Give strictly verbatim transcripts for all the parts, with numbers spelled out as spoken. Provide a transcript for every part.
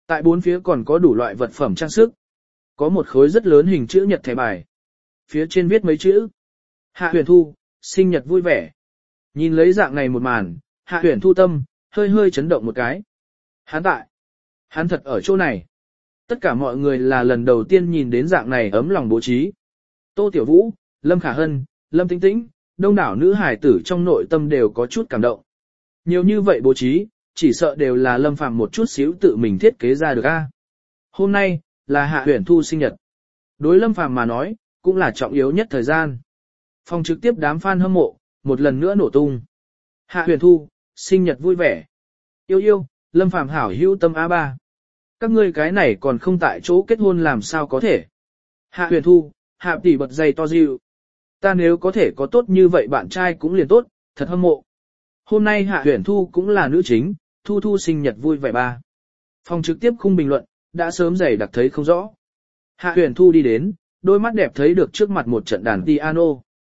Tại bốn phía còn có đủ loại vật phẩm trang sức. Có một khối rất lớn hình chữ nhật thẻ bài. Phía trên viết mấy chữ. Hạ Huyền Thu, sinh nhật vui vẻ. Nhìn lấy dạng này một màn, Hạ Huyền Thu tâm, hơi hơi chấn động một cái. Hắn tại. Hắn thật ở chỗ này. Tất cả mọi người là lần đầu tiên nhìn đến dạng này ấm lòng bố trí. Tô Tiểu Vũ, Lâm Khả Hân, Lâm Tĩnh Tĩnh, đông đảo nữ hài tử trong nội tâm đều có chút cảm động. Nhiều như vậy bố trí, chỉ sợ đều là Lâm Phàm một chút xíu tự mình thiết kế ra được a. Hôm nay, là Hạ Huyền Thu sinh nhật. Đối Lâm Phàm mà nói, cũng là trọng yếu nhất thời gian. Phòng trực tiếp đám fan hâm mộ, một lần nữa nổ tung. Hạ Huyền Thu, sinh nhật vui vẻ. Yêu yêu, Lâm Phàm hảo hữu tâm a ba. Các ngươi cái này còn không tại chỗ kết hôn làm sao có thể. Hạ Huyền Thu, Hạ tỷ bật dày to dịu. Ta nếu có thể có tốt như vậy bạn trai cũng liền tốt, thật hâm mộ. Hôm nay Hạ Huyền Thu cũng là nữ chính, Thu Thu sinh nhật vui vẻ ba. Phòng trực tiếp khung bình luận, đã sớm dày đặc thấy không rõ. Hạ Huyền Thu đi đến, đôi mắt đẹp thấy được trước mặt một trận đàn piano.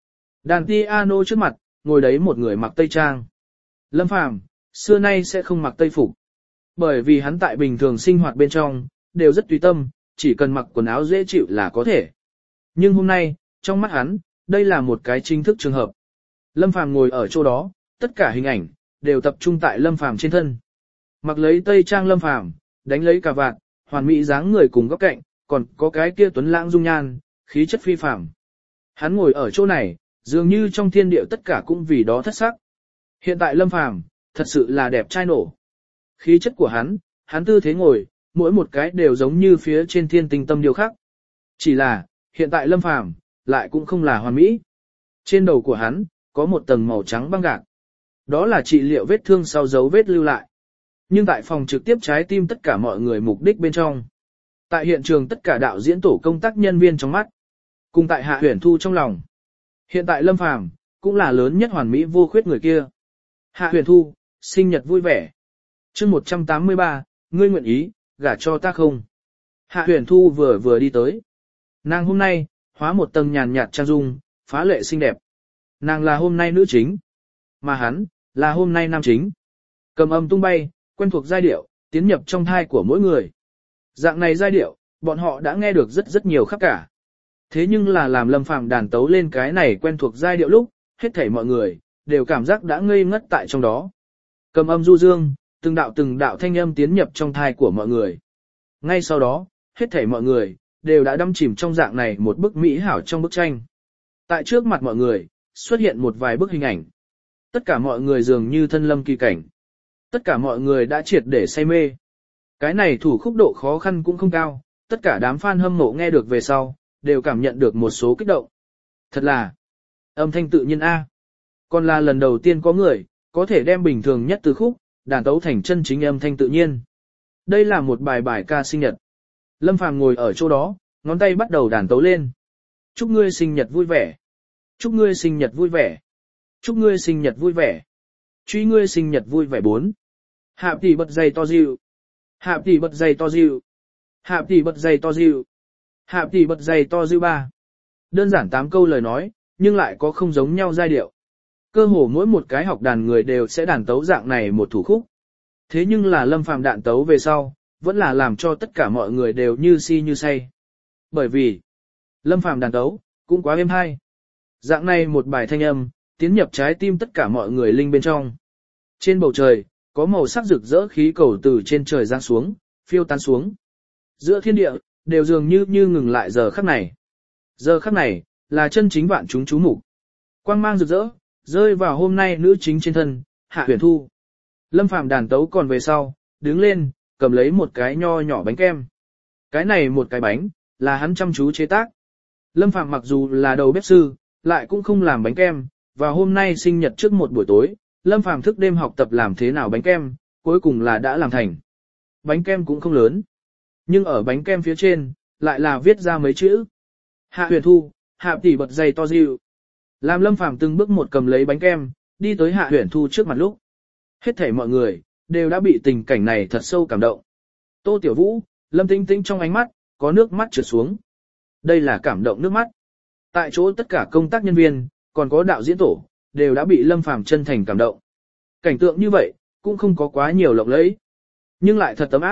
Đàn piano trước mặt, ngồi đấy một người mặc tây trang. Lâm Phàm, xưa nay sẽ không mặc tây phục. Bởi vì hắn tại bình thường sinh hoạt bên trong, đều rất tùy tâm, chỉ cần mặc quần áo dễ chịu là có thể. Nhưng hôm nay, trong mắt hắn, đây là một cái chính thức trường hợp. Lâm Phàm ngồi ở chỗ đó, tất cả hình ảnh, đều tập trung tại Lâm Phàm trên thân. Mặc lấy tây trang Lâm Phàm, đánh lấy cà vạt, hoàn mỹ dáng người cùng góc cạnh, còn có cái kia tuấn lãng dung nhan, khí chất phi phàm. Hắn ngồi ở chỗ này, dường như trong thiên địa tất cả cũng vì đó thất sắc. Hiện tại Lâm Phàm, thật sự là đẹp trai nổ. Khí chất của hắn, hắn tư thế ngồi, mỗi một cái đều giống như phía trên thiên tinh tâm điều khác. Chỉ là, hiện tại Lâm Phàm lại cũng không là hoàn mỹ. Trên đầu của hắn, có một tầng màu trắng băng gạc. Đó là trị liệu vết thương sau dấu vết lưu lại. Nhưng tại phòng trực tiếp trái tim tất cả mọi người mục đích bên trong. Tại hiện trường tất cả đạo diễn tổ công tác nhân viên trong mắt. Cùng tại Hạ Huyền Thu trong lòng. Hiện tại Lâm Phàm cũng là lớn nhất hoàn mỹ vô khuyết người kia. Hạ Huyền Thu, sinh nhật vui vẻ. Chương một trăm tám mươi ba, ngươi nguyện ý, gả cho ta không? Hạ Huyền Thu vừa vừa đi tới. Nàng hôm nay, hóa một tầng nhàn nhạt trang dung, phá lệ xinh đẹp. Nàng là hôm nay nữ chính. Mà hắn, là hôm nay nam chính. Cầm âm tung bay, quen thuộc giai điệu, tiến nhập trong thai của mỗi người. Dạng này giai điệu, bọn họ đã nghe được rất rất nhiều khắp cả. Thế nhưng là làm Lâm Phàm đàn tấu lên cái này quen thuộc giai điệu lúc, hết thảy mọi người, đều cảm giác đã ngây ngất tại trong đó. Cầm âm du dương, từng đạo từng đạo thanh âm tiến nhập trong thai của mọi người. Ngay sau đó, hết thảy mọi người, đều đã đắm chìm trong dạng này một bức mỹ hảo trong bức tranh. Tại trước mặt mọi người, xuất hiện một vài bức hình ảnh. Tất cả mọi người dường như thân lâm kỳ cảnh. Tất cả mọi người đã triệt để say mê. Cái này thủ khúc độ khó khăn cũng không cao, tất cả đám fan hâm mộ nghe được về sau, đều cảm nhận được một số kích động. Thật là, âm thanh tự nhiên A. Còn là lần đầu tiên có người, có thể đem bình thường nhất từ khúc, đàn tấu thành chân chính âm thanh tự nhiên. Đây là một bài bài ca sinh nhật. Lâm Phàm ngồi ở chỗ đó, ngón tay bắt đầu đàn tấu lên. Chúc ngươi sinh nhật vui vẻ. Chúc ngươi sinh nhật vui vẻ. Chúc ngươi sinh nhật vui vẻ. Truy ngươi sinh nhật vui vẻ bốn. Hạ tỷ bật dày to dịu. Hạ tỷ bật dày to dịu. Hạ tỷ bật dày to dịu. Hạ tỷ bật dày to dịu ba. Đơn giản tám câu lời nói, nhưng lại có không giống nhau giai điệu. Cơ hồ mỗi một cái học đàn người đều sẽ đàn tấu dạng này một thủ khúc. Thế nhưng là Lâm Phàm đàn tấu về sau, vẫn là làm cho tất cả mọi người đều như si như say. Bởi vì, Lâm Phàm đàn tấu, cũng quá êm hay. Dạng này một bài thanh âm, tiến nhập trái tim tất cả mọi người linh bên trong. Trên bầu trời, có màu sắc rực rỡ khí cầu từ trên trời giáng xuống, phiêu tán xuống. Giữa thiên địa, đều dường như như ngừng lại giờ khắc này. Giờ khắc này, là chân chính vạn chúng chú mục. Quang mang rực rỡ, rơi vào hôm nay nữ chính trên thân, Hạ Huyền Thu. Lâm Phàm đàn tấu còn về sau, đứng lên, cầm lấy một cái nho nhỏ bánh kem. Cái này một cái bánh, là hắn chăm chú chế tác. Lâm Phàm mặc dù là đầu bếp sư, lại cũng không làm bánh kem, và hôm nay sinh nhật trước một buổi tối, Lâm Phàm thức đêm học tập làm thế nào bánh kem, cuối cùng là đã làm thành. Bánh kem cũng không lớn, nhưng ở bánh kem phía trên, lại là viết ra mấy chữ. Hạ Huyền Thu, Hạ tỷ bật dày to dịu. Làm Lâm Phàm từng bước một cầm lấy bánh kem, đi tới Hạ Huyền Thu trước mặt lúc. Hết thảy mọi người, đều đã bị tình cảnh này thật sâu cảm động. Tô Tiểu Vũ, Lâm Tĩnh Tĩnh trong ánh mắt, có nước mắt trượt xuống. Đây là cảm động nước mắt. Tại chỗ tất cả công tác nhân viên, còn có đạo diễn tổ, đều đã bị Lâm Phàm chân thành cảm động. Cảnh tượng như vậy, cũng không có quá nhiều lộng lẫy. Nhưng lại thật tấm áp,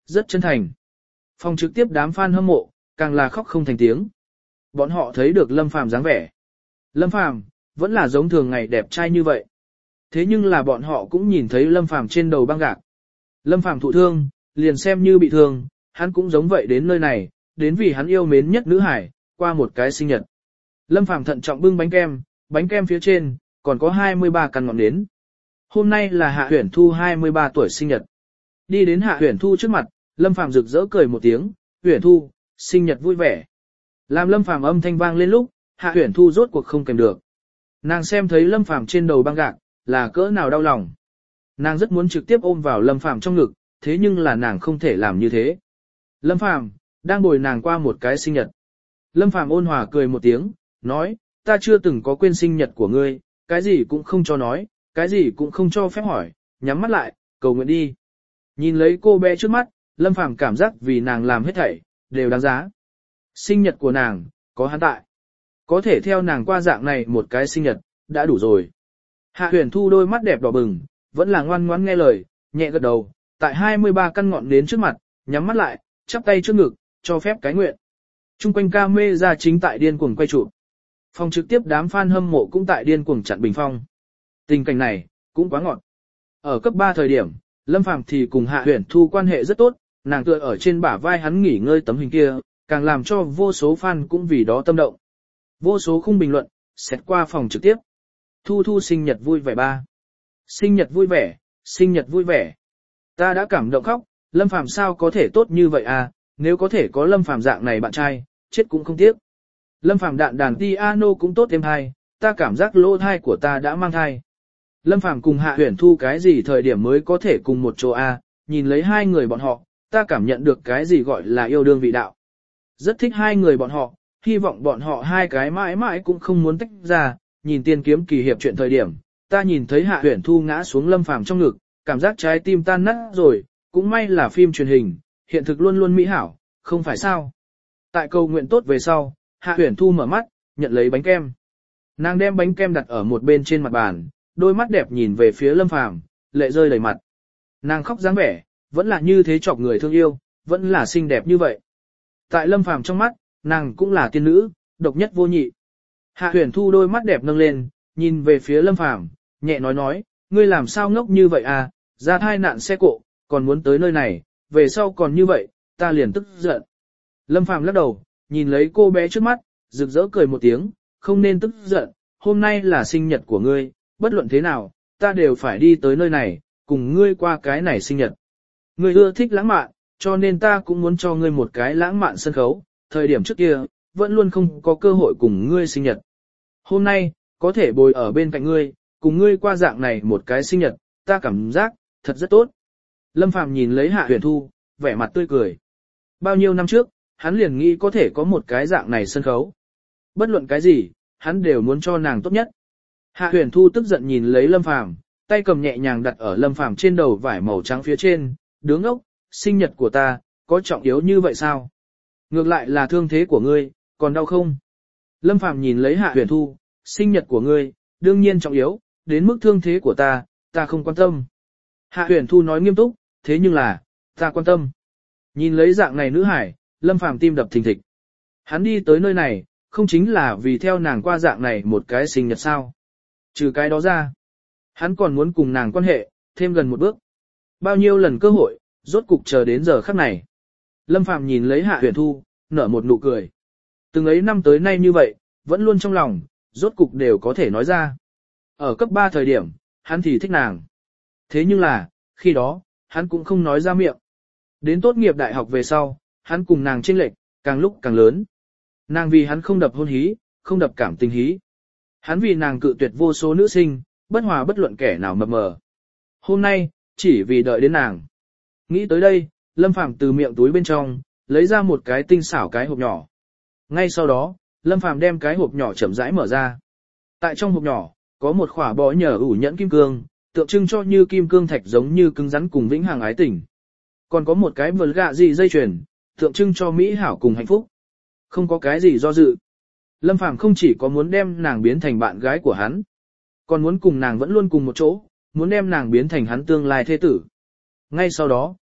Rất chân thành. Phòng trực tiếp đám fan hâm mộ, càng là khóc không thành tiếng. Bọn họ thấy được Lâm Phàm dáng vẻ. Lâm Phàm vẫn là giống thường ngày đẹp trai như vậy. Thế nhưng là bọn họ cũng nhìn thấy Lâm Phàm trên đầu băng gạc. Lâm Phàm thụ thương, liền xem như bị thương, hắn cũng giống vậy đến nơi này, đến vì hắn yêu mến nhất nữ hải, qua một cái sinh nhật. Lâm Phàm thận trọng bưng bánh kem, bánh kem phía trên, còn có hai mươi ba căn ngọn nến. Hôm nay là Hạ Huyền Thu hai mươi ba tuổi sinh nhật. Đi đến Hạ Huyền Thu trước mặt, Lâm Phàm rực rỡ cười một tiếng, Huyền Thu, sinh nhật vui vẻ. Làm Lâm Phàm âm thanh vang lên lúc, Hạ Huyền Thu rốt cuộc không kèm được. Nàng xem thấy Lâm Phàm trên đầu băng gạc, là cỡ nào đau lòng. Nàng rất muốn trực tiếp ôm vào Lâm Phàm trong ngực, thế nhưng là nàng không thể làm như thế. Lâm Phàm đang bồi nàng qua một cái sinh nhật. Lâm Phàm ôn hòa cười một tiếng, nói, ta chưa từng có quên sinh nhật của ngươi, cái gì cũng không cho nói, cái gì cũng không cho phép hỏi, nhắm mắt lại, cầu nguyện đi. Nhìn lấy cô bé trước mắt, Lâm Phàm cảm giác vì nàng làm hết thảy, đều đáng giá. Sinh nhật của nàng, có hắn tại. Có thể theo nàng qua dạng này một cái sinh nhật, đã đủ rồi. Hạ Huyền Thu đôi mắt đẹp đỏ bừng, vẫn là ngoan ngoãn nghe lời, nhẹ gật đầu, tại hai mươi ba căn ngọn nến trước mặt, nhắm mắt lại, chắp tay trước ngực, cho phép cái nguyện. Trung quanh ca mê ra chính tại điên cuồng quay chụp. Phòng trực tiếp đám fan hâm mộ cũng tại điên cuồng chặn bình phong. Tình cảnh này, cũng quá ngọt. Ở cấp ba thời điểm, Lâm Phàm thì cùng Hạ Huyền Thu quan hệ rất tốt, nàng tựa ở trên bả vai hắn nghỉ ngơi tấm hình kia, càng làm cho vô số fan cũng vì đó tâm động. Vô số khung bình luận, xét qua phòng trực tiếp. Thu Thu sinh nhật vui vẻ ba. Sinh nhật vui vẻ, sinh nhật vui vẻ. Ta đã cảm động khóc, Lâm Phàm sao có thể tốt như vậy à, nếu có thể có Lâm Phàm dạng này bạn trai, chết cũng không tiếc. Lâm Phàm đạn đàn piano cũng tốt thêm hay, ta cảm giác lỗ thai của ta đã mang thai. Lâm Phàm cùng Hạ Huyền Thu cái gì thời điểm mới có thể cùng một chỗ à, nhìn lấy hai người bọn họ, ta cảm nhận được cái gì gọi là yêu đương vị đạo. Rất thích hai người bọn họ, hy vọng bọn họ hai cái mãi mãi cũng không muốn tách ra, nhìn Tiên Kiếm Kỳ Hiệp chuyện thời điểm, ta nhìn thấy Hạ Huyền Thu ngã xuống Lâm Phàm trong ngực, cảm giác trái tim tan nát rồi, cũng may là phim truyền hình, hiện thực luôn luôn mỹ hảo, không phải sao. Tại cầu nguyện tốt về sau, Hạ Huyền Thu mở mắt, nhận lấy bánh kem. Nàng đem bánh kem đặt ở một bên trên mặt bàn, đôi mắt đẹp nhìn về phía Lâm Phàm, lệ rơi đầy mặt. Nàng khóc dáng vẻ, vẫn là như thế chọc người thương yêu, vẫn là xinh đẹp như vậy. Tại Lâm Phàm trong mắt, nàng cũng là tiên nữ, độc nhất vô nhị. Hạ Huyền Thu đôi mắt đẹp nâng lên, nhìn về phía Lâm Phàm, nhẹ nói nói, ngươi làm sao ngốc như vậy à, ra thai nạn xe cộ, còn muốn tới nơi này, về sau còn như vậy, ta liền tức giận. Lâm Phàm lắc đầu, nhìn lấy cô bé trước mắt, rực rỡ cười một tiếng, không nên tức giận, hôm nay là sinh nhật của ngươi, bất luận thế nào, ta đều phải đi tới nơi này, cùng ngươi qua cái này sinh nhật. Ngươi ưa thích lãng mạn, cho nên ta cũng muốn cho ngươi một cái lãng mạn sân khấu, thời điểm trước kia, vẫn luôn không có cơ hội cùng ngươi sinh nhật. Hôm nay, có thể bồi ở bên cạnh ngươi, cùng ngươi qua dạng này một cái sinh nhật, ta cảm giác, thật rất tốt. Lâm Phàm nhìn lấy Hạ Huyền Thu, vẻ mặt tươi cười. Bao nhiêu năm trước, hắn liền nghĩ có thể có một cái dạng này sân khấu. Bất luận cái gì, hắn đều muốn cho nàng tốt nhất. Hạ Huyền Thu tức giận nhìn lấy Lâm Phàm, tay cầm nhẹ nhàng đặt ở Lâm Phàm trên đầu vải màu trắng phía trên, đứng ốc, sinh nhật của ta, có trọng yếu như vậy sao? Ngược lại là thương thế của ngươi, còn đau không? Lâm Phàm nhìn lấy Hạ Huyền Thu, sinh nhật của ngươi, đương nhiên trọng yếu, đến mức thương thế của ta, ta không quan tâm. Hạ Huyền Thu nói nghiêm túc, thế nhưng là, ta quan tâm. Nhìn lấy dạng này nữ hải, Lâm Phàm tim đập thình thịch. Hắn đi tới nơi này, không chính là vì theo nàng qua dạng này một cái sinh nhật sao. Trừ cái đó ra, hắn còn muốn cùng nàng quan hệ, thêm gần một bước. Bao nhiêu lần cơ hội, rốt cục chờ đến giờ khắc này. Lâm Phàm nhìn lấy Hạ Huyền Thu, nở một nụ cười. Từng ấy năm tới nay như vậy, vẫn luôn trong lòng, rốt cục đều có thể nói ra. Ở cấp ba thời điểm, hắn thì thích nàng. Thế nhưng là, khi đó, hắn cũng không nói ra miệng. Đến tốt nghiệp đại học về sau, hắn cùng nàng chênh lệch, càng lúc càng lớn. Nàng vì hắn không đập hôn hí, không đập cảm tình hí. Hắn vì nàng cự tuyệt vô số nữ sinh, bất hòa bất luận kẻ nào mập mờ. Hôm nay, chỉ vì đợi đến nàng. Nghĩ tới đây, Lâm Phàm từ miệng túi bên trong, lấy ra một cái tinh xảo cái hộp nhỏ. Ngay sau đó, Lâm Phàm đem cái hộp nhỏ chậm rãi mở ra. Tại trong hộp nhỏ, có một khỏa bó nhờ ủ nhẫn kim cương, tượng trưng cho như kim cương thạch giống như cứng rắn cùng vĩnh hằng ái tình. Còn có một cái vợt gạ gì dây chuyền, tượng trưng cho mỹ hảo cùng hạnh phúc. Không có cái gì do dự. Lâm Phàm không chỉ có muốn đem nàng biến thành bạn gái của hắn, còn muốn cùng nàng vẫn luôn cùng một chỗ, muốn đem nàng biến thành hắn tương lai thế tử. Ngay sau đó,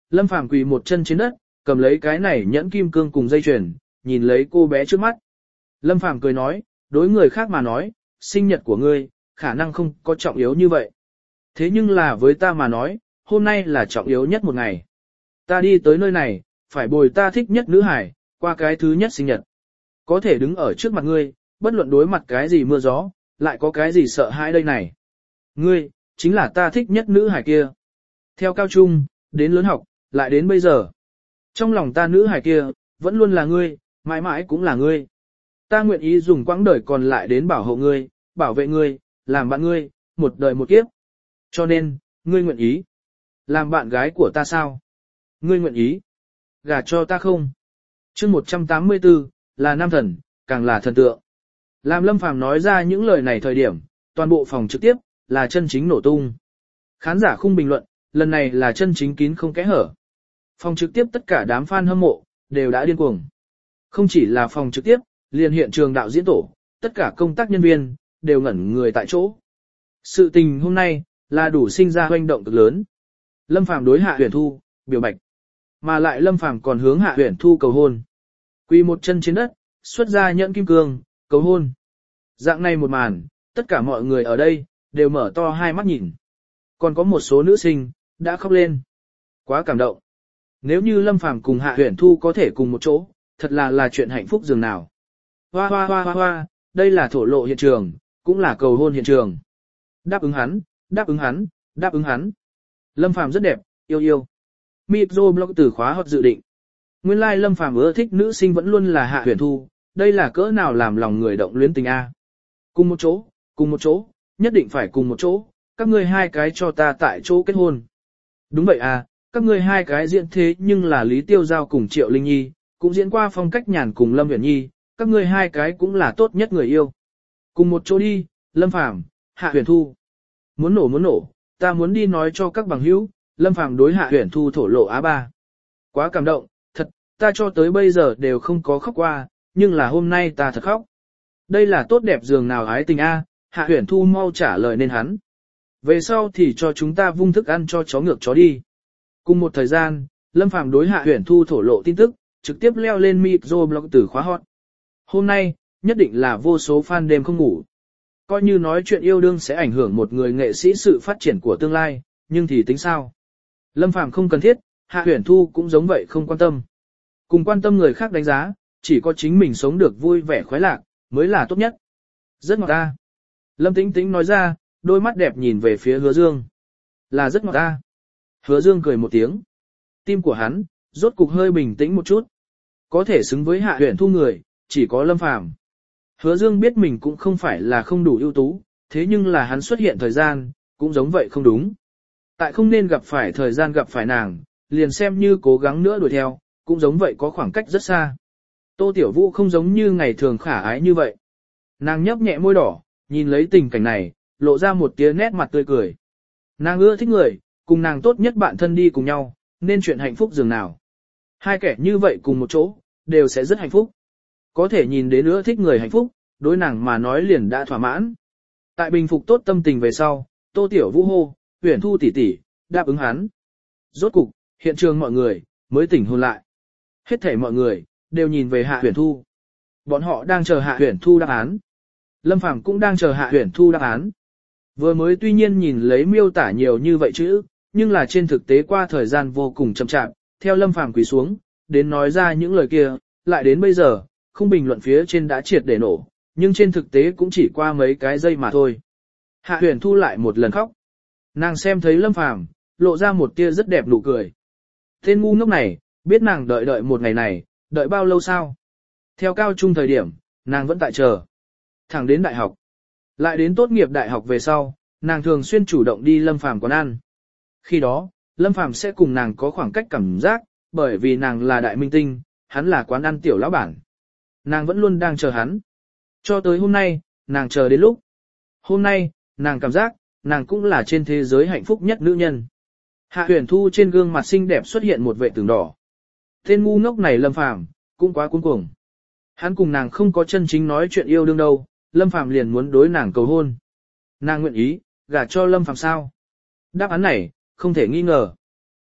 Lâm Phàm quỳ một chân trên đất, cầm lấy cái này nhẫn kim cương cùng dây chuyền, nhìn lấy cô bé trước mắt. Lâm Phàm cười nói, đối người khác mà nói, sinh nhật của ngươi, khả năng không có trọng yếu như vậy. Thế nhưng là với ta mà nói, hôm nay là trọng yếu nhất một ngày. Ta đi tới nơi này, phải bồi ta thích nhất nữ hải, qua cái thứ nhất sinh nhật. Có thể đứng ở trước mặt ngươi, bất luận đối mặt cái gì mưa gió, lại có cái gì sợ hãi đây này. Ngươi, chính là ta thích nhất nữ hải kia. Theo cao trung, đến lớn học, lại đến bây giờ. Trong lòng ta nữ hải kia, vẫn luôn là ngươi, mãi mãi cũng là ngươi. Ta nguyện ý dùng quãng đời còn lại đến bảo hộ ngươi, bảo vệ ngươi, làm bạn ngươi, một đời một kiếp. Cho nên, ngươi nguyện ý. Làm bạn gái của ta sao? Ngươi nguyện ý. Gả cho ta không? chương một trăm tám mươi tư, là nam thần, càng là thần tượng. Làm Lâm Phàm nói ra những lời này thời điểm, toàn bộ phòng trực tiếp, là chân chính nổ tung. Khán giả không bình luận, lần này là chân chính kín không kẽ hở. Phòng trực tiếp tất cả đám fan hâm mộ, đều đã điên cuồng. Không chỉ là phòng trực tiếp, liền hiện trường đạo diễn tổ, tất cả công tác nhân viên, đều ngẩn người tại chỗ. Sự tình hôm nay, là đủ sinh ra hoành động cực lớn. Lâm Phàm đối Hạ Huyền Thu, biểu bạch. Mà lại Lâm Phàm còn hướng Hạ Huyền Thu cầu hôn. Quỳ một chân trên đất, xuất ra nhẫn kim cương, cầu hôn. Dạng này một màn, tất cả mọi người ở đây, đều mở to hai mắt nhìn. Còn có một số nữ sinh, đã khóc lên. Quá cảm động. Nếu như Lâm Phàm cùng Hạ Huyền Thu có thể cùng một chỗ, thật là là chuyện hạnh phúc dường nào. Hoa hoa hoa hoa hoa, đây là thổ lộ hiện trường, cũng là cầu hôn hiện trường. Đáp ứng hắn, đáp ứng hắn, đáp ứng hắn. Lâm Phàm rất đẹp, yêu yêu. Microblog từ khóa hot dự định. Nguyên lai like Lâm Phàm ưa thích nữ sinh vẫn luôn là Hạ Huyền Thu, đây là cỡ nào làm lòng người động luyến tình a. Cùng một chỗ, cùng một chỗ, nhất định phải cùng một chỗ, các ngươi hai cái cho ta tại chỗ kết hôn. Đúng vậy à, các ngươi hai cái diễn thế nhưng là Lý Tiêu Giao cùng Triệu Linh Nhi, cũng diễn qua Phong Cách Nhàn cùng Lâm Uyển Nhi, các ngươi hai cái cũng là tốt nhất người yêu. Cùng một chỗ đi, Lâm Phàm, Hạ Huyền Thu. Muốn nổ muốn nổ, ta muốn đi nói cho các bằng hữu, Lâm Phàm đối Hạ Huyền Thu thổ lộ á ba. Quá cảm động, thật, ta cho tới bây giờ đều không có khóc qua, nhưng là hôm nay ta thật khóc. Đây là tốt đẹp dường nào ái tình a, Hạ Huyền Thu mau trả lời nên hắn. Về sau thì cho chúng ta vung thức ăn cho chó ngược chó đi. Cùng một thời gian, Lâm Phàm đối Hạ Huyền Thu thổ lộ tin tức, trực tiếp leo lên microblog từ khóa hot. Hôm nay, nhất định là vô số fan đêm không ngủ. Coi như nói chuyện yêu đương sẽ ảnh hưởng một người nghệ sĩ sự phát triển của tương lai, nhưng thì tính sao? Lâm Phàm không cần thiết, Hạ Huyền Thu cũng giống vậy không quan tâm. Cùng quan tâm người khác đánh giá, chỉ có chính mình sống được vui vẻ khoái lạc, mới là tốt nhất. Rất ngọt ta. Lâm Tĩnh Tĩnh nói ra, đôi mắt đẹp nhìn về phía Hứa Dương. Là rất ngọt ta. Hứa Dương cười một tiếng. Tim của hắn, rốt cục hơi bình tĩnh một chút. Có thể xứng với Hạ Huyền Thu người, chỉ có Lâm Phàm. Hứa Dương biết mình cũng không phải là không đủ ưu tú, thế nhưng là hắn xuất hiện thời gian, cũng giống vậy không đúng. Tại không nên gặp phải thời gian gặp phải nàng, liền xem như cố gắng nữa đuổi theo, cũng giống vậy có khoảng cách rất xa. Tô Tiểu Vũ không giống như ngày thường khả ái như vậy. Nàng nhấp nhẹ môi đỏ, nhìn lấy tình cảnh này, lộ ra một tia nét mặt tươi cười. Nàng ưa thích người, cùng nàng tốt nhất bạn thân đi cùng nhau, nên chuyện hạnh phúc dường nào. Hai kẻ như vậy cùng một chỗ, đều sẽ rất hạnh phúc. Có thể nhìn đến ưa thích người hạnh phúc, đối nàng mà nói liền đã thỏa mãn. Tại bình phục tốt tâm tình về sau, Tô Tiểu Vũ hô, Huyền Thu tỷ tỷ, đáp ứng hắn. Rốt cục, hiện trường mọi người, mới tỉnh hồn lại. Hết thảy mọi người, đều nhìn về Hạ Huyền Thu. Bọn họ đang chờ Hạ Huyền Thu đáp án. Lâm Phàm cũng đang chờ Hạ Huyền Thu đáp án. Vừa mới tuy nhiên nhìn lấy miêu tả nhiều như vậy chữ, nhưng là trên thực tế qua thời gian vô cùng chậm chạp, theo Lâm Phàm quỳ xuống, đến nói ra những lời kia, lại đến bây giờ, không bình luận phía trên đã triệt để nổ, nhưng trên thực tế cũng chỉ qua mấy cái giây mà thôi. Hạ Huyền Thu lại một lần khóc. Nàng xem thấy Lâm Phàm, lộ ra một tia rất đẹp nụ cười. Tên ngu ngốc này, biết nàng đợi đợi một ngày này, đợi bao lâu sao? Theo cao trung thời điểm, nàng vẫn tại chờ. Thẳng đến đại học. Lại đến tốt nghiệp đại học về sau, nàng thường xuyên chủ động đi Lâm Phàm quán ăn. Khi đó, Lâm Phàm sẽ cùng nàng có khoảng cách cảm giác, bởi vì nàng là đại minh tinh, hắn là quán ăn tiểu lão bản. Nàng vẫn luôn đang chờ hắn. Cho tới hôm nay, nàng chờ đến lúc. Hôm nay, nàng cảm giác, nàng cũng là trên thế giới hạnh phúc nhất nữ nhân. Hạ Huyền Thu trên gương mặt xinh đẹp xuất hiện một vệ tường đỏ. Tên ngu ngốc này Lâm Phàm cũng quá cuống cuồng. Hắn cùng nàng không có chân chính nói chuyện yêu đương đâu, Lâm Phàm liền muốn đối nàng cầu hôn. Nàng nguyện ý, gả cho Lâm Phàm sao? Đáp án này, không thể nghi ngờ.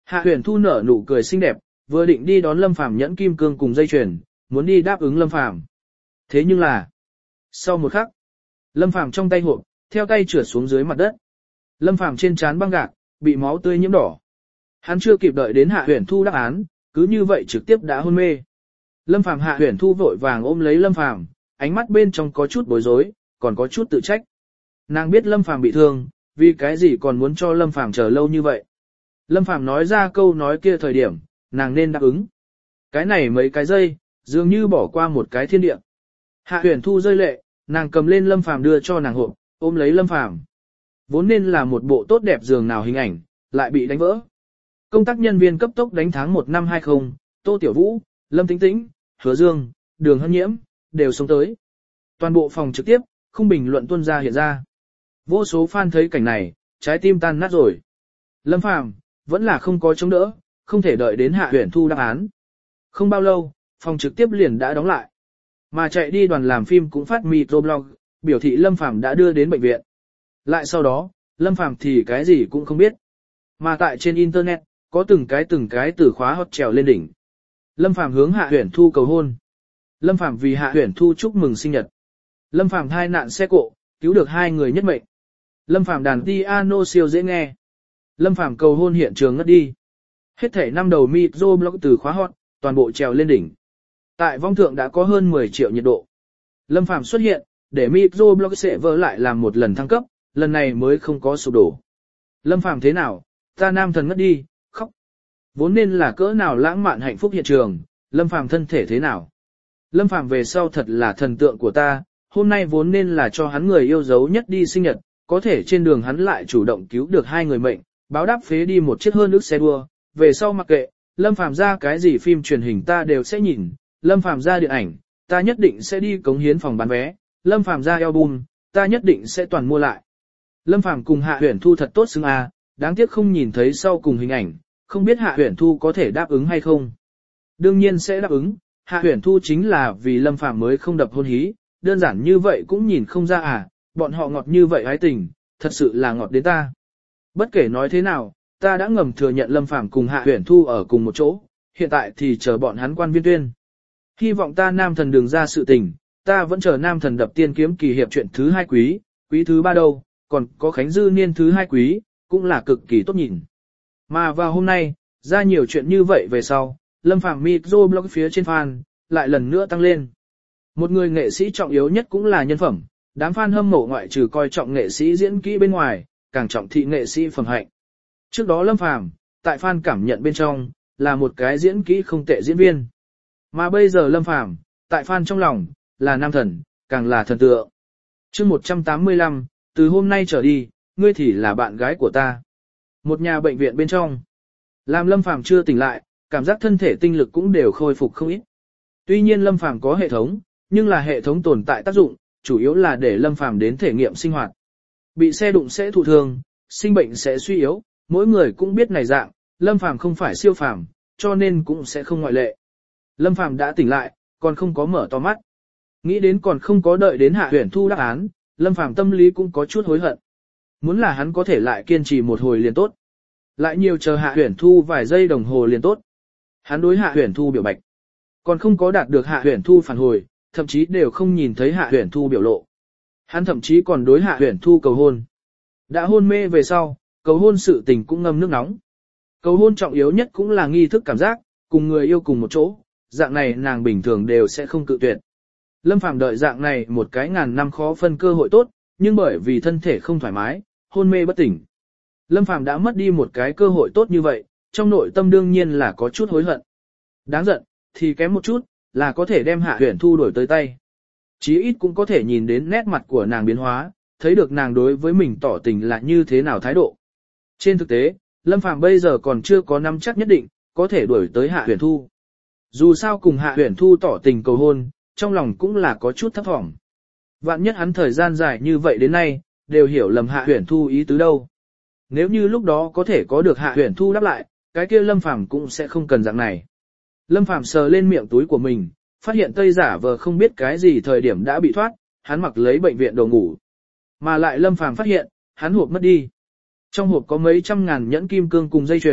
Hạ Huyền Thu nở nụ cười xinh đẹp, vừa định đi đón Lâm Phàm nhẫn kim cương cùng dây chuyền, muốn đi đáp ứng Lâm Phàm. Thế nhưng là, sau một khắc, Lâm Phàm trong tay hộp, theo tay trượt xuống dưới mặt đất. Lâm Phàm trên trán băng gạc, bị máu tươi nhiễm đỏ. Hắn chưa kịp đợi đến Hạ Huyền Thu đáp án, cứ như vậy trực tiếp đã hôn mê. Lâm Phàm Hạ Huyền Thu vội vàng ôm lấy Lâm Phàm, ánh mắt bên trong có chút bối rối, còn có chút tự trách. Nàng biết Lâm Phàm bị thương, vì cái gì còn muốn cho Lâm Phàm chờ lâu như vậy. Lâm Phàm nói ra câu nói kia thời điểm, nàng nên đáp ứng. Cái này mấy cái giây, dường như bỏ qua một cái thiên địa. Hạ Huyền Thu rơi lệ, nàng cầm lên Lâm Phàm đưa cho nàng hộp, ôm lấy Lâm Phàm. Vốn nên là một bộ tốt đẹp giường nào hình ảnh, lại bị đánh vỡ. Công tác nhân viên cấp tốc đánh tháng một năm hai không, Tô Tiểu Vũ, Lâm Tĩnh Tĩnh, Hứa Dương, Đường Hân Nhiễm, đều sống tới. Toàn bộ phòng trực tiếp, không bình luận tuân ra hiện ra. Vô số fan thấy cảnh này, trái tim tan nát rồi. Lâm Phàm vẫn là không có chống đỡ, không thể đợi đến Hạ Huyền Thu đáp án. Không bao lâu, phòng trực tiếp liền đã đóng lại. Mà chạy đi đoàn làm phim cũng phát microblog, biểu thị Lâm Phàm đã đưa đến bệnh viện. Lại sau đó, Lâm Phàm thì cái gì cũng không biết. Mà tại trên internet, có từng cái từng cái từ khóa hot trèo lên đỉnh. Lâm Phàm hướng Hạ Huyền Thu cầu hôn. Lâm Phàm vì Hạ Huyền Thu chúc mừng sinh nhật. Lâm Phàm thai nạn xe cộ, cứu được hai người nhất mệnh. Lâm Phàm đàn piano siêu dễ nghe. Lâm Phàm cầu hôn hiện trường ngất đi. Hết thể năm đầu microblog từ khóa hot, toàn bộ trèo lên đỉnh. Tại vong thượng đã có hơn mười triệu nhiệt độ. Lâm Phàm xuất hiện, để microblog sẽ vỡ lại làm một lần thăng cấp, lần này mới không có sụp đổ. Lâm Phàm thế nào, ta nam thần ngất đi, khóc. Vốn nên là cỡ nào lãng mạn hạnh phúc hiện trường, Lâm Phàm thân thể thế nào. Lâm Phàm về sau thật là thần tượng của ta, hôm nay vốn nên là cho hắn người yêu dấu nhất đi sinh nhật, có thể trên đường hắn lại chủ động cứu được hai người mệnh, báo đáp phế đi một chiếc hơn ức xe đua, về sau mặc kệ, Lâm Phàm ra cái gì phim truyền hình ta đều sẽ nhìn, Lâm Phàm ra điện ảnh, ta nhất định sẽ đi cống hiến phòng bán vé, Lâm Phàm ra album, ta nhất định sẽ toàn mua lại. Lâm Phàm cùng Hạ Huyền Thu thật tốt xứng a, đáng tiếc không nhìn thấy sau cùng hình ảnh, không biết Hạ Huyền Thu có thể đáp ứng hay không. Đương nhiên sẽ đáp ứng, Hạ Huyền Thu chính là vì Lâm Phàm mới không đập hôn hí, đơn giản như vậy cũng nhìn không ra à, bọn họ ngọt như vậy ái tình, thật sự là ngọt đến ta. Bất kể nói thế nào, ta đã ngầm thừa nhận Lâm Phàm cùng Hạ Huyền Thu ở cùng một chỗ, hiện tại thì chờ bọn hắn quan viên tuyên. Hy vọng ta nam thần đừng ra sự tình, ta vẫn chờ nam thần đập tiên kiếm kỳ hiệp chuyện thứ hai quý, quý thứ ba đâu, còn có Khánh Dư niên thứ hai quý, cũng là cực kỳ tốt nhìn. Mà vào hôm nay, ra nhiều chuyện như vậy về sau, Lâm Phàm microblog phía trên fan, lại lần nữa tăng lên. Một người nghệ sĩ trọng yếu nhất cũng là nhân phẩm, đám fan hâm mộ ngoại trừ coi trọng nghệ sĩ diễn kỹ bên ngoài, càng trọng thị nghệ sĩ phẩm hạnh. Trước đó Lâm Phàm, tại fan cảm nhận bên trong, là một cái diễn kỹ không tệ diễn viên. Mà bây giờ Lâm Phàm, tại fan trong lòng, là nam thần, càng là thần tượng. Chương một trăm tám mươi lăm, từ hôm nay trở đi, ngươi thì là bạn gái của ta. Một nhà bệnh viện bên trong, làm Lâm Phàm chưa tỉnh lại, cảm giác thân thể tinh lực cũng đều khôi phục không ít. Tuy nhiên Lâm Phàm có hệ thống, nhưng là hệ thống tồn tại tác dụng, chủ yếu là để Lâm Phàm đến thể nghiệm sinh hoạt. Bị xe đụng sẽ thụ thương, sinh bệnh sẽ suy yếu, mỗi người cũng biết này dạng, Lâm Phàm không phải siêu phàm, cho nên cũng sẽ không ngoại lệ. Lâm Phàm đã tỉnh lại, còn không có mở to mắt. Nghĩ đến còn không có đợi đến Hạ Huyền Thu đáp án, Lâm Phàm tâm lý cũng có chút hối hận. Muốn là hắn có thể lại kiên trì một hồi liền tốt. Lại nhiều chờ Hạ Huyền Thu vài giây đồng hồ liền tốt. Hắn đối Hạ Huyền Thu biểu bạch. Còn không có đạt được Hạ Huyền Thu phản hồi, thậm chí đều không nhìn thấy Hạ Huyền Thu biểu lộ. Hắn thậm chí còn đối Hạ Huyền Thu cầu hôn. Đã hôn mê về sau, cầu hôn sự tình cũng ngâm nước nóng. Cầu hôn trọng yếu nhất cũng là nghi thức cảm giác, cùng người yêu cùng một chỗ, dạng này nàng bình thường đều sẽ không cự tuyệt. Lâm Phàm đợi dạng này một cái ngàn năm khó phân cơ hội tốt, nhưng bởi vì thân thể không thoải mái, hôn mê bất tỉnh. Lâm Phàm đã mất đi một cái cơ hội tốt như vậy, trong nội tâm đương nhiên là có chút hối hận. Đáng giận, thì kém một chút, là có thể đem Hạ Huyền Thu đổi tới tay. Chí ít cũng có thể nhìn đến nét mặt của nàng biến hóa, thấy được nàng đối với mình tỏ tình là như thế nào thái độ. Trên thực tế, Lâm Phàm bây giờ còn chưa có nắm chắc nhất định, có thể đuổi tới Hạ Huyền Thu. Dù sao cùng Hạ Huyền Thu tỏ tình cầu hôn, trong lòng cũng là có chút thấp thỏm. Vạn nhất hắn thời gian dài như vậy đến nay, đều hiểu lầm Hạ Huyền Thu ý tứ đâu. Nếu như lúc đó có thể có được Hạ Huyền Thu đáp lại, cái kia Lâm Phàm cũng sẽ không cần dạng này. Lâm Phàm sờ lên miệng túi của mình, phát hiện Tây giả vờ không biết cái gì thời điểm đã bị thoát, hắn mặc lấy bệnh viện đồ ngủ. Mà lại Lâm Phàm phát hiện, hắn hộp mất đi. Trong hộp có mấy trăm ngàn nhẫn kim cương cùng dây chuyền,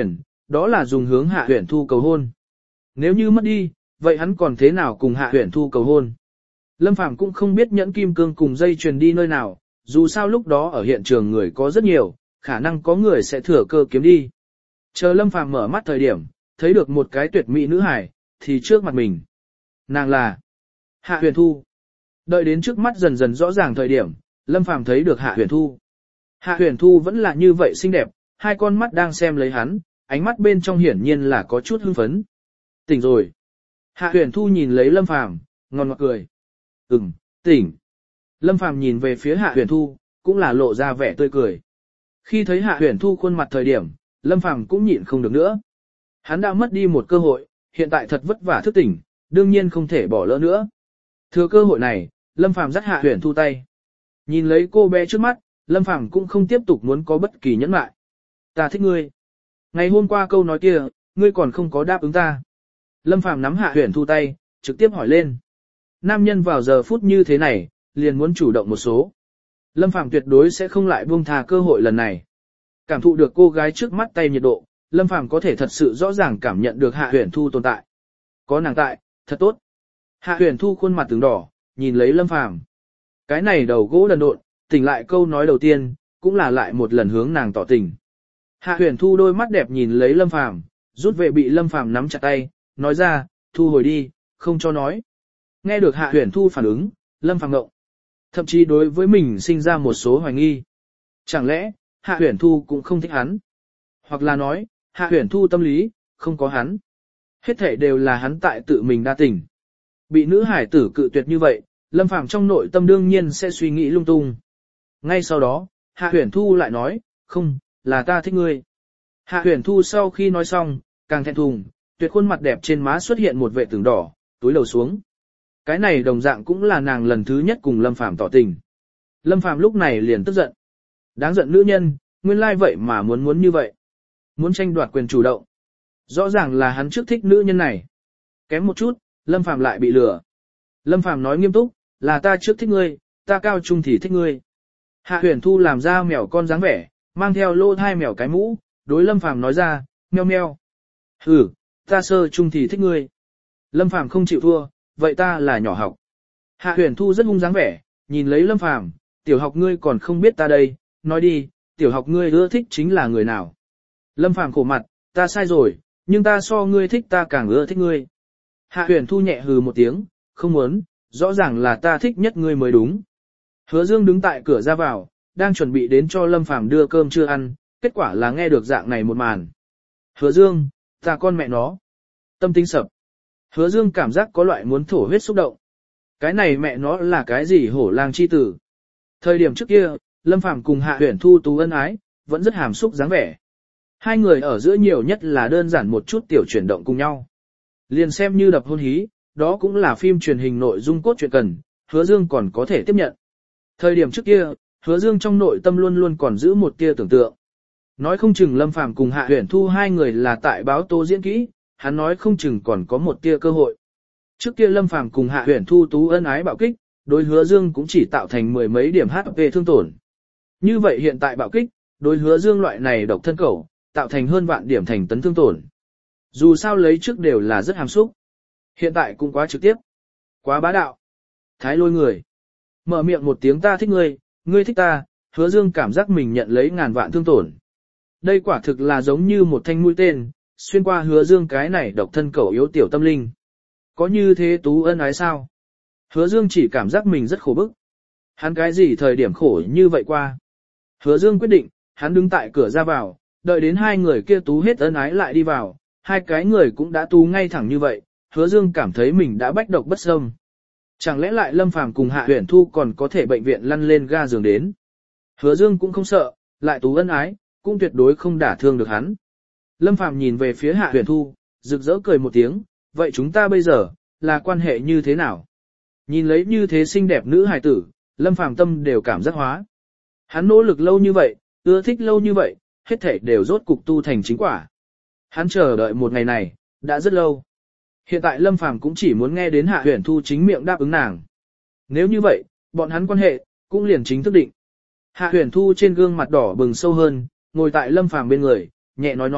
Đó là dùng hướng Hạ Huyền Thu cầu hôn. Nếu như mất đi, vậy hắn còn thế nào cùng Hạ Huyền Thu cầu hôn? Lâm Phàm cũng không biết nhẫn kim cương cùng dây chuyền đi nơi nào, dù sao lúc đó ở hiện trường người có rất nhiều, khả năng có người sẽ thừa cơ kiếm đi. Chờ Lâm Phàm mở mắt thời điểm, thấy được một cái tuyệt mỹ nữ hải, thì trước mặt mình. Nàng là Hạ Huyền Thu. Đợi đến trước mắt dần dần rõ ràng thời điểm, Lâm Phàm thấy được Hạ Huyền Thu. Hạ Huyền Thu vẫn là như vậy xinh đẹp, hai con mắt đang xem lấy hắn, ánh mắt bên trong hiển nhiên là có chút hưng phấn. Tỉnh rồi. Hạ Huyền Thu nhìn lấy Lâm Phàm, ngon ngọt cười. Ừm, tỉnh. Lâm Phàm nhìn về phía Hạ Huyền Thu, cũng là lộ ra vẻ tươi cười. Khi thấy Hạ Huyền Thu khuôn mặt thời điểm, Lâm Phàm cũng nhịn không được nữa. Hắn đã mất đi một cơ hội, hiện tại thật vất vả thức tỉnh, đương nhiên không thể bỏ lỡ nữa. Thừa cơ hội này, Lâm Phàm dắt Hạ Huyền Thu tay. Nhìn lấy cô bé trước mắt, Lâm Phàm cũng không tiếp tục muốn có bất kỳ nhẫn nại. Ta thích ngươi. Ngày hôm qua câu nói kia, ngươi còn không có đáp ứng ta. Lâm Phàm nắm Hạ Huyền Thu tay, trực tiếp hỏi lên. Nam nhân vào giờ phút như thế này, liền muốn chủ động một số. Lâm Phàm tuyệt đối sẽ không lại buông tha cơ hội lần này. Cảm thụ được cô gái trước mắt tay nhiệt độ, Lâm Phàm có thể thật sự rõ ràng cảm nhận được Hạ Huyền Thu tồn tại. Có nàng tại, thật tốt. Hạ Huyền Thu khuôn mặt từng đỏ, nhìn lấy Lâm Phàm. Cái này đầu gỗ đần độn, tỉnh lại câu nói đầu tiên, cũng là lại một lần hướng nàng tỏ tình. Hạ Huyền Thu đôi mắt đẹp nhìn lấy Lâm Phàm, rút về bị Lâm Phàm nắm chặt tay, nói ra, thu hồi đi, không cho nói. Nghe được Hạ Huyền Thu phản ứng, Lâm Phàm ngộng. Thậm chí đối với mình sinh ra một số hoài nghi. Chẳng lẽ, Hạ Huyền Thu cũng không thích hắn? Hoặc là nói, Hạ Huyền Thu tâm lý, không có hắn. Hết thể đều là hắn tại tự mình đa tình. Bị nữ hải tử cự tuyệt như vậy, Lâm Phàm trong nội tâm đương nhiên sẽ suy nghĩ lung tung. Ngay sau đó, Hạ Huyền Thu lại nói, không, là ta thích ngươi. Hạ Huyền Thu sau khi nói xong, càng thẹn thùng, tuyệt khuôn mặt đẹp trên má xuất hiện một vệ tường đỏ, túi đầu xuống. Cái này đồng dạng cũng là nàng lần thứ nhất cùng Lâm Phàm tỏ tình. Lâm Phàm lúc này liền tức giận. Đáng giận nữ nhân, nguyên lai vậy mà muốn muốn như vậy. Muốn tranh đoạt quyền chủ động. Rõ ràng là hắn trước thích nữ nhân này. Kém một chút, Lâm Phàm lại bị lừa. Lâm Phàm nói nghiêm túc, là ta trước thích ngươi, ta cao trung thì thích ngươi. Hạ Huyền Thu làm ra mèo con dáng vẻ, mang theo lô thai mèo cái mũ, đối Lâm Phàm nói ra, meo meo. Ừ, ta sơ trung thì thích ngươi. Lâm Phàm không chịu thua, vậy ta là nhỏ học. Hạ Huyền Thu rất hung dáng vẻ, nhìn lấy Lâm Phàm, tiểu học ngươi còn không biết ta đây, nói đi, tiểu học ngươi ưa thích chính là người nào. Lâm Phàm khổ mặt, ta sai rồi, nhưng ta so ngươi thích ta càng ưa thích ngươi. Hạ Huyền Thu nhẹ hừ một tiếng, không muốn, rõ ràng là ta thích nhất ngươi mới đúng. Hứa Dương đứng tại cửa ra vào, đang chuẩn bị đến cho Lâm Phàm đưa cơm chưa ăn, kết quả là nghe được dạng này một màn. Hứa Dương, ta con mẹ nó. Tâm tính sập. Hứa Dương cảm giác có loại muốn thổ huyết xúc động. Cái này mẹ nó là cái gì hổ lang chi tử. Thời điểm trước kia, Lâm Phàm cùng Hạ Huyền Thu tú ân ái, vẫn rất hàm xúc dáng vẻ. Hai người ở giữa nhiều nhất là đơn giản một chút tiểu chuyển động cùng nhau. Liền xem như đập hôn hí, đó cũng là phim truyền hình nội dung cốt truyện cần, Hứa Dương còn có thể tiếp nhận. Thời điểm trước kia, Hứa Dương trong nội tâm luôn luôn còn giữ một tia tưởng tượng. Nói không chừng Lâm Phàm cùng Hạ Huyền Thu hai người là tại báo tố diễn kỹ, hắn nói không chừng còn có một tia cơ hội. Trước kia Lâm Phàm cùng Hạ Huyền Thu tú ân ái bạo kích, đối Hứa Dương cũng chỉ tạo thành mười mấy điểm hát pê thương tổn. Như vậy hiện tại bạo kích, đối Hứa Dương loại này độc thân cẩu, tạo thành hơn vạn điểm thành tấn thương tổn. Dù sao lấy trước đều là rất hàm xúc. Hiện tại cũng quá trực tiếp. Quá bá đạo. Thái lôi người. Mở miệng một tiếng ta thích ngươi, ngươi thích ta, Hứa Dương cảm giác mình nhận lấy ngàn vạn thương tổn. Đây quả thực là giống như một thanh mũi tên, xuyên qua Hứa Dương cái này độc thân cẩu yếu tiểu tâm linh. Có như thế tú ân ái sao? Hứa Dương chỉ cảm giác mình rất khổ bức. Hắn cái gì thời điểm khổ như vậy qua? Hứa Dương quyết định, hắn đứng tại cửa ra vào, đợi đến hai người kia tú hết ân ái lại đi vào, hai cái người cũng đã tú ngay thẳng như vậy, Hứa Dương cảm thấy mình đã bách độc bất xâm. Chẳng lẽ lại Lâm Phàm cùng Hạ Huyền Thu còn có thể bệnh viện lăn lên ga giường đến? Hứa Dương cũng không sợ, lại tú ân ái, cũng tuyệt đối không đả thương được hắn. Lâm Phàm nhìn về phía Hạ Huyền Thu, rực rỡ cười một tiếng, vậy chúng ta bây giờ, là quan hệ như thế nào? Nhìn lấy như thế xinh đẹp nữ hài tử, Lâm Phàm tâm đều cảm giác hóa. Hắn nỗ lực lâu như vậy, ưa thích lâu như vậy, hết thảy đều rốt cục tu thành chính quả. Hắn chờ đợi một ngày này, đã rất lâu. Hiện tại Lâm Phàm cũng chỉ muốn nghe đến Hạ Huyền Thu chính miệng đáp ứng nàng. Nếu như vậy, bọn hắn quan hệ, cũng liền chính thức định. Hạ Huyền Thu trên gương mặt đỏ bừng sâu hơn, ngồi tại Lâm Phàm bên người, nhẹ nói nói,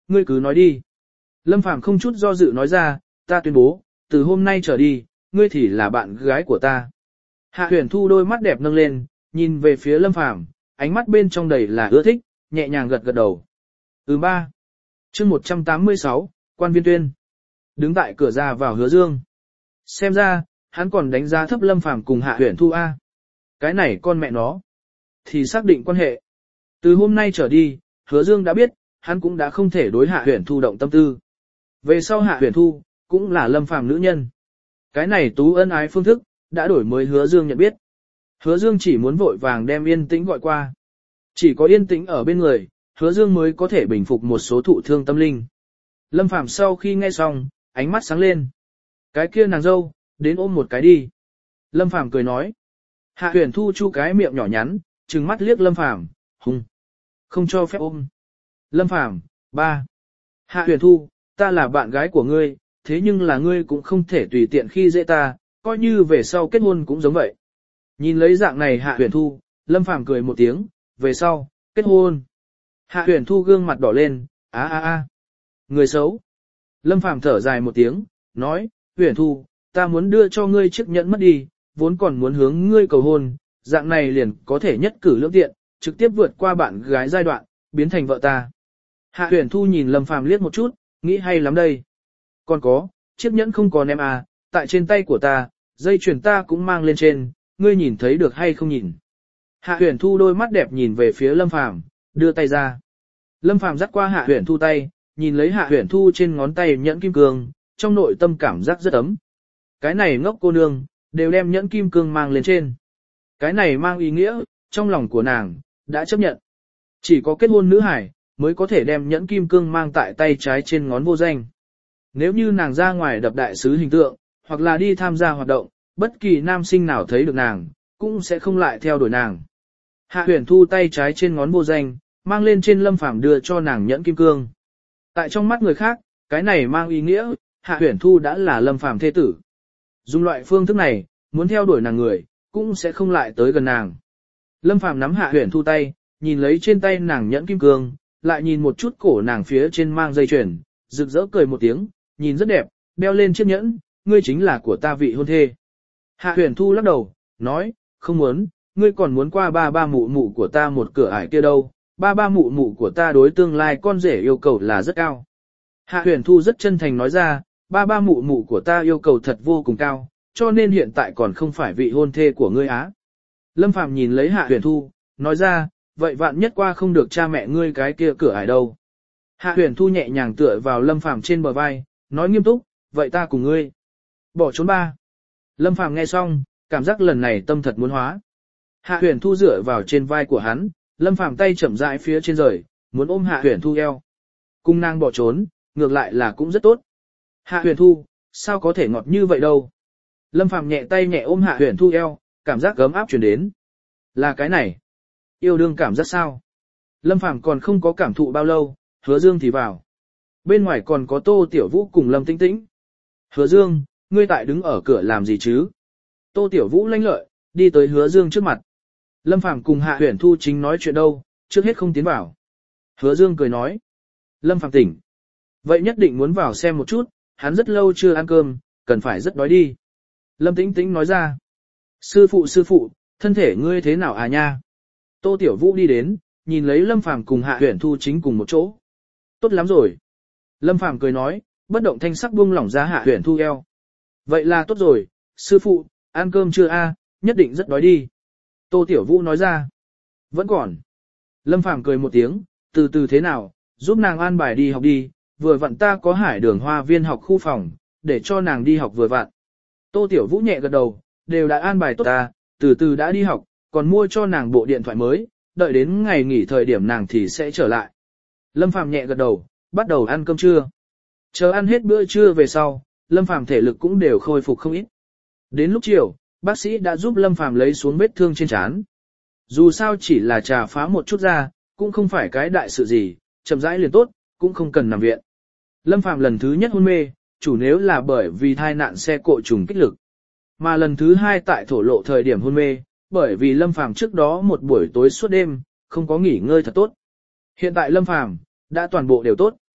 ngươi cứ nói đi. Lâm Phàm không chút do dự nói ra, ta tuyên bố, từ hôm nay trở đi, ngươi thì là bạn gái của ta. Hạ Huyền Thu đôi mắt đẹp nâng lên, nhìn về phía Lâm Phàm, ánh mắt bên trong đầy là ưa thích, nhẹ nhàng gật gật đầu. Ừ ba. Chương một trăm tám mươi sáu, Quan Viên Tuyên. Đứng tại cửa ra vào Hứa Dương. Xem ra, hắn còn đánh giá thấp Lâm Phàm cùng Hạ Huyền Thu a. Cái này con mẹ nó. Thì xác định quan hệ. Từ hôm nay trở đi, Hứa Dương đã biết, hắn cũng đã không thể đối Hạ Huyền Thu động tâm tư. Về sau Hạ Huyền Thu, cũng là Lâm Phàm nữ nhân. Cái này tú ân ái phương thức, đã đổi mới Hứa Dương nhận biết. Hứa Dương chỉ muốn vội vàng đem Yên Tĩnh gọi qua. Chỉ có Yên Tĩnh ở bên người, Hứa Dương mới có thể bình phục một số thụ thương tâm linh. Lâm Phàm sau khi nghe xong, ánh mắt sáng lên. Cái kia nàng dâu, đến ôm một cái đi. Lâm Phàm cười nói. Hạ Huyền Thu chu cái miệng nhỏ nhắn, trừng mắt liếc Lâm Phàm, hung. Không cho phép ôm. Lâm Phàm, ba. Hạ Huyền Thu, ta là bạn gái của ngươi, thế nhưng là ngươi cũng không thể tùy tiện khi dễ ta, coi như về sau kết hôn cũng giống vậy. Nhìn lấy dạng này Hạ Huyền Thu, Lâm Phàm cười một tiếng, về sau, kết hôn. Hạ Huyền Thu gương mặt đỏ lên, á á á. Người xấu. Lâm Phàm thở dài một tiếng, nói, Huyền Thu, ta muốn đưa cho ngươi chiếc nhẫn mất đi, vốn còn muốn hướng ngươi cầu hôn, dạng này liền có thể nhất cử lưỡng tiện, trực tiếp vượt qua bạn gái giai đoạn, biến thành vợ ta. Hạ Huyền Thu nhìn Lâm Phàm liếc một chút, nghĩ hay lắm đây. Còn có, chiếc nhẫn không còn em à, tại trên tay của ta, dây chuyền ta cũng mang lên trên, ngươi nhìn thấy được hay không nhìn. Hạ Huyền Thu đôi mắt đẹp nhìn về phía Lâm Phàm, đưa tay ra. Lâm Phàm dắt qua Hạ Huyền Thu tay, nhìn lấy Hạ Huyền Thu trên ngón tay nhẫn kim cương, trong nội tâm cảm giác rất ấm. Cái này ngốc cô nương, đều đem nhẫn kim cương mang lên trên. Cái này mang ý nghĩa, trong lòng của nàng, đã chấp nhận. Chỉ có kết hôn nữ hải, mới có thể đem nhẫn kim cương mang tại tay trái trên ngón vô danh. Nếu như nàng ra ngoài đập đại sứ hình tượng, hoặc là đi tham gia hoạt động, bất kỳ nam sinh nào thấy được nàng, cũng sẽ không lại theo đuổi nàng. Hạ Huyền Thu tay trái trên ngón vô danh, mang lên trên Lâm Phàm đưa cho nàng nhẫn kim cương. Tại trong mắt người khác, cái này mang ý nghĩa, Hạ Huyền Thu đã là Lâm Phàm thê tử. Dùng loại phương thức này, muốn theo đuổi nàng người, cũng sẽ không lại tới gần nàng. Lâm Phàm nắm Hạ Huyền Thu tay, nhìn lấy trên tay nàng nhẫn kim cương, lại nhìn một chút cổ nàng phía trên mang dây chuyền, rực rỡ cười một tiếng, nhìn rất đẹp, đeo lên chiếc nhẫn, ngươi chính là của ta vị hôn thê. Hạ Huyền Thu lắc đầu, nói, không muốn, ngươi còn muốn qua ba ba mụ mụ của ta một cửa ải kia đâu, ba ba mụ mụ của ta đối tương lai con rể yêu cầu là rất cao. Hạ Huyền Thu rất chân thành nói ra, ba ba mụ mụ của ta yêu cầu thật vô cùng cao, cho nên hiện tại còn không phải vị hôn thê của ngươi á. Lâm Phàm nhìn lấy Hạ Huyền Thu, nói ra, vậy vạn nhất qua không được cha mẹ ngươi cái kia cửa ải đâu. Hạ Huyền Thu nhẹ nhàng tựa vào Lâm Phàm trên bờ vai, nói nghiêm túc, vậy ta cùng ngươi. Bỏ trốn ba. Lâm Phàm nghe xong, cảm giác lần này tâm thật muốn hóa. Hạ Huyền Thu dựa vào trên vai của hắn, Lâm Phàm tay chậm rãi phía trên rời, muốn ôm Hạ Huyền Thu eo. Cung nàng bỏ trốn, ngược lại là cũng rất tốt. Hạ Huyền Thu, sao có thể ngọt như vậy đâu. Lâm Phàm nhẹ tay nhẹ ôm Hạ Huyền Thu eo, cảm giác ấm áp truyền đến. Là cái này. Yêu đương cảm giác sao? Lâm Phàm còn không có cảm thụ bao lâu, Hứa Dương thì vào. Bên ngoài còn có Tô Tiểu Vũ cùng Lâm Tĩnh Tĩnh. Hứa Dương, ngươi tại đứng ở cửa làm gì chứ? Tô Tiểu Vũ lanh lợi, đi tới Hứa Dương trước mặt. Lâm Phàm cùng Hạ Huyền Thu chính nói chuyện đâu, trước hết không tiến vào. Hứa Dương cười nói. Lâm Phàm tỉnh. Vậy nhất định muốn vào xem một chút, hắn rất lâu chưa ăn cơm, cần phải rất đói đi. Lâm Tĩnh Tĩnh nói ra. Sư phụ sư phụ, thân thể ngươi thế nào à nha? Tô Tiểu Vũ đi đến, nhìn lấy Lâm Phàm cùng Hạ Huyền Thu chính cùng một chỗ. Tốt lắm rồi. Lâm Phàm cười nói, bất động thanh sắc buông lỏng ra Hạ Huyền Thu eo. Vậy là tốt rồi, sư phụ, ăn cơm chưa a? Nhất định rất đói đi. Tô Tiểu Vũ nói ra. Vẫn còn. Lâm Phàm cười một tiếng, từ từ thế nào, giúp nàng an bài đi học đi, vừa vặn ta có Hải Đường Hoa Viên học khu phòng, để cho nàng đi học vừa vặn. Tô Tiểu Vũ nhẹ gật đầu, đều đã an bài tốt ta, từ từ đã đi học, còn mua cho nàng bộ điện thoại mới, đợi đến ngày nghỉ thời điểm nàng thì sẽ trở lại. Lâm Phàm nhẹ gật đầu, bắt đầu ăn cơm trưa. Chờ ăn hết bữa trưa về sau, Lâm Phàm thể lực cũng đều khôi phục không ít. Đến lúc chiều, bác sĩ đã giúp Lâm Phàm lấy xuống vết thương trên trán. Dù sao chỉ là trà phá một chút ra, cũng không phải cái đại sự gì, chậm rãi liền tốt, cũng không cần nằm viện. Lâm Phàm lần thứ nhất hôn mê, chủ nếu là bởi vì tai nạn xe cộ trùng kích lực. Mà lần thứ hai tại thổ lộ thời điểm hôn mê, bởi vì Lâm Phàm trước đó một buổi tối suốt đêm, không có nghỉ ngơi thật tốt. Hiện tại Lâm Phàm đã toàn bộ đều tốt.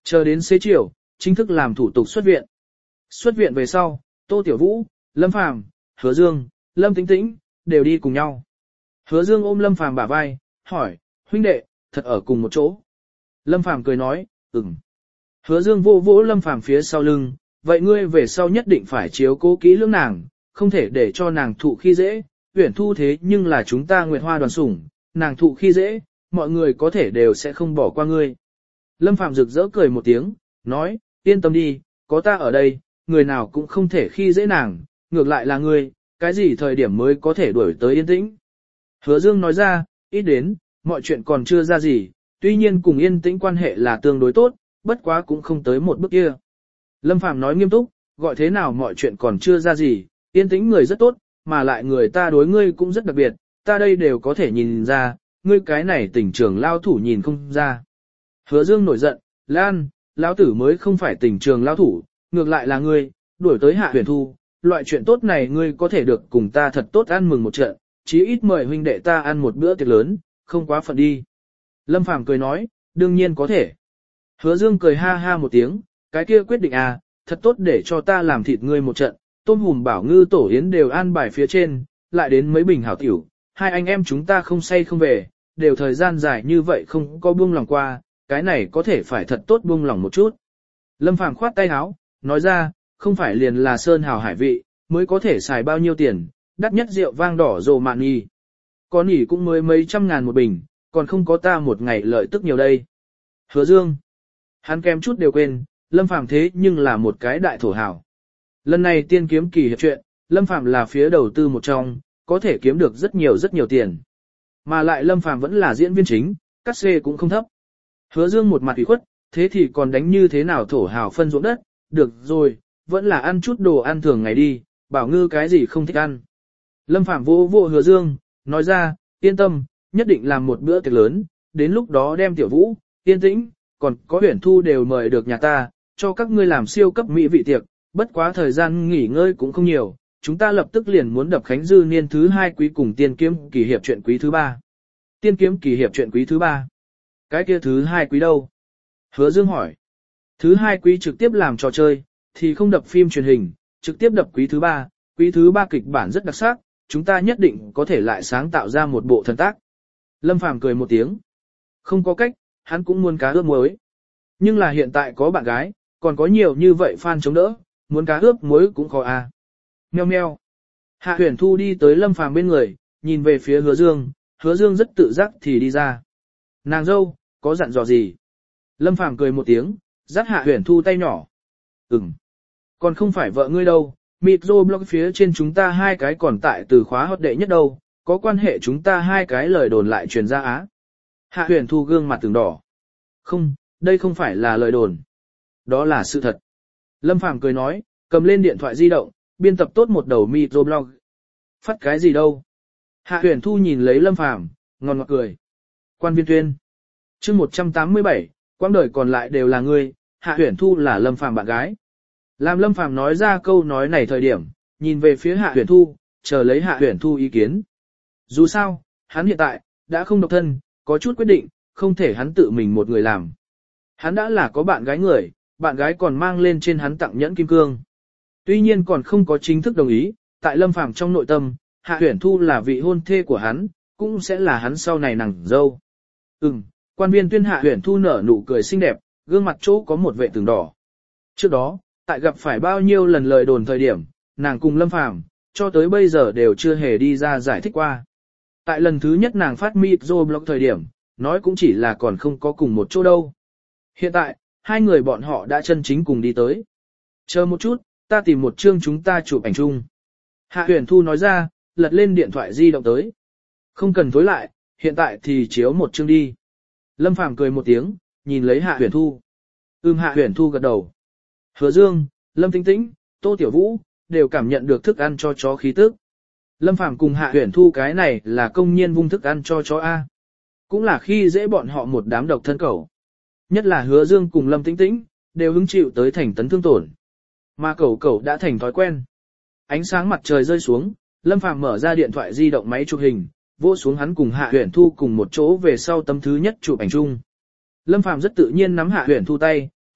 Chờ đến xế chiều, chính thức làm thủ tục xuất viện. Xuất viện về sau, Tô Tiểu Vũ, Lâm Phàm, Hứa Dương, Lâm Tĩnh Tĩnh, đều đi cùng nhau. Hứa Dương ôm Lâm Phàm bả vai, hỏi, huynh đệ, thật ở cùng một chỗ. Lâm Phàm cười nói, ừm. Hứa Dương vô vỗ Lâm Phàm phía sau lưng, vậy ngươi về sau nhất định phải chiếu cố kỹ lưỡng nàng, không thể để cho nàng thụ khi dễ, Uyển Thu thế nhưng là chúng ta Nguyệt Hoa đoàn sủng, nàng thụ khi dễ, mọi người có thể đều sẽ không bỏ qua ngươi. Lâm Phàm rực rỡ cười một tiếng, nói, yên tâm đi, có ta ở đây, người nào cũng không thể khi dễ nàng, ngược lại là ngươi, cái gì thời điểm mới có thể đuổi tới yên tĩnh. Hứa Dương nói ra, ít đến, mọi chuyện còn chưa ra gì, tuy nhiên cùng yên tĩnh quan hệ là tương đối tốt, bất quá cũng không tới một bước kia. Lâm Phàm nói nghiêm túc, gọi thế nào mọi chuyện còn chưa ra gì, yên tĩnh người rất tốt, mà lại người ta đối ngươi cũng rất đặc biệt, ta đây đều có thể nhìn ra, ngươi cái này tình trường lao thủ nhìn không ra. Hứa Dương nổi giận, Lan, lão tử mới không phải tình trường lao thủ, ngược lại là ngươi, đuổi tới Hạ Huyền Thu, loại chuyện tốt này ngươi có thể được cùng ta thật tốt ăn mừng một trận, chí ít mời huynh đệ ta ăn một bữa tiệc lớn, không quá phận đi. Lâm Phàm cười nói, đương nhiên có thể. Hứa Dương cười ha ha một tiếng, cái kia quyết định à, thật tốt để cho ta làm thịt ngươi một trận, tôm hùm bảo ngư tổ yến đều an bài phía trên, lại đến mấy bình hảo tiểu, hai anh em chúng ta không say không về, đều thời gian dài như vậy không có buông lòng qua, cái này có thể phải thật tốt buông lòng một chút. Lâm Phàm khoát tay áo, nói ra, không phải liền là sơn hào hải vị, mới có thể xài bao nhiêu tiền, đắt nhất rượu vang đỏ rồ mạn nhì. Con nhỉ cũng mới mấy trăm ngàn một bình, còn không có ta một ngày lợi tức nhiều đây. Hứa Dương, hắn kém chút đều quên, Lâm Phàm thế nhưng là một cái đại thổ hào. Lần này tiên kiếm kỳ hiệp chuyện, Lâm Phàm là phía đầu tư một trong, có thể kiếm được rất nhiều rất nhiều tiền. Mà lại Lâm Phàm vẫn là diễn viên chính, cát xê cũng không thấp. Hứa Dương một mặt ủy khuất, thế thì còn đánh như thế nào thổ hào phân ruộng đất, được rồi, vẫn là ăn chút đồ ăn thường ngày đi, bảo ngư cái gì không thích ăn. Lâm Phàm vô vô Hứa Dương, nói ra, yên tâm, nhất định làm một bữa tiệc lớn, đến lúc đó đem Tiểu Vũ, Yên Tĩnh, còn có Uyển Thu đều mời được nhà ta, cho các ngươi làm siêu cấp mỹ vị tiệc, bất quá thời gian nghỉ ngơi cũng không nhiều, chúng ta lập tức liền muốn đập khánh dư niên thứ hai quý cùng tiên kiếm kỳ hiệp truyện quý thứ ba. Tiên kiếm kỳ hiệp truyện quý thứ ba. Cái kia thứ hai quý đâu? Hứa Dương hỏi. Thứ hai quý trực tiếp làm trò chơi, thì không đập phim truyền hình, trực tiếp đập quý thứ ba, quý thứ ba kịch bản rất đặc sắc, chúng ta nhất định có thể lại sáng tạo ra một bộ thần tác. Lâm Phàm cười một tiếng. Không có cách, hắn cũng muốn cá ướp muối. Nhưng là hiện tại có bạn gái, còn có nhiều như vậy fan chống đỡ, muốn cá ướp muối cũng khó à. Meo meo. Hạ Huyền Thu đi tới Lâm Phàm bên người, nhìn về phía Hứa Dương, Hứa Dương rất tự giác thì đi ra. Nàng dâu, có dặn dò gì? Lâm Phàm cười một tiếng, dắt Hạ Huyền Thu tay nhỏ. Ừm. Còn không phải vợ ngươi đâu, microblog phía trên chúng ta hai cái còn tại từ khóa hot đệ nhất đâu, có quan hệ chúng ta hai cái lời đồn lại truyền ra á. Hạ Huyền Thu gương mặt từng đỏ. Không, đây không phải là lời đồn. Đó là sự thật. Lâm Phàm cười nói, cầm lên điện thoại di động, biên tập tốt một đầu microblog. Phát cái gì đâu? Hạ Huyền Thu nhìn lấy Lâm Phàm, ngon ngọt cười. Quan viên tuyên. Chương một trăm tám mươi bảy, quãng đời còn lại đều là ngươi, Hạ Huyền Thu là Lâm Phàm bạn gái. Làm Lâm Phàm nói ra câu nói này thời điểm, nhìn về phía Hạ Huyền Thu, chờ lấy Hạ Huyền Thu ý kiến. Dù sao, hắn hiện tại, đã không độc thân, có chút quyết định, không thể hắn tự mình một người làm. Hắn đã là có bạn gái người, bạn gái còn mang lên trên hắn tặng nhẫn kim cương. Tuy nhiên còn không có chính thức đồng ý, tại Lâm Phàm trong nội tâm, Hạ Huyền Thu là vị hôn thê của hắn, cũng sẽ là hắn sau này nàng dâu. Ừm, quan viên tuyên Hạ Huyền Thu nở nụ cười xinh đẹp, gương mặt chỗ có một vệ tường đỏ. Trước đó, tại gặp phải bao nhiêu lần lời đồn thời điểm, nàng cùng Lâm Phàm cho tới bây giờ đều chưa hề đi ra giải thích qua. Tại lần thứ nhất nàng phát microblog thời điểm, nói cũng chỉ là còn không có cùng một chỗ đâu. Hiện tại, hai người bọn họ đã chân chính cùng đi tới. Chờ một chút, ta tìm một chương chúng ta chụp ảnh chung. Hạ Huyền Thu nói ra, lật lên điện thoại di động tới. Không cần tối lại, hiện tại thì chiếu một chương đi. Lâm Phàm cười một tiếng, nhìn lấy Hạ Huyền Thu. Ừm, Hạ Huyền Thu gật đầu. Hứa Dương, Lâm Tĩnh Tĩnh, Tô Tiểu Vũ, đều cảm nhận được thức ăn cho chó khí tức. Lâm Phàm cùng Hạ Huyền Thu cái này là công nhiên vung thức ăn cho chó A. Cũng là khi dễ bọn họ một đám độc thân cẩu. Nhất là Hứa Dương cùng Lâm Tĩnh Tĩnh, đều hứng chịu tới thành tấn thương tổn. Mà cẩu cẩu đã thành thói quen. Ánh sáng mặt trời rơi xuống, Lâm Phàm mở ra điện thoại di động máy chụp hình, vỗ xuống hắn cùng Hạ Huyền Thu cùng một chỗ về sau tấm thứ nhất chụp ảnh chung. Lâm Phàm rất tự nhiên nắm Hạ Huyền Thu tay,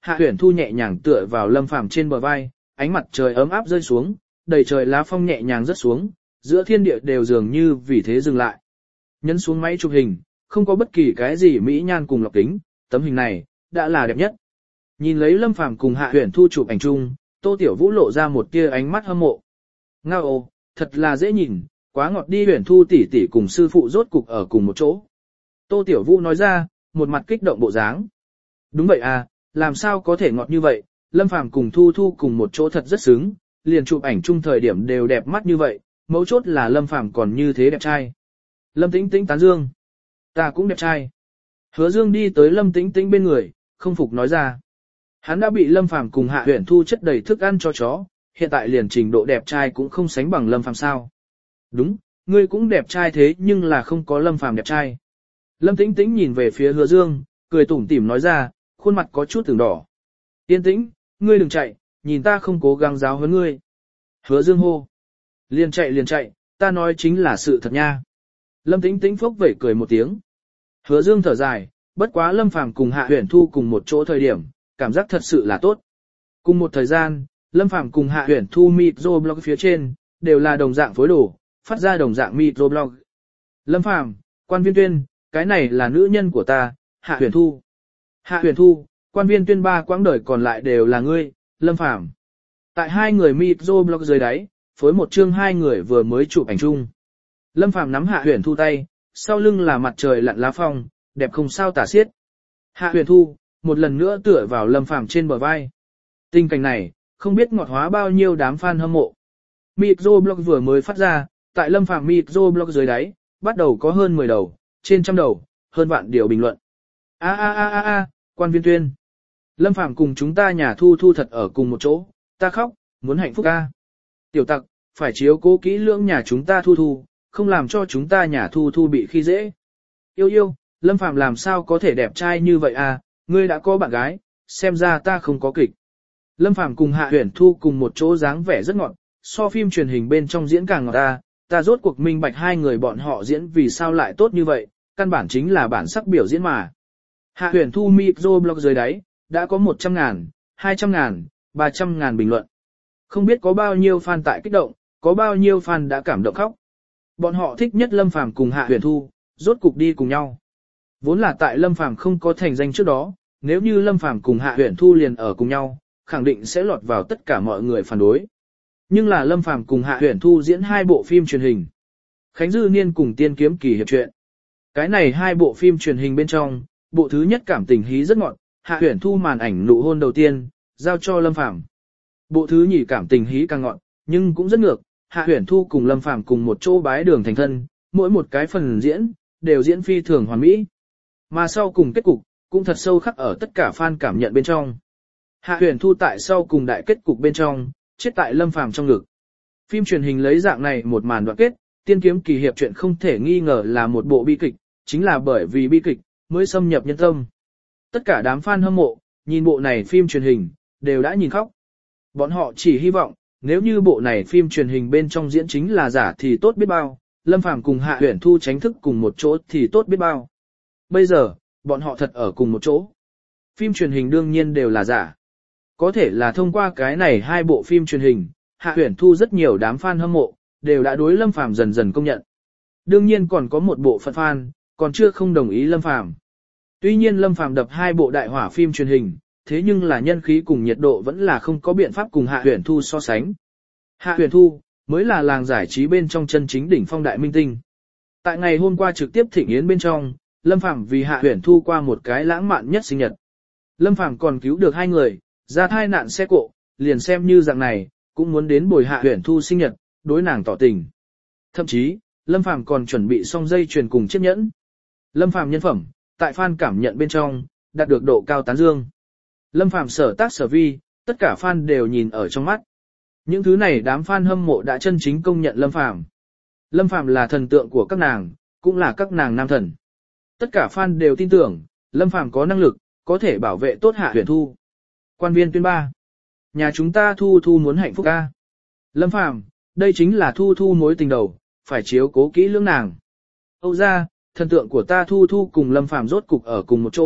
Hạ Huyền Thu nhẹ nhàng tựa vào Lâm Phàm trên bờ vai, ánh mặt trời ấm áp rơi xuống, đầy trời lá phong nhẹ nhàng rớt xuống, giữa thiên địa đều dường như vì thế dừng lại. Nhấn xuống máy chụp hình, không có bất kỳ cái gì mỹ nhan cùng lọc kính, tấm hình này đã là đẹp nhất. Nhìn lấy Lâm Phàm cùng Hạ Huyền Thu chụp ảnh chung, Tô Tiểu Vũ lộ ra một tia ánh mắt hâm mộ. Ngao ồ, thật là dễ nhìn, quá ngọt đi. Huyền Thu tỷ tỷ cùng sư phụ rốt cục ở cùng một chỗ. Tô Tiểu Vũ nói ra, một mặt kích động bộ dáng. Đúng vậy à, làm sao có thể ngọt như vậy, Lâm Phàm cùng Thu Thu cùng một chỗ thật rất xứng, liền chụp ảnh chung thời điểm đều đẹp mắt như vậy, mấu chốt là Lâm Phàm còn như thế đẹp trai. Lâm Tĩnh Tĩnh tán dương. Ta cũng đẹp trai. Hứa Dương đi tới Lâm Tĩnh Tĩnh bên người, không phục nói ra. Hắn đã bị Lâm Phàm cùng Hạ Huyền Thu chất đầy thức ăn cho chó, hiện tại liền trình độ đẹp trai cũng không sánh bằng Lâm Phàm sao. Đúng, ngươi cũng đẹp trai thế nhưng là không có Lâm Phàm đẹp trai. Lâm Tĩnh Tĩnh nhìn về phía Hứa Dương, cười tủm tỉm nói ra, khuôn mặt có chút ửng đỏ. Yên tĩnh, ngươi đừng chạy, nhìn ta không cố gắng giáo huấn ngươi. Hứa Dương hô. Liền chạy liền chạy, ta nói chính là sự thật nha. Lâm Tĩnh Tĩnh phốc vẩy cười một tiếng. Hứa Dương thở dài, bất quá Lâm Phàm cùng Hạ Huyền Thu cùng một chỗ thời điểm, cảm giác thật sự là tốt. Cùng một thời gian, Lâm Phàm cùng Hạ Huyền Thu microblog phía trên, đều là đồng dạng phối đồ, phát ra đồng dạng microblog. Lâm Phàm, Quan Viên Tuyên, cái này là nữ nhân của ta, Hạ Huyền Thu. Hạ Huyền Thu, Quan Viên Tuyên ba quãng đời còn lại đều là ngươi, Lâm Phàm. Tại hai người microblog dưới đáy, phối một chương hai người vừa mới chụp ảnh chung. Lâm Phàm nắm Hạ Huyền Thu tay, sau lưng là mặt trời lặn lá phong, đẹp không sao tả xiết. Hạ Huyền Thu, một lần nữa tựa vào Lâm Phàm trên bờ vai. Tình cảnh này, không biết ngọt hóa bao nhiêu đám fan hâm mộ. Microblog vừa mới phát ra, tại Lâm Phàm microblog dưới đáy, bắt đầu có hơn mười đầu, trên trăm đầu, hơn vạn điều bình luận. A a a a a, Quan Viên Tuyên. Lâm Phàm cùng chúng ta nhà Thu Thu thật ở cùng một chỗ, ta khóc, muốn hạnh phúc a. Tiểu tặc, phải chiếu cố kỹ lưỡng nhà chúng ta Thu Thu, không làm cho chúng ta nhà Thu Thu bị khi dễ. Yêu yêu, Lâm Phàm làm sao có thể đẹp trai như vậy à, ngươi đã có bạn gái, xem ra ta không có kịch. Lâm Phàm cùng Hạ Huyền Thu cùng một chỗ dáng vẻ rất ngọt, so phim truyền hình bên trong diễn càng ngọt ta, ta rốt cuộc minh bạch hai người bọn họ diễn vì sao lại tốt như vậy, căn bản chính là bản sắc biểu diễn mà. Hạ Huyền Thu microblog dưới đáy, đã có một trăm ngàn, hai trăm ngàn, ba trăm ngàn bình luận. Không biết có bao nhiêu fan tại kích động, có bao nhiêu fan đã cảm động khóc. Bọn họ thích nhất Lâm Phàm cùng Hạ Huyền Thu, rốt cục đi cùng nhau. Vốn là tại Lâm Phàm không có thành danh trước đó, nếu như Lâm Phàm cùng Hạ Huyền Thu liền ở cùng nhau, khẳng định sẽ lọt vào tất cả mọi người phản đối. Nhưng là Lâm Phàm cùng Hạ Huyền Thu diễn hai bộ phim truyền hình. Khánh Dư Niên cùng Tiên Kiếm Kỳ hiệp truyện. Cái này hai bộ phim truyền hình bên trong, bộ thứ nhất cảm tình hí rất ngọt, Hạ Huyền Thu màn ảnh nụ hôn đầu tiên, giao cho Lâm Phàm. Bộ thứ nhì cảm tình hí càng ngọt, nhưng cũng rất ngược, Hạ Huyền Thu cùng Lâm Phàm cùng một chỗ bái đường thành thân, mỗi một cái phần diễn, đều diễn phi thường hoàn mỹ. Mà sau cùng kết cục, cũng thật sâu khắc ở tất cả fan cảm nhận bên trong. Hạ Huyền Thu tại sau cùng đại kết cục bên trong, chết tại Lâm Phàm trong ngực. Phim truyền hình lấy dạng này một màn đoạn kết, Tiên Kiếm Kỳ hiệp truyện không thể nghi ngờ là một bộ bi kịch, chính là bởi vì bi kịch mới xâm nhập nhân tâm. Tất cả đám fan hâm mộ, nhìn bộ này phim truyền hình, đều đã nhìn khóc. Bọn họ chỉ hy vọng, nếu như bộ này phim truyền hình bên trong diễn chính là giả thì tốt biết bao, Lâm Phàm cùng Hạ Huyền Thu tránh thức cùng một chỗ thì tốt biết bao. Bây giờ, bọn họ thật ở cùng một chỗ. Phim truyền hình đương nhiên đều là giả. Có thể là thông qua cái này hai bộ phim truyền hình, Hạ Huyền Thu rất nhiều đám fan hâm mộ, đều đã đối Lâm Phàm dần dần công nhận. Đương nhiên còn có một bộ phận fan, còn chưa không đồng ý Lâm Phàm. Tuy nhiên Lâm Phàm đập hai bộ đại hỏa phim truyền hình, thế nhưng là nhân khí cùng nhiệt độ vẫn là không có biện pháp cùng Hạ Huyền Thu so sánh. Hạ Huyền Thu mới là làng giải trí bên trong chân chính đỉnh phong đại minh tinh. Tại ngày hôm qua trực tiếp thịnh yến bên trong, Lâm Phàm vì Hạ Huyền Thu qua một cái lãng mạn nhất sinh nhật. Lâm Phàm còn cứu được hai người, ra thai nạn xe cộ, liền xem như dạng này, cũng muốn đến bồi Hạ Huyền Thu sinh nhật, đối nàng tỏ tình. Thậm chí, Lâm Phàm còn chuẩn bị xong dây chuyền cùng chiếc nhẫn. Lâm Phàm nhân phẩm, tại fan cảm nhận bên trong, đạt được độ cao tán dương. Lâm Phàm sở tác sở vi, tất cả fan đều nhìn ở trong mắt. Những thứ này đám fan hâm mộ đã chân chính công nhận Lâm Phàm. Lâm Phàm là thần tượng của các nàng, cũng là các nàng nam thần. Tất cả fan đều tin tưởng, Lâm Phàm có năng lực, có thể bảo vệ tốt Hạ Huyền Thu. Quan Viên Tuyên ba. Nhà chúng ta Thu Thu muốn hạnh phúc ca. Lâm Phàm, đây chính là Thu Thu mối tình đầu, phải chiếu cố kỹ lưỡng nàng. Âu ra, thần tượng của ta Thu Thu cùng Lâm Phàm rốt cục ở cùng một chỗ,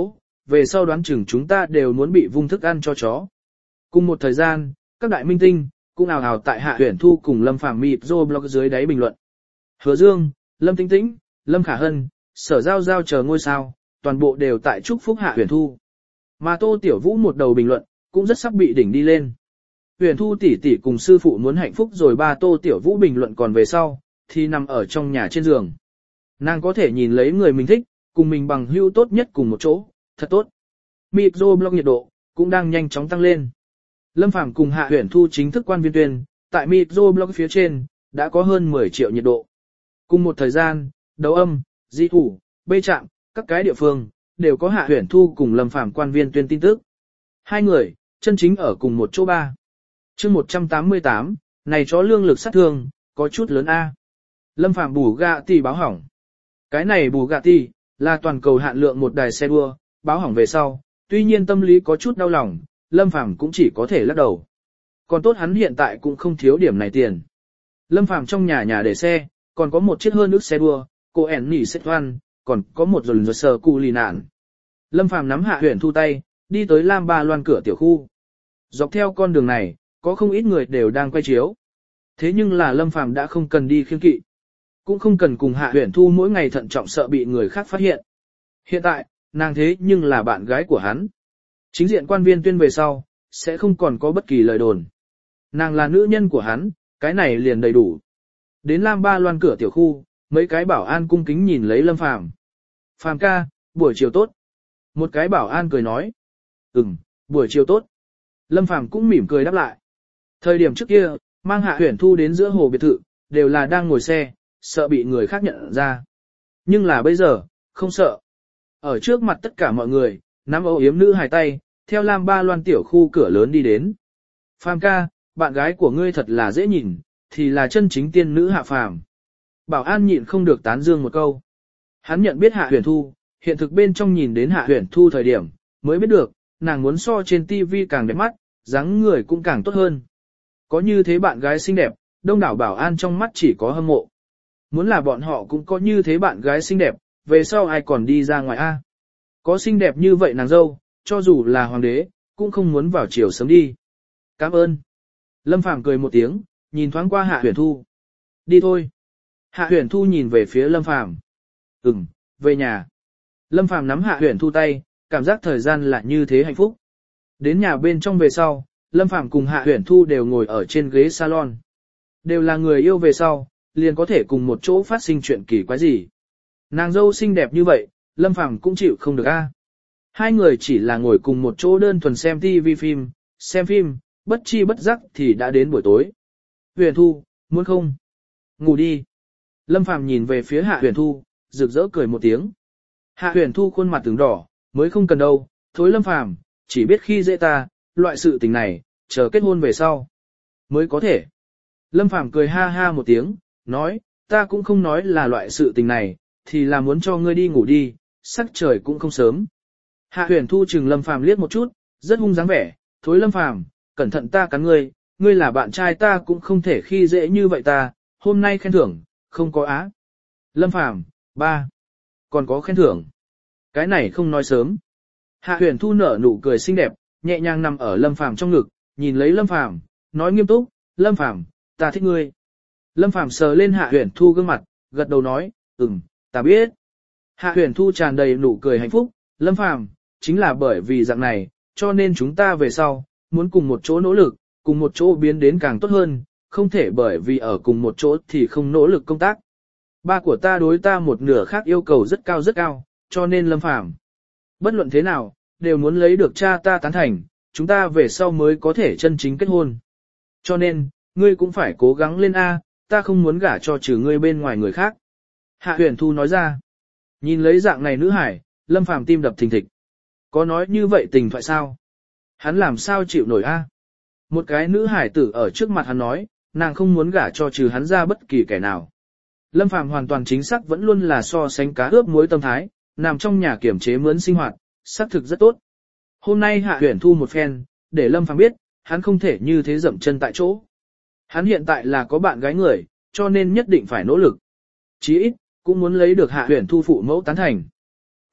về sau đoán chừng chúng ta đều muốn bị vung thức ăn cho chó. Cùng một thời gian, các đại minh tinh cũng ào ào tại Hạ Huyền Thu cùng Lâm Phàm mịp rô blog dưới đáy bình luận. Hứa Dương, Lâm Tĩnh Tĩnh, Lâm Khả Hân, Sở Giao Giao chờ ngôi sao, toàn bộ đều tại chúc phúc Hạ Huyền Thu. Mà Tô Tiểu Vũ một đầu bình luận, cũng rất sắp bị đỉnh đi lên. Huyền Thu tỷ tỷ cùng sư phụ muốn hạnh phúc rồi, ba Tô Tiểu Vũ bình luận còn về sau, thì nằm ở trong nhà trên giường. Nàng có thể nhìn lấy người mình thích, cùng mình bằng hữu tốt nhất cùng một chỗ, thật tốt. Micro blog nhiệt độ, cũng đang nhanh chóng tăng lên. Lâm Phàm cùng Hạ Huyền Thu chính thức quan viên tuyên, tại Micro blog phía trên, đã có hơn mười triệu nhiệt độ. Cùng một thời gian, đấu âm, di thủ, bê trạm, các cái địa phương, đều có Hạ Huyền Thu cùng Lâm Phàm quan viên tuyên tin tức. Hai người, chân chính ở cùng một chỗ ba. chương một trăm tám mươi tám, này chó lương lực sát thương, có chút lớn A. Lâm Phàm bù gạ tỷ báo hỏng. Cái này bù gạ tỷ, là toàn cầu hạn lượng một đài xe đua, báo hỏng về sau, tuy nhiên tâm lý có chút đau lòng, Lâm Phàm cũng chỉ có thể lắc đầu. Còn tốt hắn hiện tại cũng không thiếu điểm này tiền. Lâm Phàm trong nhà nhà để xe, còn có một chiếc hơn nước xe đua, cô ẻn nỉ xếp toan, còn có một dồn dồn sờ cu lì nạn. Lâm Phàm nắm Hạ Huyền Thu tay, đi tới Lam Ba Loan cửa tiểu khu. Dọc theo con đường này, có không ít người đều đang quay chiếu. Thế nhưng là Lâm Phàm đã không cần đi khiêng kỵ. Cũng không cần cùng Hạ Huyền Thu mỗi ngày thận trọng sợ bị người khác phát hiện. Hiện tại, nàng thế nhưng là bạn gái của hắn. Chính diện quan viên tuyên về sau, sẽ không còn có bất kỳ lời đồn. Nàng là nữ nhân của hắn, cái này liền đầy đủ. Đến Lam Ba Loan cửa tiểu khu, mấy cái bảo an cung kính nhìn lấy Lâm Phàm. Phàm ca, buổi chiều tốt. Một cái bảo an cười nói. Ừm, buổi chiều tốt. Lâm Phàm cũng mỉm cười đáp lại. Thời điểm trước kia, mang Hạ Huyền Thu đến giữa hồ biệt thự, đều là đang ngồi xe, sợ bị người khác nhận ra. Nhưng là bây giờ, không sợ. Ở trước mặt tất cả mọi người, nắm âu yếm nữ hài tay, theo Lam Ba Loan tiểu khu cửa lớn đi đến. Phàm ca, bạn gái của ngươi thật là dễ nhìn, thì là chân chính tiên nữ Hạ Phàm. Bảo an nhịn không được tán dương một câu. Hắn nhận biết Hạ Huyền Thu, hiện thực bên trong nhìn đến Hạ Huyền Thu thời điểm, mới biết được, nàng muốn so trên tivi càng đẹp mắt, dáng người cũng càng tốt hơn. Có như thế bạn gái xinh đẹp, đông đảo bảo an trong mắt chỉ có hâm mộ. Muốn là bọn họ cũng có như thế bạn gái xinh đẹp, về sau ai còn đi ra ngoài a? Có xinh đẹp như vậy nàng dâu, cho dù là hoàng đế, cũng không muốn vào chiều sớm đi. Cảm ơn. Lâm Phàm cười một tiếng, nhìn thoáng qua Hạ Huyền Thu. Đi thôi. Hạ Huyền Thu nhìn về phía Lâm Phàm. Ừm, về nhà. Lâm Phàm nắm Hạ Huyền Thu tay, cảm giác thời gian là như thế hạnh phúc. Đến nhà bên trong về sau, Lâm Phàm cùng Hạ Huyền Thu đều ngồi ở trên ghế salon. Đều là người yêu về sau, liền có thể cùng một chỗ phát sinh chuyện kỳ quái gì. Nàng dâu xinh đẹp như vậy, Lâm Phàm cũng chịu không được a. Hai người chỉ là ngồi cùng một chỗ đơn thuần xem ti vi phim, xem phim, bất chi bất giác thì đã đến buổi tối. Huyền Thu, muốn không? Ngủ đi. Lâm Phàm nhìn về phía Hạ Huyền Thu, rực rỡ cười một tiếng. Hạ Huyền Thu khuôn mặt từng đỏ, mới không cần đâu, thối Lâm Phàm, chỉ biết khi dễ ta, loại sự tình này, chờ kết hôn về sau. Mới có thể. Lâm Phàm cười ha ha một tiếng, nói, ta cũng không nói là loại sự tình này, thì là muốn cho ngươi đi ngủ đi, sắc trời cũng không sớm. Hạ Huyền Thu chừng Lâm Phàm liếc một chút, rất hung dáng vẻ, thối Lâm Phàm, cẩn thận ta cắn ngươi, ngươi là bạn trai ta cũng không thể khi dễ như vậy ta, hôm nay khen thưởng, không có á. Lâm Phàm, ba, còn có khen thưởng. Cái này không nói sớm. Hạ Huyền Thu nở nụ cười xinh đẹp, nhẹ nhàng nằm ở Lâm Phàm trong ngực, nhìn lấy Lâm Phàm, nói nghiêm túc, Lâm Phàm, ta thích ngươi. Lâm Phàm sờ lên Hạ Huyền Thu gương mặt, gật đầu nói, ừm, ta biết. Hạ Huyền Thu tràn đầy nụ cười hạnh phúc, Lâm Phàm, chính là bởi vì dạng này, cho nên chúng ta về sau, muốn cùng một chỗ nỗ lực, cùng một chỗ biến đến càng tốt hơn, không thể bởi vì ở cùng một chỗ thì không nỗ lực công tác. Ba của ta đối ta một nửa khác yêu cầu rất cao rất cao, cho nên Lâm Phàm, bất luận thế nào, đều muốn lấy được cha ta tán thành, chúng ta về sau mới có thể chân chính kết hôn. Cho nên, ngươi cũng phải cố gắng lên A, ta không muốn gả cho trừ ngươi bên ngoài người khác. Hạ Huyền Thu nói ra, nhìn lấy dạng này nữ hải, Lâm Phàm tim đập thình thịch. Có nói như vậy tình thoại sao? Hắn làm sao chịu nổi A? Một cái nữ hải tử ở trước mặt hắn nói, nàng không muốn gả cho trừ hắn ra bất kỳ kẻ nào. Lâm Phàm hoàn toàn chính xác vẫn luôn là so sánh cá ướp muối tâm thái, nằm trong nhà kiểm chế mướn sinh hoạt, xác thực rất tốt. Hôm nay Hạ Huyền Thu một phen, để Lâm Phàm biết, hắn không thể như thế dậm chân tại chỗ. Hắn hiện tại là có bạn gái người, cho nên nhất định phải nỗ lực. Chí ít, cũng muốn lấy được Hạ Huyền Thu phụ mẫu tán thành.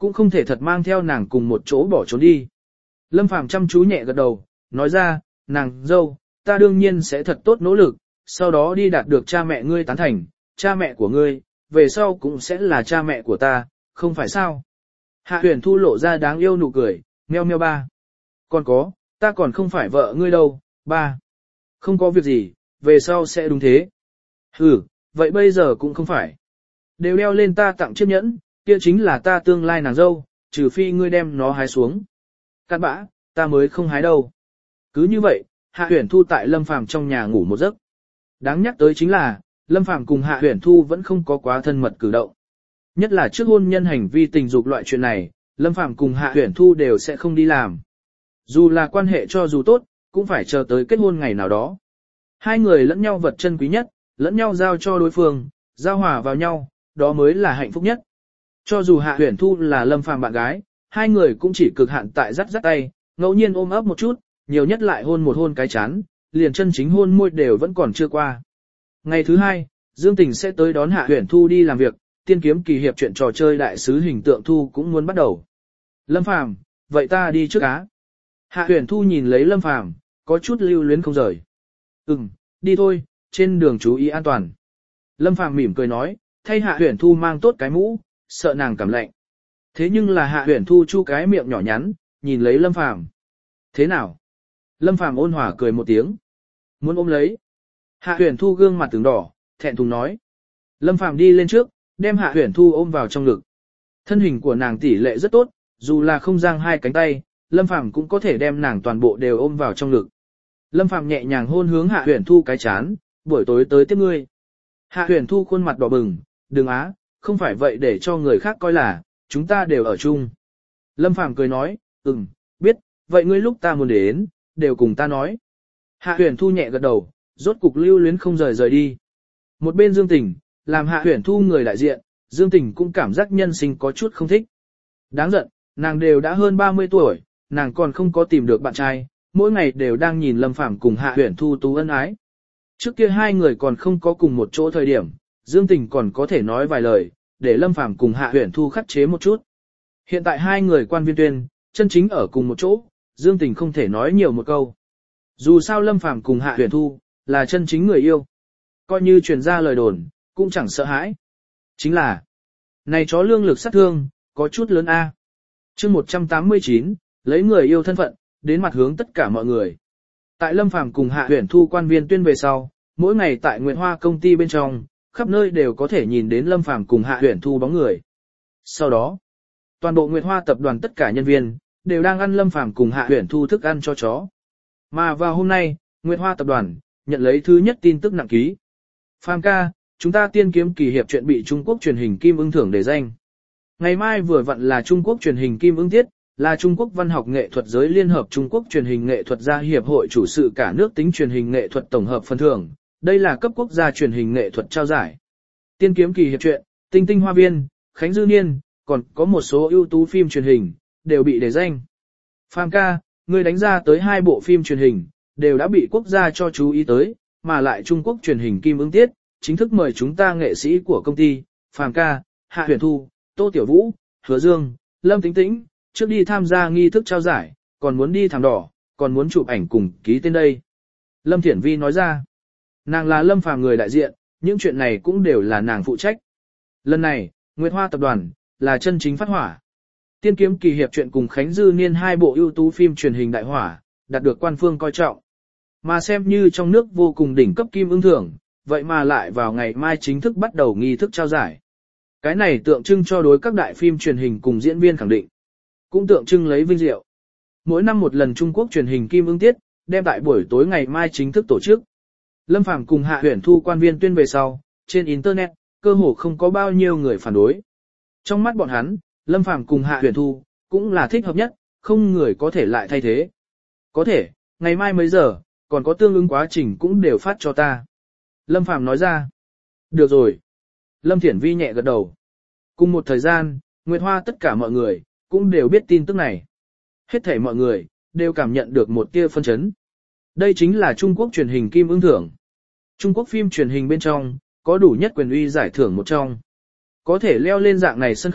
cũng không thể thật mang theo nàng cùng một chỗ bỏ trốn đi. Lâm Phàm chăm chú nhẹ gật đầu, nói ra, nàng dâu, ta đương nhiên sẽ thật tốt nỗ lực, sau đó đi đạt được cha mẹ ngươi tán thành, cha mẹ của ngươi, về sau cũng sẽ là cha mẹ của ta, không phải sao? Hạ Huyền Thu lộ ra đáng yêu nụ cười, meo meo ba. Còn có, ta còn không phải vợ ngươi đâu, ba. Không có việc gì, về sau sẽ đúng thế. Ừ, vậy bây giờ cũng không phải. Đều đeo lên ta tặng chiếc nhẫn, kia chính là ta tương lai nàng dâu, trừ phi ngươi đem nó hái xuống. Cát bã, ta mới không hái đâu. Cứ như vậy, Hạ Huyền Thu tại Lâm Phàm trong nhà ngủ một giấc. Đáng nhắc tới chính là, Lâm Phàm cùng Hạ Huyền Thu vẫn không có quá thân mật cử động. Nhất là trước hôn nhân hành vi tình dục loại chuyện này, Lâm Phàm cùng Hạ Huyền Thu đều sẽ không đi làm. Dù là quan hệ cho dù tốt, cũng phải chờ tới kết hôn ngày nào đó. Hai người lẫn nhau vật chân quý nhất, lẫn nhau giao cho đối phương, giao hòa vào nhau, đó mới là hạnh phúc nhất. Cho dù Hạ Huyền Thu là Lâm Phàm bạn gái, hai người cũng chỉ cực hạn tại dắt dắt tay, ngẫu nhiên ôm ấp một chút, nhiều nhất lại hôn một hôn cái chán, liền chân chính hôn môi đều vẫn còn chưa qua. Ngày thứ hai, Dương Tình sẽ tới đón Hạ Huyền Thu đi làm việc, tiên kiếm kỳ hiệp chuyện trò chơi đại sứ hình tượng thu cũng muốn bắt đầu. Lâm Phàm, vậy ta đi trước á. Hạ Huyền Thu nhìn lấy Lâm Phàm, có chút lưu luyến không rời. Ừm, đi thôi, trên đường chú ý an toàn. Lâm Phàm mỉm cười nói, thay Hạ Huyền Thu mang tốt cái mũ, sợ nàng cảm lạnh. Thế nhưng là Hạ Huyền Thu chu cái miệng nhỏ nhắn, nhìn lấy Lâm Phàm. Thế nào? Lâm Phàm ôn hòa cười một tiếng. Muốn ôm lấy. Hạ Huyền Thu gương mặt từng đỏ, thẹn thùng nói. Lâm Phàm đi lên trước, đem Hạ Huyền Thu ôm vào trong ngực. Thân hình của nàng tỷ lệ rất tốt, dù là không giang hai cánh tay, Lâm Phàm cũng có thể đem nàng toàn bộ đều ôm vào trong ngực. Lâm Phàm nhẹ nhàng hôn hướng Hạ Huyền Thu cái chán, buổi tối tới tiếp ngươi. Hạ Huyền Thu khuôn mặt đỏ bừng, đừng á, không phải vậy để cho người khác coi là, chúng ta đều ở chung. Lâm Phàm cười nói, ừm, biết, vậy ngươi lúc ta muốn đến, đều cùng ta nói. Hạ Huyền Thu nhẹ gật đầu, rốt cục lưu luyến không rời rời đi. Một bên Dương Tình, làm Hạ Huyền Thu người đại diện, Dương Tình cũng cảm giác nhân sinh có chút không thích. Đáng giận, nàng đều đã hơn ba mươi tuổi, nàng còn không có tìm được bạn trai, mỗi ngày đều đang nhìn Lâm Phàm cùng Hạ Huyền Thu tú ân ái. Trước kia hai người còn không có cùng một chỗ thời điểm, Dương Tình còn có thể nói vài lời, để Lâm Phàm cùng Hạ Huyền Thu khắc chế một chút. Hiện tại hai người quan viên tuyên, chân chính ở cùng một chỗ, Dương Tình không thể nói nhiều một câu. Dù sao Lâm Phàm cùng Hạ Huyền Thu là chân chính người yêu, coi như truyền ra lời đồn, cũng chẳng sợ hãi. Chính là, này chó lương lực sát thương, có chút lớn a. Chương một trăm tám mươi chín, lấy người yêu thân phận, đến mặt hướng tất cả mọi người. Tại Lâm Phàm cùng Hạ Huyền Thu quan viên tuyên về sau, mỗi ngày tại Nguyệt Hoa công ty bên trong, khắp nơi đều có thể nhìn đến Lâm Phàm cùng Hạ Huyền Thu bóng người. Sau đó, toàn bộ Nguyệt Hoa tập đoàn tất cả nhân viên đều đang ăn Lâm Phàm cùng Hạ Huyền Thu thức ăn cho chó. Mà vào hôm nay, Nguyệt Hoa tập đoàn nhận lấy thứ nhất tin tức nặng ký. Phàm ca, chúng ta tiên kiếm kỳ hiệp chuyện bị Trung Quốc truyền hình Kim Ưng thưởng đề danh. Ngày mai vừa vặn là Trung Quốc truyền hình Kim Ưng tiết, là Trung Quốc văn học nghệ thuật giới liên hợp Trung Quốc truyền hình nghệ thuật gia hiệp hội chủ sự cả nước tính truyền hình nghệ thuật tổng hợp phần thưởng. Đây là cấp quốc gia truyền hình nghệ thuật trao giải. Tiên kiếm kỳ hiệp truyện, Tinh Tinh Hoa Viên, Khánh Dư Niên, còn có một số ưu tú phim truyền hình, đều bị đề danh. Phàm ca, người đánh ra tới hai bộ phim truyền hình, đều đã bị quốc gia cho chú ý tới, mà lại Trung Quốc truyền hình Kim Ưng tiết, chính thức mời chúng ta nghệ sĩ của công ty, Phàm ca, Hạ Huyền Thu, Tô Tiểu Vũ, Hứa Dương, Lâm Tĩnh Tĩnh, trước đi tham gia nghi thức trao giải, còn muốn đi thảm đỏ, còn muốn chụp ảnh cùng ký tên đây. Lâm Thiển Vi nói ra, nàng là Lâm Phàm người đại diện, những chuyện này cũng đều là nàng phụ trách. Lần này, Nguyệt Hoa tập đoàn là chân chính phát hỏa. Tiên kiếm kỳ hiệp truyện cùng Khánh Dư Niên hai bộ ưu tú phim truyền hình đại hỏa, đạt được quan phương coi trọng. Mà xem như trong nước vô cùng đỉnh cấp Kim Ưng thưởng, vậy mà lại vào ngày mai chính thức bắt đầu nghi thức trao giải. Cái này tượng trưng cho đối các đại phim truyền hình cùng diễn viên khẳng định, cũng tượng trưng lấy vinh diệu. Mỗi năm một lần Trung Quốc truyền hình Kim Ưng tiết, đem tại buổi tối ngày mai chính thức tổ chức. Lâm Phàm cùng Hạ Huyền Thu quan viên tuyên về sau, trên internet, cơ hồ không có bao nhiêu người phản đối. Trong mắt bọn hắn, Lâm Phàm cùng Hạ Huyền Thu cũng là thích hợp nhất, không người có thể lại thay thế. Có thể, ngày mai mấy giờ, còn có tương ứng quá trình cũng đều phát cho ta. Lâm Phàm nói ra. Được rồi. Lâm Thiển Vi nhẹ gật đầu. Cùng một thời gian, Nguyệt Hoa tất cả mọi người cũng đều biết tin tức này. Hết thảy mọi người đều cảm nhận được một tia phân chấn. Đây chính là Trung Quốc truyền hình Kim Ưng thưởng. Trung Quốc phim truyền hình bên trong có đủ nhất quyền uy giải thưởng một trong. Có thể leo lên dạng này sân khấu,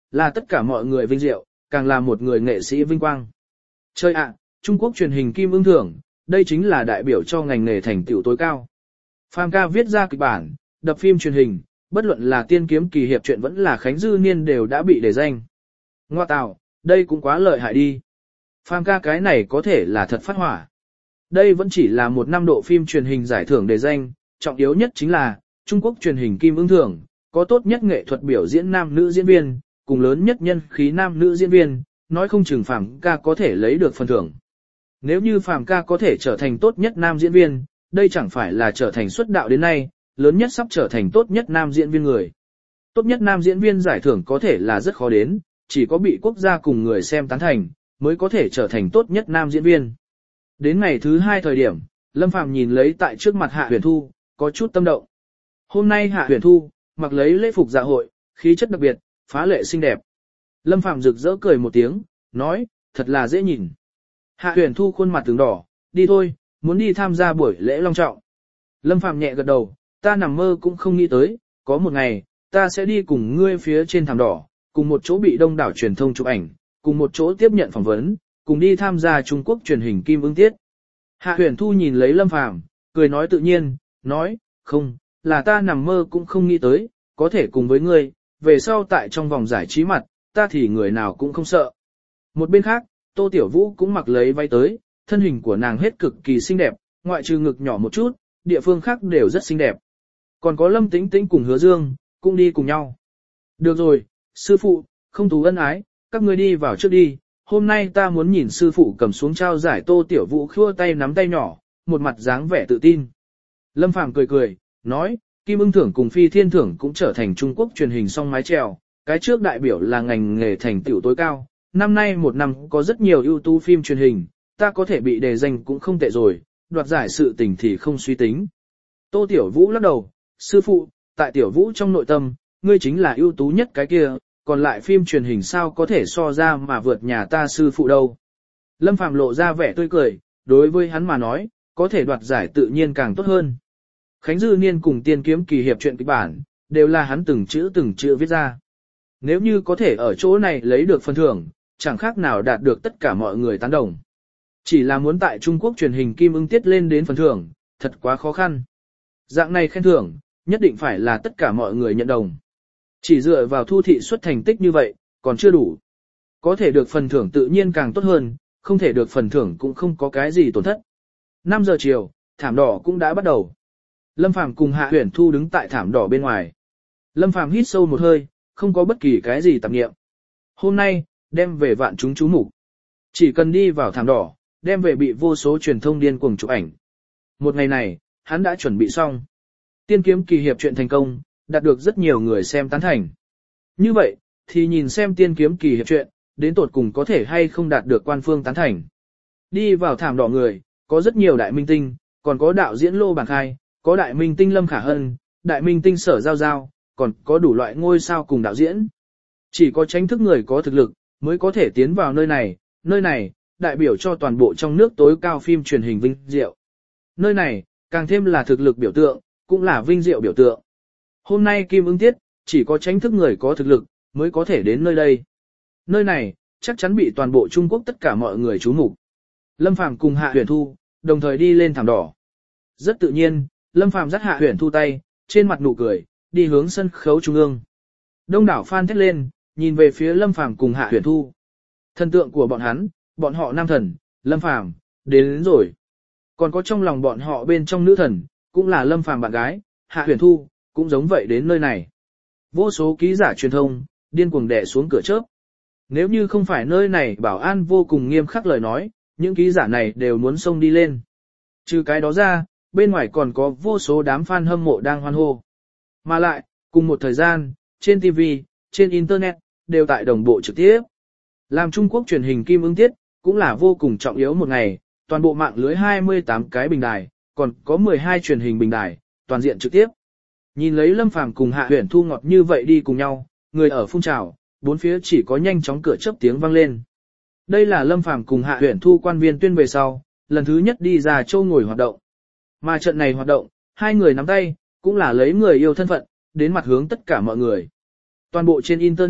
là tất cả mọi người vinh diệu, càng là một người nghệ sĩ vinh quang. Chơi ạ, Trung Quốc truyền hình Kim Ưng Thưởng, đây chính là đại biểu cho ngành nghề thành tựu tối cao. Phàm ca viết ra kịch bản, đập phim truyền hình, bất luận là tiên kiếm kỳ hiệp truyện vẫn là Khánh Dư Niên đều đã bị đề danh. Ngoa tạo, đây cũng quá lợi hại đi. Phàm ca cái này có thể là thật phát hỏa. Đây vẫn chỉ là một năm độ phim truyền hình giải thưởng đề danh, trọng yếu nhất chính là, Trung Quốc truyền hình Kim Ưng Thưởng, có tốt nhất nghệ thuật biểu diễn nam nữ diễn viên, cùng lớn nhất nhân khí nam nữ diễn viên, nói không chừng Phàm ca có thể lấy được phần thưởng. Nếu như Phàm ca có thể trở thành tốt nhất nam diễn viên, đây chẳng phải là trở thành xuất đạo đến nay, lớn nhất sắp trở thành tốt nhất nam diễn viên người. Tốt nhất nam diễn viên giải thưởng có thể là rất khó đến, chỉ có bị quốc gia cùng người xem tán thành, mới có thể trở thành tốt nhất nam diễn viên. Đến ngày thứ hai thời điểm, Lâm Phàm nhìn lấy tại trước mặt Hạ Huyền Thu, có chút tâm động. Hôm nay Hạ Huyền Thu, mặc lấy lễ phục dạ hội, khí chất đặc biệt, phá lệ xinh đẹp. Lâm Phàm rực rỡ cười một tiếng, nói, thật là dễ nhìn. Hạ Huyền Thu khuôn mặt tướng đỏ, đi thôi, muốn đi tham gia buổi lễ long trọng. Lâm Phàm nhẹ gật đầu, ta nằm mơ cũng không nghĩ tới, có một ngày, ta sẽ đi cùng ngươi phía trên thảm đỏ, cùng một chỗ bị đông đảo truyền thông chụp ảnh, cùng một chỗ tiếp nhận phỏng vấn, cùng đi tham gia Trung Quốc truyền hình Kim Ưng Tiết. Hạ Huyền Thu nhìn lấy Lâm Phàm, cười nói tự nhiên, nói, không, là ta nằm mơ cũng không nghĩ tới, có thể cùng với ngươi, về sau tại trong vòng giải trí mặt, ta thì người nào cũng không sợ. Một bên khác, Tô Tiểu Vũ cũng mặc lấy váy tới, thân hình của nàng hết cực kỳ xinh đẹp, ngoại trừ ngực nhỏ một chút, địa phương khác đều rất xinh đẹp. Còn có Lâm Tĩnh Tĩnh cùng Hứa Dương, cũng đi cùng nhau. Được rồi, sư phụ, không thú ân ái, các ngươi đi vào trước đi, hôm nay ta muốn nhìn sư phụ cầm xuống trao giải. Tô Tiểu Vũ khua tay nắm tay nhỏ, một mặt dáng vẻ tự tin. Lâm Phàm cười cười, nói, Kim Ưng Thưởng cùng Phi Thiên Thưởng cũng trở thành Trung Quốc truyền hình song mái chèo, cái trước đại biểu là ngành nghề thành tựu tối cao, năm nay một năm có rất nhiều ưu tú phim truyền hình, ta có thể bị đề danh cũng không tệ rồi, đoạt giải sự tình thì không suy tính. Tô Tiểu Vũ lắc đầu, sư phụ, tại Tiểu Vũ trong nội tâm, ngươi chính là ưu tú nhất cái kia, còn lại phim truyền hình sao có thể so ra mà vượt nhà ta sư phụ đâu. Lâm Phàm lộ ra vẻ tươi cười, đối với hắn mà nói, có thể đoạt giải tự nhiên càng tốt hơn. Khánh Dư Niên cùng Tiên Kiếm Kỳ hiệp truyện kịch bản, đều là hắn từng chữ từng chữ viết ra. Nếu như có thể ở chỗ này lấy được phần thưởng, chẳng khác nào đạt được tất cả mọi người tán đồng. Chỉ là muốn tại Trung Quốc truyền hình Kim Ưng Tiết lên đến phần thưởng, thật quá khó khăn. Dạng này khen thưởng, nhất định phải là tất cả mọi người nhận đồng. Chỉ dựa vào thu thị xuất thành tích như vậy, còn chưa đủ. Có thể được phần thưởng tự nhiên càng tốt hơn, không thể được phần thưởng cũng không có cái gì tổn thất. năm giờ chiều, thảm đỏ cũng đã bắt đầu. Lâm Phàm cùng Hạ Huyền Thu đứng tại thảm đỏ bên ngoài. Lâm Phàm hít sâu một hơi, không có bất kỳ cái gì tạp niệm. Hôm nay, đem về vạn chúng chú mục. Chỉ cần đi vào thảm đỏ, đem về bị vô số truyền thông điên cuồng chụp ảnh. Một ngày này, hắn đã chuẩn bị xong. Tiên Kiếm Kỳ hiệp truyện thành công, đạt được rất nhiều người xem tán thành. Như vậy, thì nhìn xem Tiên Kiếm Kỳ hiệp truyện, đến tột cùng có thể hay không đạt được quan phương tán thành. Đi vào thảm đỏ người, có rất nhiều đại minh tinh, còn có đạo diễn Lô Bảng Khai, có đại minh tinh Lâm Khả Hân, đại minh tinh Sở Giao Giao, còn có đủ loại ngôi sao cùng đạo diễn. Chỉ có tranh thức người có thực lực, mới có thể tiến vào nơi này, nơi này, đại biểu cho toàn bộ trong nước tối cao phim truyền hình vinh diệu. Nơi này, càng thêm là thực lực biểu tượng, cũng là vinh diệu biểu tượng. Hôm nay Kim Ưng Tiết, chỉ có tranh thức người có thực lực, mới có thể đến nơi đây. Nơi này, chắc chắn bị toàn bộ Trung Quốc tất cả mọi người chú mục. Lâm Phàm cùng Hạ Huyền Thu, đồng thời đi lên thảm đỏ. Rất tự nhiên, Lâm Phàm dắt Hạ Huyền Thu tay, trên mặt nụ cười, đi hướng sân khấu trung ương. Đông đảo fan thét lên, nhìn về phía Lâm Phàm cùng Hạ Huyền Thu. Thần tượng của bọn hắn, bọn họ nam thần, Lâm Phàm đến, đến rồi. Còn có trong lòng bọn họ bên trong nữ thần, cũng là Lâm Phàm bạn gái, Hạ Huyền Thu, cũng giống vậy đến nơi này. Vô số ký giả truyền thông, điên cuồng đè xuống cửa chớp. Nếu như không phải nơi này bảo an vô cùng nghiêm khắc lời nói, những ký giả này đều muốn xông đi lên. Trừ cái đó ra, bên ngoài còn có vô số đám fan hâm mộ đang hoan hô. Mà lại, cùng một thời gian, trên ti vi, trên Internet, đều tại đồng bộ trực tiếp. Làm Trung Quốc truyền hình Kim Ưng Tiết, cũng là vô cùng trọng yếu một ngày, toàn bộ mạng lưới hai mươi tám cái bình đài, còn có mười hai truyền hình bình đài, toàn diện trực tiếp. Nhìn lấy Lâm Phàm cùng Hạ Huyền Thu ngọt như vậy đi cùng nhau, người ở phun trào, bốn phía chỉ có nhanh chóng cửa chớp tiếng vang lên. Đây là Lâm Phàm cùng Hạ Huyền Thu quan viên tuyên về sau, lần thứ nhất đi ra châu ngồi hoạt động. Mà trận này hoạt động, hai người nắm tay, cũng là lấy người yêu thân phận, đến mặt hướng tất cả mọi người. Toàn bộ trên Internet,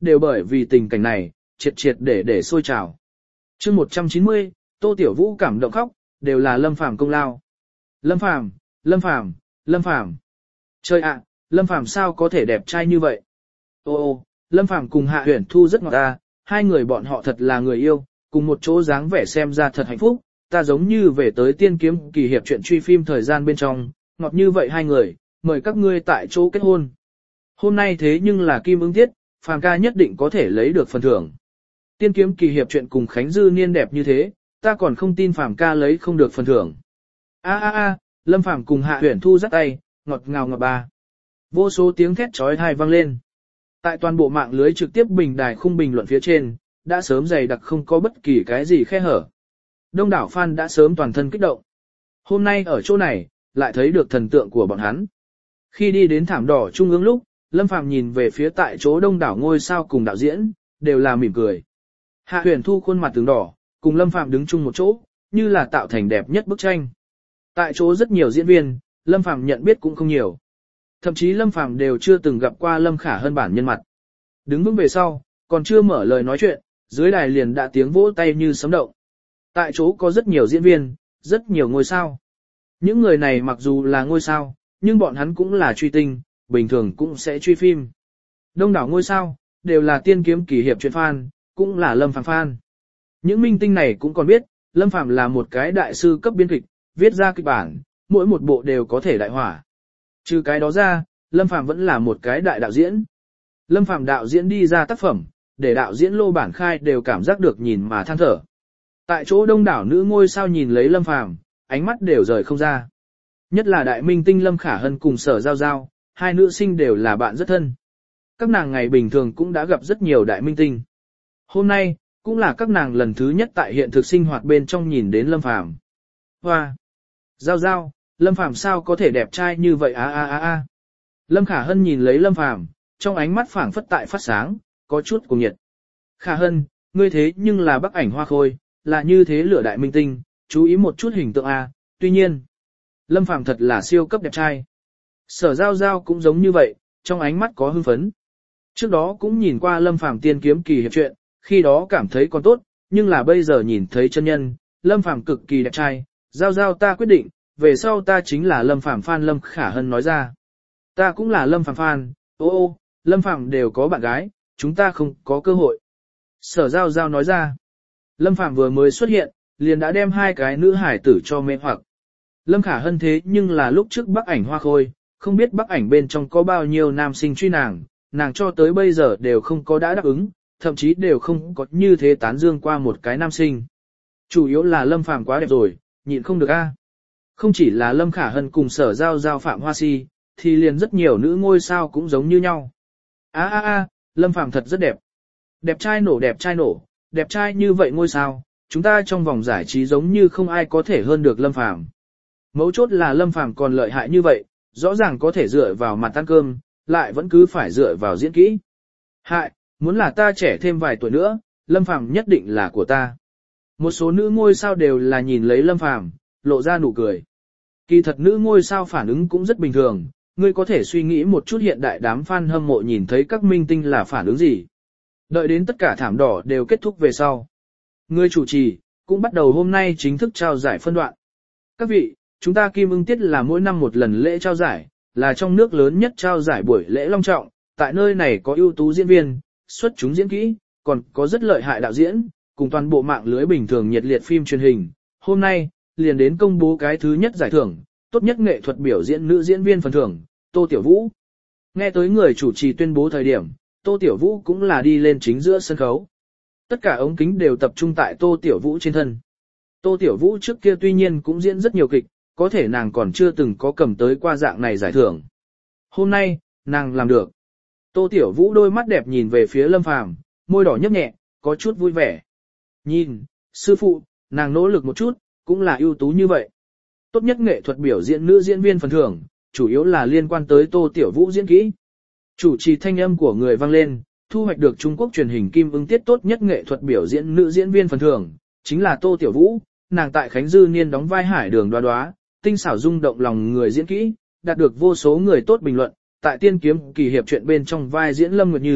đều bởi vì tình cảnh này, triệt triệt để để sôi trào. Chương một trăm chín mươi, Tô Tiểu Vũ cảm động khóc, đều là Lâm Phàm công lao. Lâm Phàm, Lâm Phàm, Lâm Phàm. Trời ạ, Lâm Phàm sao có thể đẹp trai như vậy? Ô ô, Lâm Phàm cùng Hạ Huyền Thu rất ngọt ta, hai người bọn họ thật là người yêu, cùng một chỗ dáng vẻ xem ra thật hạnh phúc, ta giống như về tới tiên kiếm kỳ hiệp chuyện truy phim thời gian bên trong, ngọt như vậy hai người, mời các ngươi tại chỗ kết hôn. Hôm nay thế nhưng là kim ứng tiết, Phàm ca nhất định có thể lấy được phần thưởng. Tiên kiếm kỳ hiệp chuyện cùng Khánh Dư Niên đẹp như thế, ta còn không tin Phàm ca lấy không được phần thưởng. A a a, Lâm Phàm cùng Hạ Huyền Thu dắt tay, ngọt ngào ngọt ba. Vô số tiếng thét chói tai vang lên. Tại toàn bộ mạng lưới trực tiếp bình đài khung bình luận phía trên, đã sớm dày đặc không có bất kỳ cái gì khe hở. Đông đảo fan đã sớm toàn thân kích động. Hôm nay ở chỗ này, lại thấy được thần tượng của bọn hắn. Khi đi đến thảm đỏ trung ương lúc, Lâm Phàm nhìn về phía tại chỗ đông đảo ngôi sao cùng đạo diễn, đều là mỉm cười. Hạ Huyền Thu khuôn mặt tướng đỏ, cùng Lâm Phàm đứng chung một chỗ, như là tạo thành đẹp nhất bức tranh. Tại chỗ rất nhiều diễn viên, Lâm Phàm nhận biết cũng không nhiều. Thậm chí Lâm Phàm đều chưa từng gặp qua Lâm Khả Hân bản nhân mặt. Đứng vững về sau, còn chưa mở lời nói chuyện, dưới đài liền đã tiếng vỗ tay như sấm động. Tại chỗ có rất nhiều diễn viên, rất nhiều ngôi sao. Những người này mặc dù là ngôi sao, nhưng bọn hắn cũng là truy tinh, bình thường cũng sẽ truy phim. Đông đảo ngôi sao, đều là tiên kiếm kỳ hiệp chuyện fan, cũng là Lâm Phàm fan. Những minh tinh này cũng còn biết, Lâm Phàm là một cái đại sư cấp biên kịch, viết ra kịch bản, mỗi một bộ đều có thể đại hỏa. Trừ cái đó ra, Lâm Phàm vẫn là một cái đại đạo diễn. Lâm Phàm đạo diễn đi ra tác phẩm, để đạo diễn Lô Bản Khai đều cảm giác được nhìn mà than thở. Tại chỗ đông đảo nữ ngôi sao nhìn lấy Lâm Phàm, ánh mắt đều rời không ra. Nhất là đại minh tinh Lâm Khả Hân cùng Sở Giao Giao, hai nữ sinh đều là bạn rất thân. Các nàng ngày bình thường cũng đã gặp rất nhiều đại minh tinh. Hôm nay, cũng là các nàng lần thứ nhất tại hiện thực sinh hoạt bên trong nhìn đến Lâm Phàm. Hoa! Giao Giao, Lâm Phàm sao có thể đẹp trai như vậy a a a a. Lâm Khả Hân nhìn lấy Lâm Phàm, trong ánh mắt phảng phất tại phát sáng, có chút cuồng nhiệt. Khả Hân, ngươi thế nhưng là Bắc Ảnh Hoa Khôi, là như thế lửa đại minh tinh, chú ý một chút hình tượng a, tuy nhiên, Lâm Phàm thật là siêu cấp đẹp trai. Sở Giao Giao cũng giống như vậy, trong ánh mắt có hưng phấn. Trước đó cũng nhìn qua Lâm Phàm tiên kiếm kỳ hiệp chuyện, khi đó cảm thấy còn tốt, nhưng là bây giờ nhìn thấy chân nhân, Lâm Phàm cực kỳ đẹp trai, Giao Giao ta quyết định, về sau ta chính là Lâm Phàm fan. Lâm Khả Hân nói ra. Ta cũng là Lâm Phàm fan, ô ô, Lâm Phàm đều có bạn gái, chúng ta không có cơ hội. Sở Giao Giao nói ra. Lâm Phàm vừa mới xuất hiện, liền đã đem hai cái nữ hải tử cho mê hoặc. Lâm Khả Hân thế nhưng là lúc trước Bắc Ảnh Hoa Khôi, không biết Bắc Ảnh bên trong có bao nhiêu nam sinh truy nàng, nàng cho tới bây giờ đều không có đã đáp ứng, thậm chí đều không có như thế tán dương qua một cái nam sinh. Chủ yếu là Lâm Phàm quá đẹp rồi, nhịn không được a. Không chỉ là Lâm Khả Hân cùng Sở Giao Giao Phạm Hoa Si, thì liền rất nhiều nữ ngôi sao cũng giống như nhau. A a a, Lâm Phàm thật rất đẹp. Đẹp trai nổ đẹp trai nổ, đẹp trai như vậy ngôi sao, chúng ta trong vòng giải trí giống như không ai có thể hơn được Lâm Phàm. Mấu chốt là Lâm Phàm còn lợi hại như vậy, rõ ràng có thể dựa vào mặt ăn cơm, lại vẫn cứ phải dựa vào diễn kỹ. Hại, muốn là ta trẻ thêm vài tuổi nữa, Lâm Phàm nhất định là của ta. Một số nữ ngôi sao đều là nhìn lấy Lâm Phàm, lộ ra nụ cười. Kỳ thật nữ ngôi sao phản ứng cũng rất bình thường, ngươi có thể suy nghĩ một chút hiện đại đám fan hâm mộ nhìn thấy các minh tinh là phản ứng gì. Đợi đến tất cả thảm đỏ đều kết thúc về sau. Người chủ trì, cũng bắt đầu hôm nay chính thức trao giải phân đoạn. Các vị, chúng ta Kim Ưng Tiết là mỗi năm một lần lễ trao giải, là trong nước lớn nhất trao giải buổi lễ long trọng, tại nơi này có ưu tú diễn viên, xuất chúng diễn kỹ, còn có rất lợi hại đạo diễn, cùng toàn bộ mạng lưới bình thường nhiệt liệt phim truyền hình. Hôm nay, liền đến công bố cái thứ nhất giải thưởng, tốt nhất nghệ thuật biểu diễn nữ diễn viên phần thưởng, Tô Tiểu Vũ. Nghe tới người chủ trì tuyên bố thời điểm, Tô Tiểu Vũ cũng là đi lên chính giữa sân khấu. Tất cả ống kính đều tập trung tại Tô Tiểu Vũ trên thân. Tô Tiểu Vũ trước kia tuy nhiên cũng diễn rất nhiều kịch, có thể nàng còn chưa từng có cầm tới qua dạng này giải thưởng. Hôm nay, nàng làm được. Tô Tiểu Vũ đôi mắt đẹp nhìn về phía Lâm Phàm, môi đỏ nhấp nhẹ, có chút vui vẻ. Nhìn, sư phụ, nàng nỗ lực một chút, cũng là ưu tú như vậy. Tốt nhất nghệ thuật biểu diễn nữ diễn viên phần thưởng, chủ yếu là liên quan tới Tô Tiểu Vũ diễn kỹ. Chủ trì thanh âm của người vang lên, thu hoạch được Trung Quốc truyền hình Kim Ưng Tiết tốt nhất nghệ thuật biểu diễn nữ diễn viên phần thưởng, chính là Tô Tiểu Vũ, nàng tại Khánh Dư Niên đóng vai Hải Đường Đoá Đoá, tinh xảo rung động lòng người diễn kỹ, đạt được vô số người tốt bình luận, tại tiên kiếm kỳ hiệp chuyện bên trong vai diễn Lâm Nguyệt Như,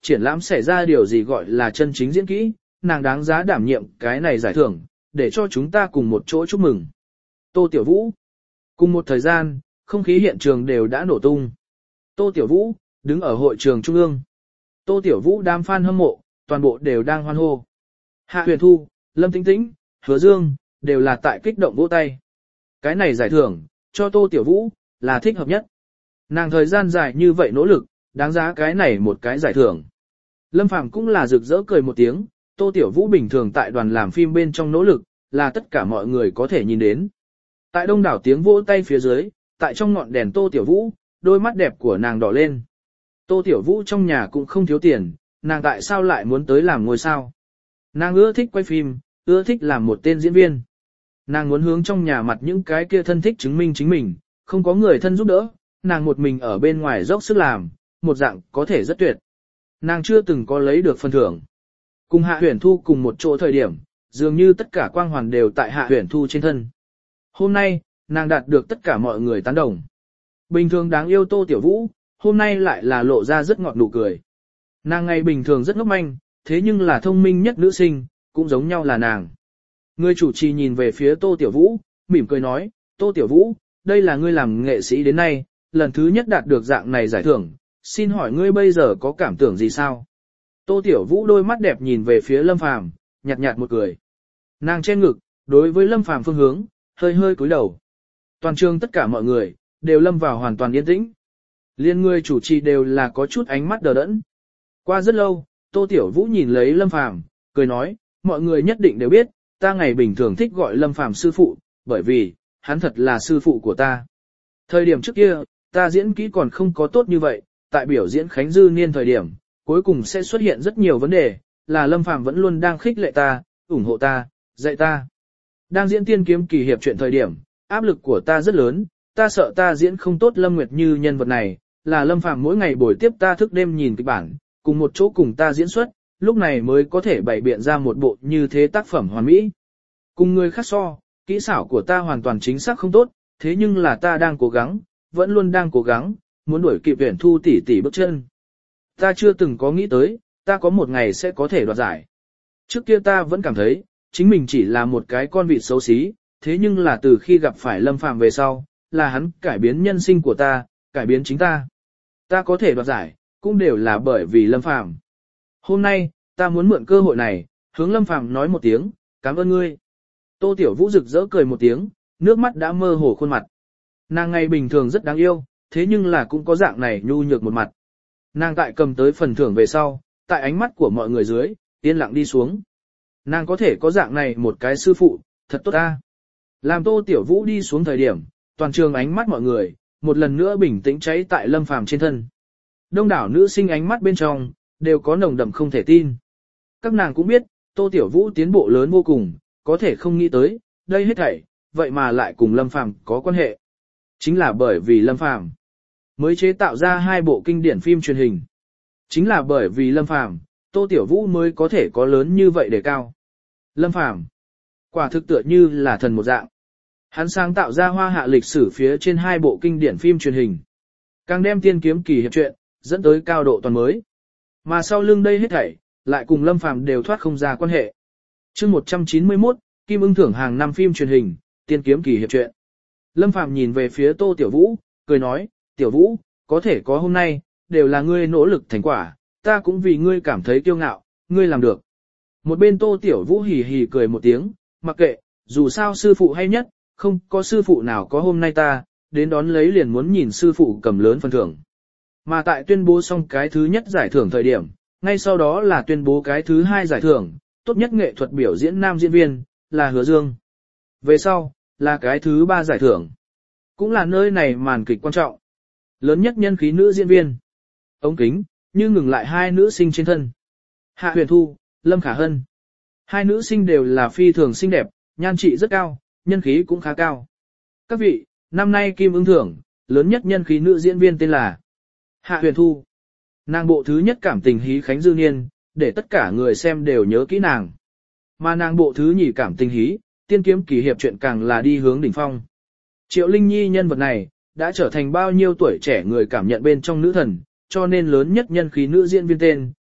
triển lãm xảy ra điều gì gọi là chân chính diễn kỹ, nàng đáng giá đảm nhiệm cái này giải thưởng, để cho chúng ta cùng một chỗ chúc mừng. Tô Tiểu Vũ. Cùng một thời gian, không khí hiện trường đều đã nổ tung. Tô Tiểu Vũ, đứng ở hội trường trung ương. Tô Tiểu Vũ đám fan hâm mộ, toàn bộ đều đang hoan hô. Hạ Huyền Thu, Lâm Tĩnh Tĩnh, Hứa Dương, đều là tại kích động vỗ tay. Cái này giải thưởng, cho Tô Tiểu Vũ, là thích hợp nhất. Nàng thời gian dài như vậy nỗ lực, đáng giá cái này một cái giải thưởng. Lâm Phàm cũng là rực rỡ cười một tiếng, Tô Tiểu Vũ bình thường tại đoàn làm phim bên trong nỗ lực, là tất cả mọi người có thể nhìn đến. Tại đông đảo tiếng vỗ tay phía dưới, tại trong ngọn đèn Tô Tiểu Vũ, đôi mắt đẹp của nàng đỏ lên. Tô Tiểu Vũ trong nhà cũng không thiếu tiền, nàng tại sao lại muốn tới làm ngôi sao? Nàng ưa thích quay phim, ưa thích làm một tên diễn viên. Nàng muốn hướng trong nhà mặt những cái kia thân thích chứng minh chính mình, không có người thân giúp đỡ, nàng một mình ở bên ngoài dốc sức làm, một dạng có thể rất tuyệt. Nàng chưa từng có lấy được phần thưởng. Cùng Hạ Huyền Thu cùng một chỗ thời điểm, dường như tất cả quang hoàn đều tại Hạ Huyền Thu trên thân. Hôm nay, nàng đạt được tất cả mọi người tán đồng. Bình thường đáng yêu Tô Tiểu Vũ, hôm nay lại là lộ ra rất ngọt nụ cười. Nàng ngày bình thường rất ngốc manh, thế nhưng là thông minh nhất nữ sinh, cũng giống nhau là nàng. Người chủ trì nhìn về phía Tô Tiểu Vũ, mỉm cười nói, Tô Tiểu Vũ, đây là ngươi làm nghệ sĩ đến nay, lần thứ nhất đạt được dạng này giải thưởng, xin hỏi ngươi bây giờ có cảm tưởng gì sao? Tô Tiểu Vũ đôi mắt đẹp nhìn về phía Lâm Phàm, nhạt nhạt một cười. Nàng che ngực, đối với Lâm Phàm phương hướng, hơi hơi cúi đầu. Toàn trường tất cả mọi người, đều lâm vào hoàn toàn yên tĩnh. Liên người chủ trì đều là có chút ánh mắt đờ đẫn. Qua rất lâu, Tô Tiểu Vũ nhìn lấy Lâm Phàm, cười nói, mọi người nhất định đều biết, ta ngày bình thường thích gọi Lâm Phàm sư phụ, bởi vì, hắn thật là sư phụ của ta. Thời điểm trước kia, ta diễn kỹ còn không có tốt như vậy, tại biểu diễn Khánh Dư Niên thời điểm, cuối cùng sẽ xuất hiện rất nhiều vấn đề, là Lâm Phàm vẫn luôn đang khích lệ ta, ủng hộ ta, dạy ta. Đang diễn Tiên Kiếm Kỳ Hiệp chuyện thời điểm, áp lực của ta rất lớn, ta sợ ta diễn không tốt Lâm Nguyệt Như nhân vật này, là Lâm Phàm mỗi ngày buổi tiếp ta thức đêm nhìn kịch bản, cùng một chỗ cùng ta diễn xuất, lúc này mới có thể bày biện ra một bộ như thế tác phẩm hoàn mỹ. Cùng người khác so, kỹ xảo của ta hoàn toàn chính xác không tốt, thế nhưng là ta đang cố gắng, vẫn luôn đang cố gắng, muốn đuổi kịp Huyền Thu tỷ tỷ bước chân. Ta chưa từng có nghĩ tới, ta có một ngày sẽ có thể đoạt giải. Trước kia ta vẫn cảm thấy, chính mình chỉ là một cái con vịt xấu xí, thế nhưng là từ khi gặp phải Lâm Phàm về sau, là hắn cải biến nhân sinh của ta, cải biến chính ta. Ta có thể đoạt giải, cũng đều là bởi vì Lâm Phàm. Hôm nay, ta muốn mượn cơ hội này, hướng Lâm Phàm nói một tiếng, cảm ơn ngươi. Tô Tiểu Vũ rực rỡ cười một tiếng, nước mắt đã mơ hồ khuôn mặt. Nàng ngày bình thường rất đáng yêu, thế nhưng là cũng có dạng này nhu nhược một mặt. Nàng tại cầm tới phần thưởng về sau, tại ánh mắt của mọi người dưới, yên lặng đi xuống. Nàng có thể có dạng này một cái sư phụ, thật tốt ta. Làm Tô Tiểu Vũ đi xuống thời điểm, toàn trường ánh mắt mọi người, một lần nữa bình tĩnh cháy tại Lâm Phàm trên thân. Đông đảo nữ sinh ánh mắt bên trong, đều có nồng đậm không thể tin. Các nàng cũng biết, Tô Tiểu Vũ tiến bộ lớn vô cùng, có thể không nghĩ tới, đây hết thảy, vậy mà lại cùng Lâm Phàm có quan hệ. Chính là bởi vì Lâm Phàm mới chế tạo ra hai bộ kinh điển phim truyền hình. Chính là bởi vì Lâm Phàm, Tô Tiểu Vũ mới có thể có lớn như vậy đề cao. Lâm Phàm, quả thực tựa như là thần một dạng. Hắn sáng tạo ra hoa hạ lịch sử phía trên hai bộ kinh điển phim truyền hình. Càng đem Tiên Kiếm Kỳ Hiệp truyện, dẫn tới cao độ toàn mới. Mà sau lưng đây hết thảy, lại cùng Lâm Phàm đều thoát không ra quan hệ. Chương một trăm chín mươi mốt, Kim Ưng thưởng hàng năm phim truyền hình, Tiên Kiếm Kỳ Hiệp truyện. Lâm Phàm nhìn về phía Tô Tiểu Vũ, cười nói, Tiểu Vũ, có thể có hôm nay, đều là ngươi nỗ lực thành quả, ta cũng vì ngươi cảm thấy kiêu ngạo, ngươi làm được. Một bên Tô Tiểu Vũ hì hì cười một tiếng, mặc kệ, dù sao sư phụ hay nhất, không có sư phụ nào có hôm nay ta, đến đón lấy liền muốn nhìn sư phụ cầm lớn phần thưởng. Mà tại tuyên bố xong cái thứ nhất giải thưởng thời điểm, ngay sau đó là tuyên bố cái thứ hai giải thưởng, tốt nhất nghệ thuật biểu diễn nam diễn viên, là Hứa Dương. Về sau, là cái thứ ba giải thưởng. Cũng là nơi này màn kịch quan trọng. Lớn nhất nhân khí nữ diễn viên. Ống kính, như ngừng lại hai nữ sinh trên thân. Hạ Huyền Thu, Lâm Khả Hân. Hai nữ sinh đều là phi thường xinh đẹp, nhan trị rất cao, nhân khí cũng khá cao. Các vị, năm nay Kim Ưng thưởng, lớn nhất nhân khí nữ diễn viên tên là Hạ Huyền Thu. Nàng bộ thứ nhất cảm tình hí Khánh Dư Niên, để tất cả người xem đều nhớ kỹ nàng. Mà nàng bộ thứ nhì cảm tình hí, Tiên Kiếm Kỳ Hiệp truyện càng là đi hướng đỉnh phong. Triệu Linh Nhi nhân vật này, đã trở thành bao nhiêu tuổi trẻ người cảm nhận bên trong nữ thần, cho nên lớn nhất nhân khí nữ diễn viên tên,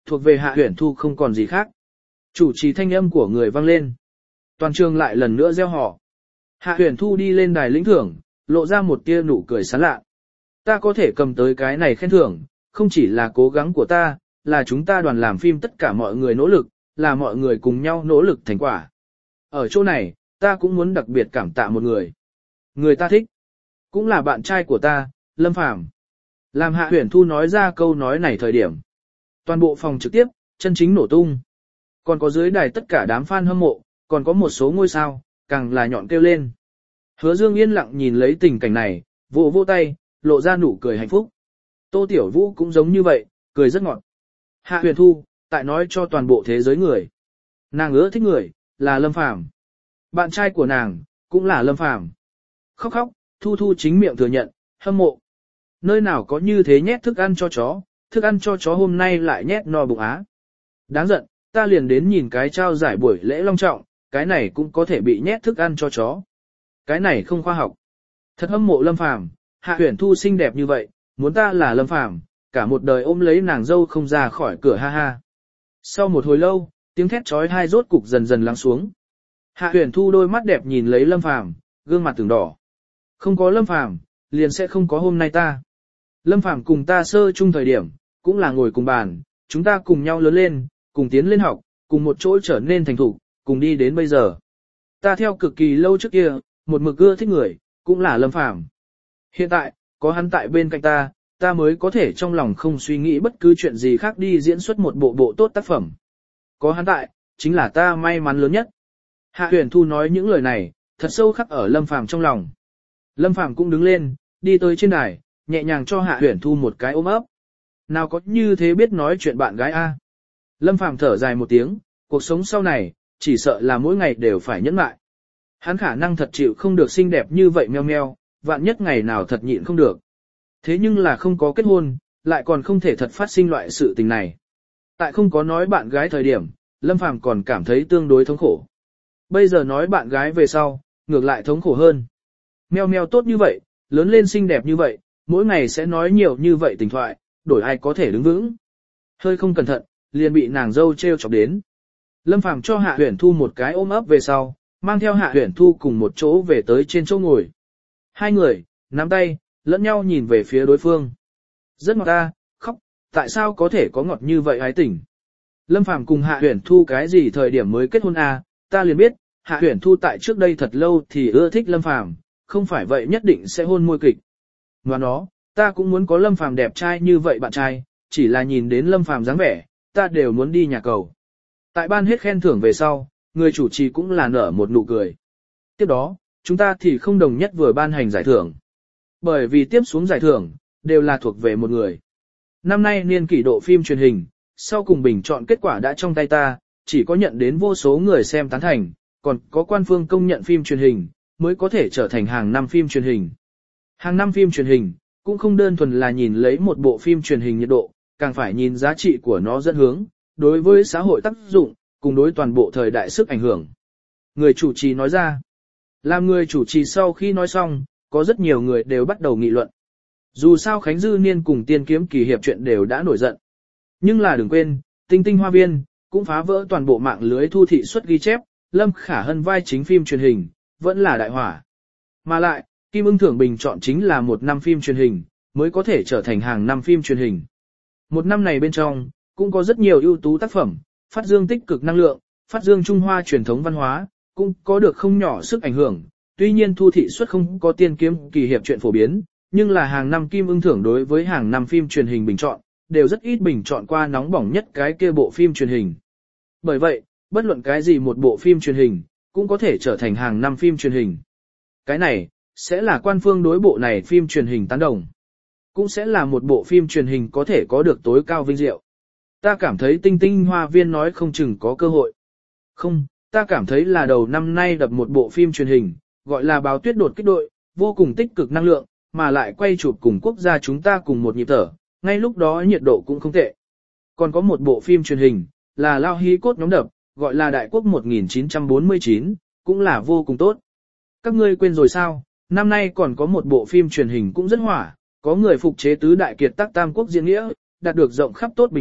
thuộc về Hạ Huyền Thu không còn gì khác. Chủ trì thanh âm của người vang lên. Toàn trường lại lần nữa reo hò. Hạ Huyền Thu đi lên đài lĩnh thưởng, lộ ra một tia nụ cười sán lạ. Ta có thể cầm tới cái này khen thưởng, không chỉ là cố gắng của ta, là chúng ta đoàn làm phim tất cả mọi người nỗ lực, là mọi người cùng nhau nỗ lực thành quả. Ở chỗ này, ta cũng muốn đặc biệt cảm tạ một người. Người ta thích, cũng là bạn trai của ta, Lâm Phàm. Làm Hạ Huyền Thu nói ra câu nói này thời điểm. Toàn bộ phòng trực tiếp, chân chính nổ tung. Còn có dưới đài tất cả đám fan hâm mộ, còn có một số ngôi sao, càng là nhọn kêu lên. Hứa Dương yên lặng nhìn lấy tình cảnh này, vỗ vỗ tay, lộ ra nụ cười hạnh phúc. Tô Tiểu Vũ cũng giống như vậy, cười rất ngọt. Hạ Huyền Thu, tại nói cho toàn bộ thế giới người. Nàng ưa thích người, là Lâm Phàm. Bạn trai của nàng, cũng là Lâm Phàm. Khóc khóc, Thu Thu chính miệng thừa nhận, hâm mộ. Nơi nào có như thế nhét thức ăn cho chó, thức ăn cho chó hôm nay lại nhét no bụng á. Đáng giận, ta liền đến nhìn cái trao giải buổi lễ long trọng, cái này cũng có thể bị nhét thức ăn cho chó. Cái này không khoa học. Thật hâm mộ Lâm Phàm, Hạ Huyền Thu xinh đẹp như vậy, muốn ta là Lâm Phàm, cả một đời ôm lấy nàng dâu không ra khỏi cửa ha ha. Sau một hồi lâu, tiếng thét chói tai rốt cục dần dần lắng xuống. Hạ Huyền Thu đôi mắt đẹp nhìn lấy Lâm Phàm, gương mặt từng đỏ. Không có Lâm Phàm, liền sẽ không có hôm nay ta. Lâm Phàm cùng ta sơ chung thời điểm, cũng là ngồi cùng bàn, chúng ta cùng nhau lớn lên, cùng tiến lên học, cùng một chỗ trở nên thành thục, cùng đi đến bây giờ. Ta theo cực kỳ lâu trước kia, một mực ưa thích người, cũng là Lâm Phàm. Hiện tại, có hắn tại bên cạnh ta, ta mới có thể trong lòng không suy nghĩ bất cứ chuyện gì khác đi diễn xuất một bộ bộ tốt tác phẩm. Có hắn tại, chính là ta may mắn lớn nhất. Hạ Huyền Thu nói những lời này, thật sâu khắc ở Lâm Phàm trong lòng. Lâm Phàm cũng đứng lên, đi tới trên đài, nhẹ nhàng cho Hạ Huyền Thu một cái ôm ấp. Nào có như thế biết nói chuyện bạn gái a. Lâm Phàm thở dài một tiếng, cuộc sống sau này, chỉ sợ là mỗi ngày đều phải nhẫn lại. Hắn khả năng thật chịu không được xinh đẹp như vậy meo meo, vạn nhất ngày nào thật nhịn không được. Thế nhưng là không có kết hôn, lại còn không thể thật phát sinh loại sự tình này. Tại không có nói bạn gái thời điểm, Lâm Phàm còn cảm thấy tương đối thống khổ. Bây giờ nói bạn gái về sau, ngược lại thống khổ hơn. Meo meo tốt như vậy, lớn lên xinh đẹp như vậy, mỗi ngày sẽ nói nhiều như vậy tình thoại, đổi ai có thể đứng vững. Hơi không cẩn thận, liền bị nàng dâu treo chọc đến. Lâm Phàm cho Hạ Huyền Thu một cái ôm ấp về sau, mang theo Hạ Huyền Thu cùng một chỗ về tới trên chỗ ngồi. Hai người, nắm tay, lẫn nhau nhìn về phía đối phương. Rất ngọt ta, khóc, tại sao có thể có ngọt như vậy ái tình. Lâm Phàm cùng Hạ Huyền Thu cái gì thời điểm mới kết hôn à, ta liền biết, Hạ Huyền Thu tại trước đây thật lâu thì ưa thích Lâm Phàm, không phải vậy nhất định sẽ hôn môi kịch. Ngoài đó, ta cũng muốn có Lâm Phàm đẹp trai như vậy bạn trai, chỉ là nhìn đến Lâm Phàm dáng vẻ, ta đều muốn đi nhà cầu. Tại ban hết khen thưởng về sau, người chủ trì cũng là nở một nụ cười. Tiếp đó, chúng ta thì không đồng nhất vừa ban hành giải thưởng. Bởi vì tiếp xuống giải thưởng, đều là thuộc về một người. Năm nay niên kỷ độ phim truyền hình, sau cùng bình chọn kết quả đã trong tay ta, chỉ có nhận đến vô số người xem tán thành, còn có quan phương công nhận phim truyền hình, mới có thể trở thành hàng năm phim truyền hình. Hàng năm phim truyền hình, cũng không đơn thuần là nhìn lấy một bộ phim truyền hình nhiệt độ, càng phải nhìn giá trị của nó dẫn hướng, đối với xã hội tác dụng, cùng đối toàn bộ thời đại sức ảnh hưởng. Người chủ trì nói ra, làm người chủ trì sau khi nói xong, có rất nhiều người đều bắt đầu nghị luận. Dù sao Khánh Dư Niên cùng Tiên Kiếm Kỳ Hiệp chuyện đều đã nổi giận. Nhưng là đừng quên, Tinh Tinh Hoa Viên, cũng phá vỡ toàn bộ mạng lưới thu thị suất ghi chép, Lâm Khả Hân vai chính phim truyền hình, vẫn là đại hỏa. Mà lại, Kim Ưng Thưởng bình chọn chính là một năm phim truyền hình, mới có thể trở thành hàng năm phim truyền hình. Một năm này bên trong, cũng có rất nhiều ưu tú tác phẩm, phát dương tích cực năng lượng, phát dương Trung Hoa truyền thống văn hóa, cũng có được không nhỏ sức ảnh hưởng. Tuy nhiên thu thị suất không có Tiên Kiếm Kỳ Hiệp chuyện phổ biến, nhưng là hàng năm Kim Ưng Thưởng đối với hàng năm phim truyền hình bình chọn, đều rất ít bình chọn qua nóng bỏng nhất cái kia bộ phim truyền hình. Bởi vậy, bất luận cái gì một bộ phim truyền hình, cũng có thể trở thành hàng năm phim truyền hình. Cái này, sẽ là quan phương đối bộ này phim truyền hình tán đồng. Cũng sẽ là một bộ phim truyền hình có thể có được tối cao vinh diệu. Ta cảm thấy Tinh Tinh Hoa Viên nói không chừng có cơ hội. Không, ta cảm thấy là đầu năm nay đập một bộ phim truyền hình, gọi là Báo Tuyết đột kích đội, vô cùng tích cực năng lượng, mà lại quay chụp cùng quốc gia chúng ta cùng một nhịp thở, ngay lúc đó nhiệt độ cũng không tệ. Còn có một bộ phim truyền hình, là Lao Hí Cốt nhóm đập, gọi là Đại Quốc một nghìn chín trăm bốn mươi chín, cũng là vô cùng tốt. Các ngươi quên rồi sao, năm nay còn có một bộ phim truyền hình cũng rất hỏa, có người phục chế tứ đại kiệt tác Tam Quốc diễn nghĩa, đạt được rộng khắp tốt bình luận,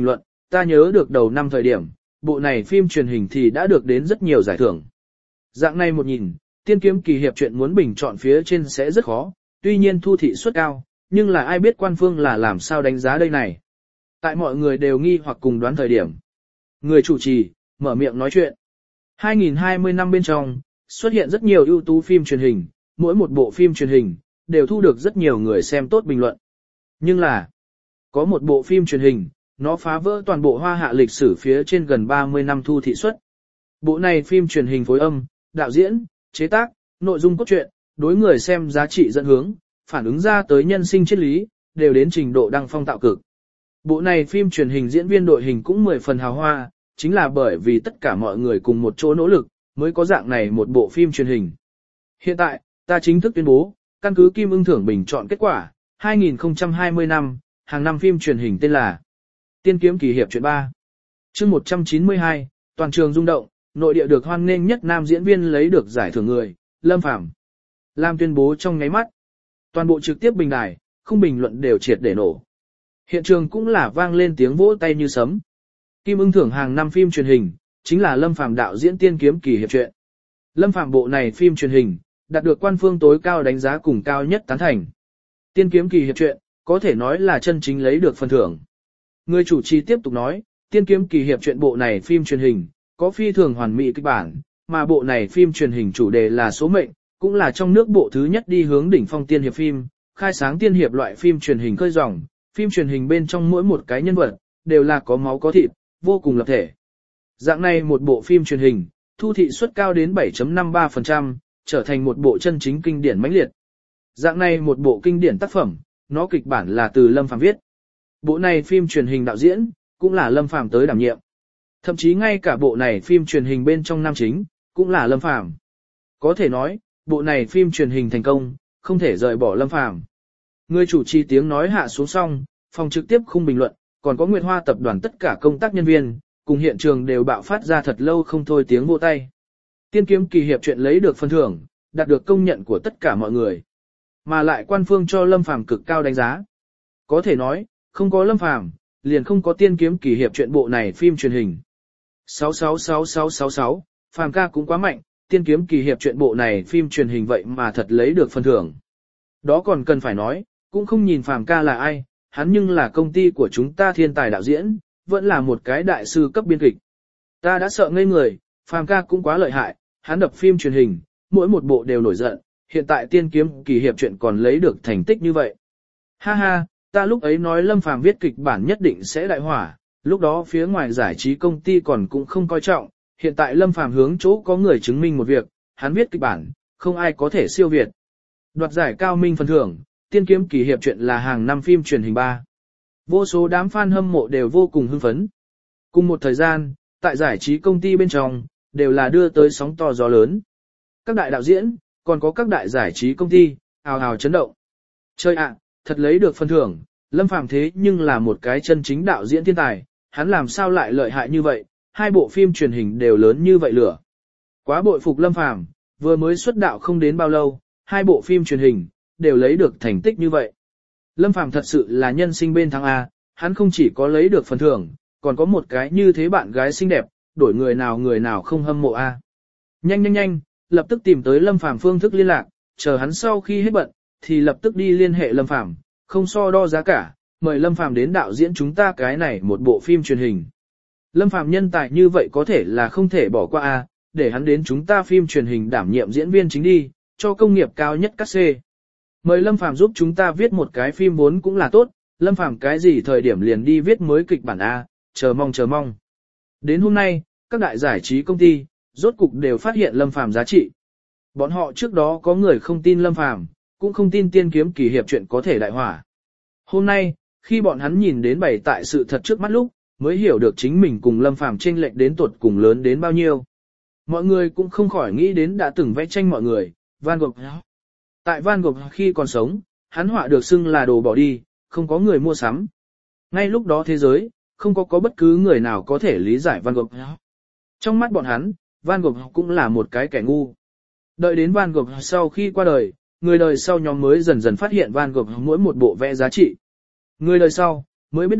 ta nhớ được đầu năm thời điểm, bộ này phim truyền hình thì đã được đến rất nhiều giải thưởng. Dạng này một nhìn, tiên kiếm kỳ hiệp chuyện muốn bình chọn phía trên sẽ rất khó, tuy nhiên thu thị suất cao, nhưng là ai biết quan phương là làm sao đánh giá đây này. Tại mọi người đều nghi hoặc cùng đoán thời điểm. Người chủ trì, mở miệng nói chuyện. hai nghìn hai mươi năm bên trong, xuất hiện rất nhiều ưu tú phim truyền hình, mỗi một bộ phim truyền hình, đều thu được rất nhiều người xem tốt bình luận. Nhưng là, có một bộ phim truyền hình, nó phá vỡ toàn bộ hoa hạ lịch sử phía trên gần ba mươi năm thu thị suất. Bộ này phim truyền hình phối âm, đạo diễn, chế tác, nội dung cốt truyện, đối người xem giá trị dẫn hướng, phản ứng ra tới nhân sinh triết lý, đều đến trình độ đăng phong tạo cực. Bộ này phim truyền hình diễn viên đội hình cũng mười phần hào hoa, chính là bởi vì tất cả mọi người cùng một chỗ nỗ lực, mới có dạng này một bộ phim truyền hình. Hiện tại, ta chính thức tuyên bố, căn cứ Kim Ưng Thưởng bình chọn kết quả, hai nghìn không trăm hai mươi năm, hàng năm phim truyền hình tên là Tiên kiếm kỳ hiệp truyện ba. Chương một trăm chín mươi hai, toàn trường rung động, nội địa được hoan nghênh nhất nam diễn viên lấy được giải thưởng người, Lâm Phàm. Lam tuyên bố trong nháy mắt. Toàn bộ trực tiếp bình đài, không bình luận đều triệt để nổ. Hiện trường cũng là vang lên tiếng vỗ tay như sấm. Kim Ưng Thưởng hàng năm phim truyền hình, chính là Lâm Phàm đạo diễn Tiên kiếm kỳ hiệp truyện. Lâm Phàm bộ này phim truyền hình, đạt được quan phương tối cao đánh giá cùng cao nhất tán thành. Tiên kiếm kỳ hiệp truyện, có thể nói là chân chính lấy được phần thưởng. Người chủ trì tiếp tục nói, Tiên kiếm kỳ hiệp truyện bộ này phim truyền hình, có phi thường hoàn mỹ kịch bản, mà bộ này phim truyền hình chủ đề là số mệnh, cũng là trong nước bộ thứ nhất đi hướng đỉnh phong tiên hiệp phim, khai sáng tiên hiệp loại phim truyền hình khơi dòng, phim truyền hình bên trong mỗi một cái nhân vật, đều là có máu có thịt, vô cùng lập thể. Dạng này một bộ phim truyền hình, thu thị suất cao đến bảy phẩy năm ba phần trăm, trở thành một bộ chân chính kinh điển mãnh liệt. Dạng này một bộ kinh điển tác phẩm, nó kịch bản là từ Lâm Phàm viết. Bộ này phim truyền hình đạo diễn, cũng là Lâm Phàm tới đảm nhiệm. Thậm chí ngay cả bộ này phim truyền hình bên trong nam chính, cũng là Lâm Phàm. Có thể nói, bộ này phim truyền hình thành công, không thể rời bỏ Lâm Phàm. Người chủ trì tiếng nói hạ xuống xong, phòng trực tiếp không bình luận, còn có Nguyệt Hoa tập đoàn tất cả công tác nhân viên, cùng hiện trường đều bạo phát ra thật lâu không thôi tiếng vỗ tay. Tiên kiếm kỳ hiệp chuyện lấy được phần thưởng, đạt được công nhận của tất cả mọi người. Mà lại quan phương cho Lâm Phàm cực cao đánh giá. Có thể nói, không có Lâm Phàm, liền không có tiên kiếm kỳ hiệp chuyện bộ này phim truyền hình. sáu sáu sáu sáu sáu sáu, Phàm ca cũng quá mạnh, tiên kiếm kỳ hiệp chuyện bộ này phim truyền hình vậy mà thật lấy được phần thưởng. Đó còn cần phải nói, cũng không nhìn Phàm ca là ai, hắn nhưng là công ty của chúng ta thiên tài đạo diễn, vẫn là một cái đại sư cấp biên kịch. Ta đã sợ ngây người, Phàm ca cũng quá lợi hại, hắn đập phim truyền hình, mỗi một bộ đều nổi giận, hiện tại tiên kiếm kỳ hiệp chuyện còn lấy được thành tích như vậy. Ha ha, ta lúc ấy nói Lâm Phàm viết kịch bản nhất định sẽ đại hỏa, lúc đó phía ngoài giải trí công ty còn cũng không coi trọng, hiện tại Lâm Phàm hướng chỗ có người chứng minh một việc, hắn viết kịch bản, không ai có thể siêu việt. Đoạt giải cao minh phần thưởng, tiên kiếm kỳ hiệp chuyện là hàng năm phim truyền hình ba. Vô số đám fan hâm mộ đều vô cùng hưng phấn. Cùng một thời gian, tại giải trí công ty bên trong, đều là đưa tới sóng to gió lớn. Các đại đạo diễn, còn có các đại giải trí công ty, ào ào chấn động. Chơi ạ, thật lấy được phần thưởng, Lâm Phàm thế nhưng là một cái chân chính đạo diễn thiên tài, hắn làm sao lại lợi hại như vậy, hai bộ phim truyền hình đều lớn như vậy lửa. Quá bội phục Lâm Phàm, vừa mới xuất đạo không đến bao lâu, hai bộ phim truyền hình, đều lấy được thành tích như vậy. Lâm Phàm thật sự là nhân sinh bên thắng A, hắn không chỉ có lấy được phần thưởng, còn có một cái như thế bạn gái xinh đẹp, đổi người nào người nào không hâm mộ A. Nhanh nhanh nhanh, lập tức tìm tới Lâm Phàm phương thức liên lạc, chờ hắn sau khi hết bận, thì lập tức đi liên hệ Lâm Phàm, không so đo giá cả, mời Lâm Phàm đến đạo diễn chúng ta cái này một bộ phim truyền hình. Lâm Phàm nhân tài như vậy có thể là không thể bỏ qua A, để hắn đến chúng ta phim truyền hình đảm nhiệm diễn viên chính đi, cho công nghiệp cao nhất cát xê. Mời Lâm Phàm giúp chúng ta viết một cái phim vốn cũng là tốt, Lâm Phàm cái gì thời điểm liền đi viết mới kịch bản A, chờ mong chờ mong. Đến hôm nay, các đại giải trí công ty, rốt cục đều phát hiện Lâm Phàm giá trị. Bọn họ trước đó có người không tin Lâm Phàm, cũng không tin tiên kiếm kỳ hiệp chuyện có thể đại hỏa. Hôm nay, khi bọn hắn nhìn đến bày tại sự thật trước mắt lúc, mới hiểu được chính mình cùng Lâm Phàm chênh lệch đến tuột cùng lớn đến bao nhiêu. Mọi người cũng không khỏi nghĩ đến đã từng vẽ tranh mọi người, Van Gogh. Tại Van Gogh khi còn sống, hắn họa được xưng là đồ bỏ đi, không có người mua sắm. Ngay lúc đó thế giới, không có có bất cứ người nào có thể lý giải Van Gogh. Trong mắt bọn hắn, Van Gogh cũng là một cái kẻ ngu. Đợi đến Van Gogh sau khi qua đời, người đời sau nhóm mới dần dần phát hiện Van Gogh mỗi một bộ vẽ giá trị. Người đời sau, mới biết được,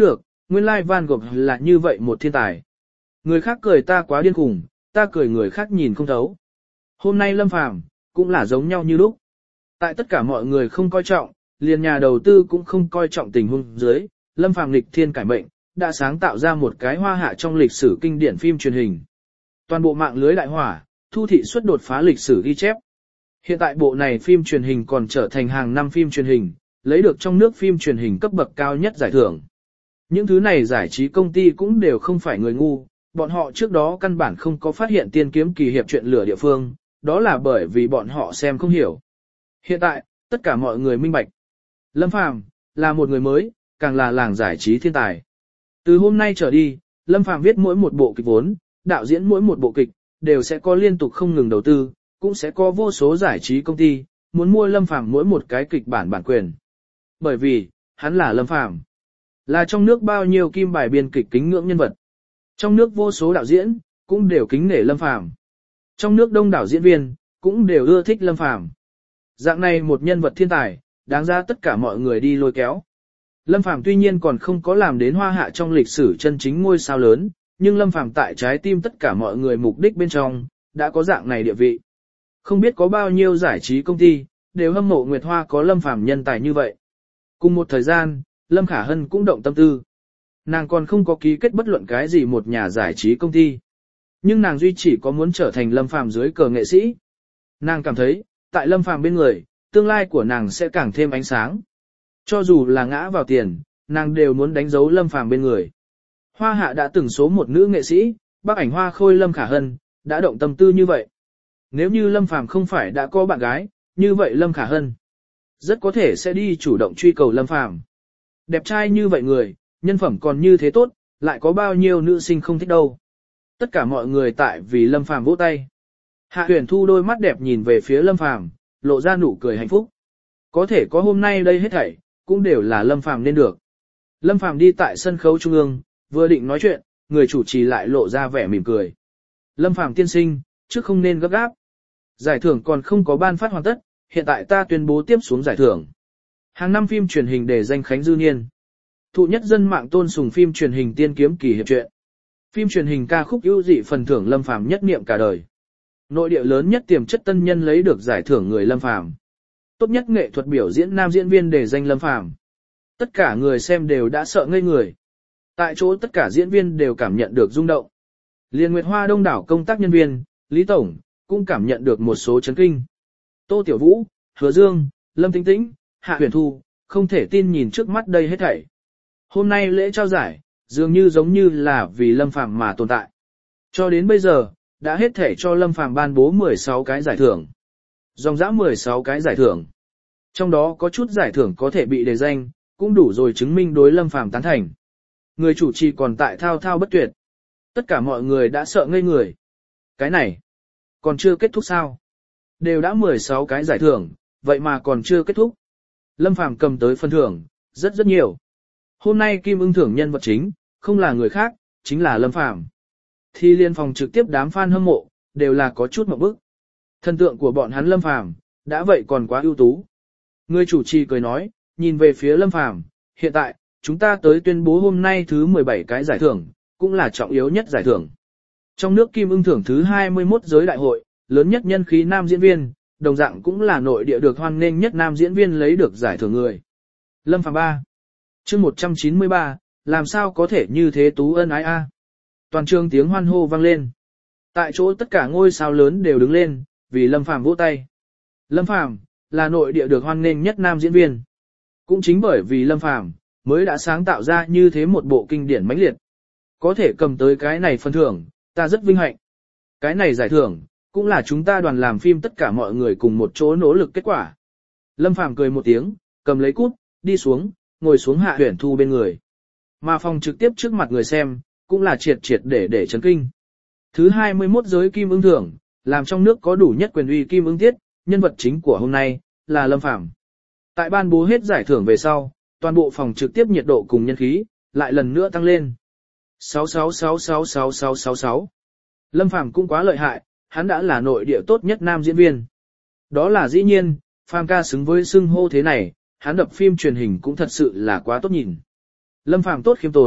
Nguyên lai Van Gogh là như vậy một thiên tài. Người khác cười ta quá điên khùng, ta cười người khác nhìn không thấu. Hôm nay Lâm Phàm cũng là giống nhau như lúc. Tại tất cả mọi người không coi trọng, liền nhà đầu tư cũng không coi trọng tình huống dưới, Lâm Phàm nghịch thiên cải mệnh, đã sáng tạo ra một cái hoa hạ trong lịch sử kinh điển phim truyền hình. Toàn bộ mạng lưới đại hỏa, thu thị suất đột phá lịch sử ghi chép. Hiện tại bộ này phim truyền hình còn trở thành hàng năm phim truyền hình, lấy được trong nước phim truyền hình cấp bậc cao nhất giải thưởng. Những thứ này giải trí công ty cũng đều không phải người ngu, bọn họ trước đó căn bản không có phát hiện tiên kiếm kỳ hiệp chuyện lửa địa phương, đó là bởi vì bọn họ xem không hiểu. Hiện tại, tất cả mọi người minh bạch. Lâm Phàm là một người mới, càng là làng giải trí thiên tài. Từ hôm nay trở đi, Lâm Phàm viết mỗi một bộ kịch vốn, đạo diễn mỗi một bộ kịch, đều sẽ có liên tục không ngừng đầu tư, cũng sẽ có vô số giải trí công ty, muốn mua Lâm Phàm mỗi một cái kịch bản bản quyền. Bởi vì, hắn là Lâm Phàm, là trong nước bao nhiêu kim bài biên kịch kính ngưỡng nhân vật. Trong nước vô số đạo diễn, cũng đều kính nể Lâm Phàm. Trong nước đông đảo diễn viên, cũng đều ưa thích Lâm Phàm. Dạng này một nhân vật thiên tài, đáng ra tất cả mọi người đi lôi kéo. Lâm Phàm tuy nhiên còn không có làm đến hoa hạ trong lịch sử chân chính ngôi sao lớn, nhưng Lâm Phàm tại trái tim tất cả mọi người mục đích bên trong, đã có dạng này địa vị. Không biết có bao nhiêu giải trí công ty, đều hâm mộ Nguyệt Hoa có Lâm Phàm nhân tài như vậy. Cùng một thời gian, Lâm Khả Hân cũng động tâm tư. Nàng còn không có ký kết bất luận cái gì một nhà giải trí công ty. Nhưng nàng duy chỉ có muốn trở thành Lâm Phàm dưới cờ nghệ sĩ. Nàng cảm thấy, tại Lâm Phàm bên người, tương lai của nàng sẽ càng thêm ánh sáng. Cho dù là ngã vào tiền, nàng đều muốn đánh dấu Lâm Phàm bên người. Hoa hạ đã từng số một nữ nghệ sĩ, Bắc ảnh hoa khôi Lâm Khả Hân, đã động tâm tư như vậy. Nếu như Lâm Phàm không phải đã có bạn gái, như vậy Lâm Khả Hân rất có thể sẽ đi chủ động truy cầu Lâm Phàm. Đẹp trai như vậy người, nhân phẩm còn như thế tốt, lại có bao nhiêu nữ sinh không thích đâu. Tất cả mọi người tại vì Lâm Phàm vỗ tay. Hạ Huyền Thu đôi mắt đẹp nhìn về phía Lâm Phàm, lộ ra nụ cười hạnh phúc. Có thể có hôm nay đây hết thảy, cũng đều là Lâm Phàm nên được. Lâm Phàm đi tại sân khấu trung ương, vừa định nói chuyện, người chủ trì lại lộ ra vẻ mỉm cười. Lâm Phàm tiên sinh, trước không nên gấp gáp. Giải thưởng còn không có ban phát hoàn tất, hiện tại ta tuyên bố tiếp xuống giải thưởng. Hàng năm phim truyền hình để danh Khánh Dư Niên. Thụ nhất dân mạng tôn sùng phim truyền hình tiên kiếm kỳ hiệp truyện. Phim truyền hình ca khúc ưu dị phần thưởng Lâm Phàm nhất niệm cả đời. Nội địa lớn nhất tiềm chất tân nhân lấy được giải thưởng người Lâm Phàm. Tốt nhất nghệ thuật biểu diễn nam diễn viên để danh Lâm Phàm. Tất cả người xem đều đã sợ ngây người. Tại chỗ tất cả diễn viên đều cảm nhận được rung động. Liên Nguyệt Hoa đông đảo công tác nhân viên, Lý Tổng, cũng cảm nhận được một số chấn kinh. Tô Tiểu Vũ, Hứa Dương, Lâm Tĩnh Tĩnh, Hạ Huyền Thu, không thể tin nhìn trước mắt đây hết thảy. Hôm nay lễ trao giải, dường như giống như là vì Lâm Phàm mà tồn tại. Cho đến bây giờ, đã hết thể cho Lâm Phàm ban bố mười sáu cái giải thưởng. Dòng dã mười sáu cái giải thưởng. Trong đó có chút giải thưởng có thể bị đề danh, cũng đủ rồi chứng minh đối Lâm Phàm tán thành. Người chủ trì còn tại thao thao bất tuyệt. Tất cả mọi người đã sợ ngây người. Cái này, còn chưa kết thúc sao? Đều đã mười sáu cái giải thưởng, vậy mà còn chưa kết thúc. Lâm Phàm cầm tới phần thưởng, rất rất nhiều. Hôm nay Kim Ưng thưởng nhân vật chính, không là người khác, chính là Lâm Phàm. Thi liên phòng trực tiếp đám fan hâm mộ, đều là có chút mộng bức. Thần tượng của bọn hắn Lâm Phàm, đã vậy còn quá ưu tú. Người chủ trì cười nói, nhìn về phía Lâm Phàm, hiện tại, chúng ta tới tuyên bố hôm nay thứ mười bảy cái giải thưởng, cũng là trọng yếu nhất giải thưởng. Trong nước Kim Ưng thưởng thứ hai mươi mốt giới đại hội, lớn nhất nhân khí nam diễn viên, đồng dạng cũng là nội địa được hoan nghênh nhất nam diễn viên lấy được giải thưởng người. Lâm Phàm ba. Chương một trăm chín mươi ba, làm sao có thể như thế tú ân ái a. Toàn trường tiếng hoan hô vang lên. Tại chỗ tất cả ngôi sao lớn đều đứng lên, vì Lâm Phàm vỗ tay. Lâm Phàm là nội địa được hoan nghênh nhất nam diễn viên. Cũng chính bởi vì Lâm Phàm mới đã sáng tạo ra như thế một bộ kinh điển mãnh liệt. Có thể cầm tới cái này phần thưởng, ta rất vinh hạnh. Cái này giải thưởng, cũng là chúng ta đoàn làm phim tất cả mọi người cùng một chỗ nỗ lực kết quả. Lâm Phàm cười một tiếng, cầm lấy cúp, đi xuống, ngồi xuống Hạ Huyền Thu bên người. Mà phòng trực tiếp trước mặt người xem, cũng là triệt triệt để để chấn kinh. Thứ hai mươi mốt giới Kim Ưng thưởng, làm trong nước có đủ nhất quyền uy Kim Ưng tiết, nhân vật chính của hôm nay, là Lâm Phàm. Tại ban bố hết giải thưởng về sau, toàn bộ phòng trực tiếp nhiệt độ cùng nhân khí, lại lần nữa tăng lên. sáu sáu sáu sáu sáu sáu sáu sáu. Lâm Phàm cũng quá lợi hại, hắn đã là nội địa tốt nhất nam diễn viên. Đó là dĩ nhiên, Phàm ca xứng với xưng hô thế này, hắn đập phim truyền hình cũng thật sự là quá tốt nhìn. Lâm Phàm tốt khiêm tốn,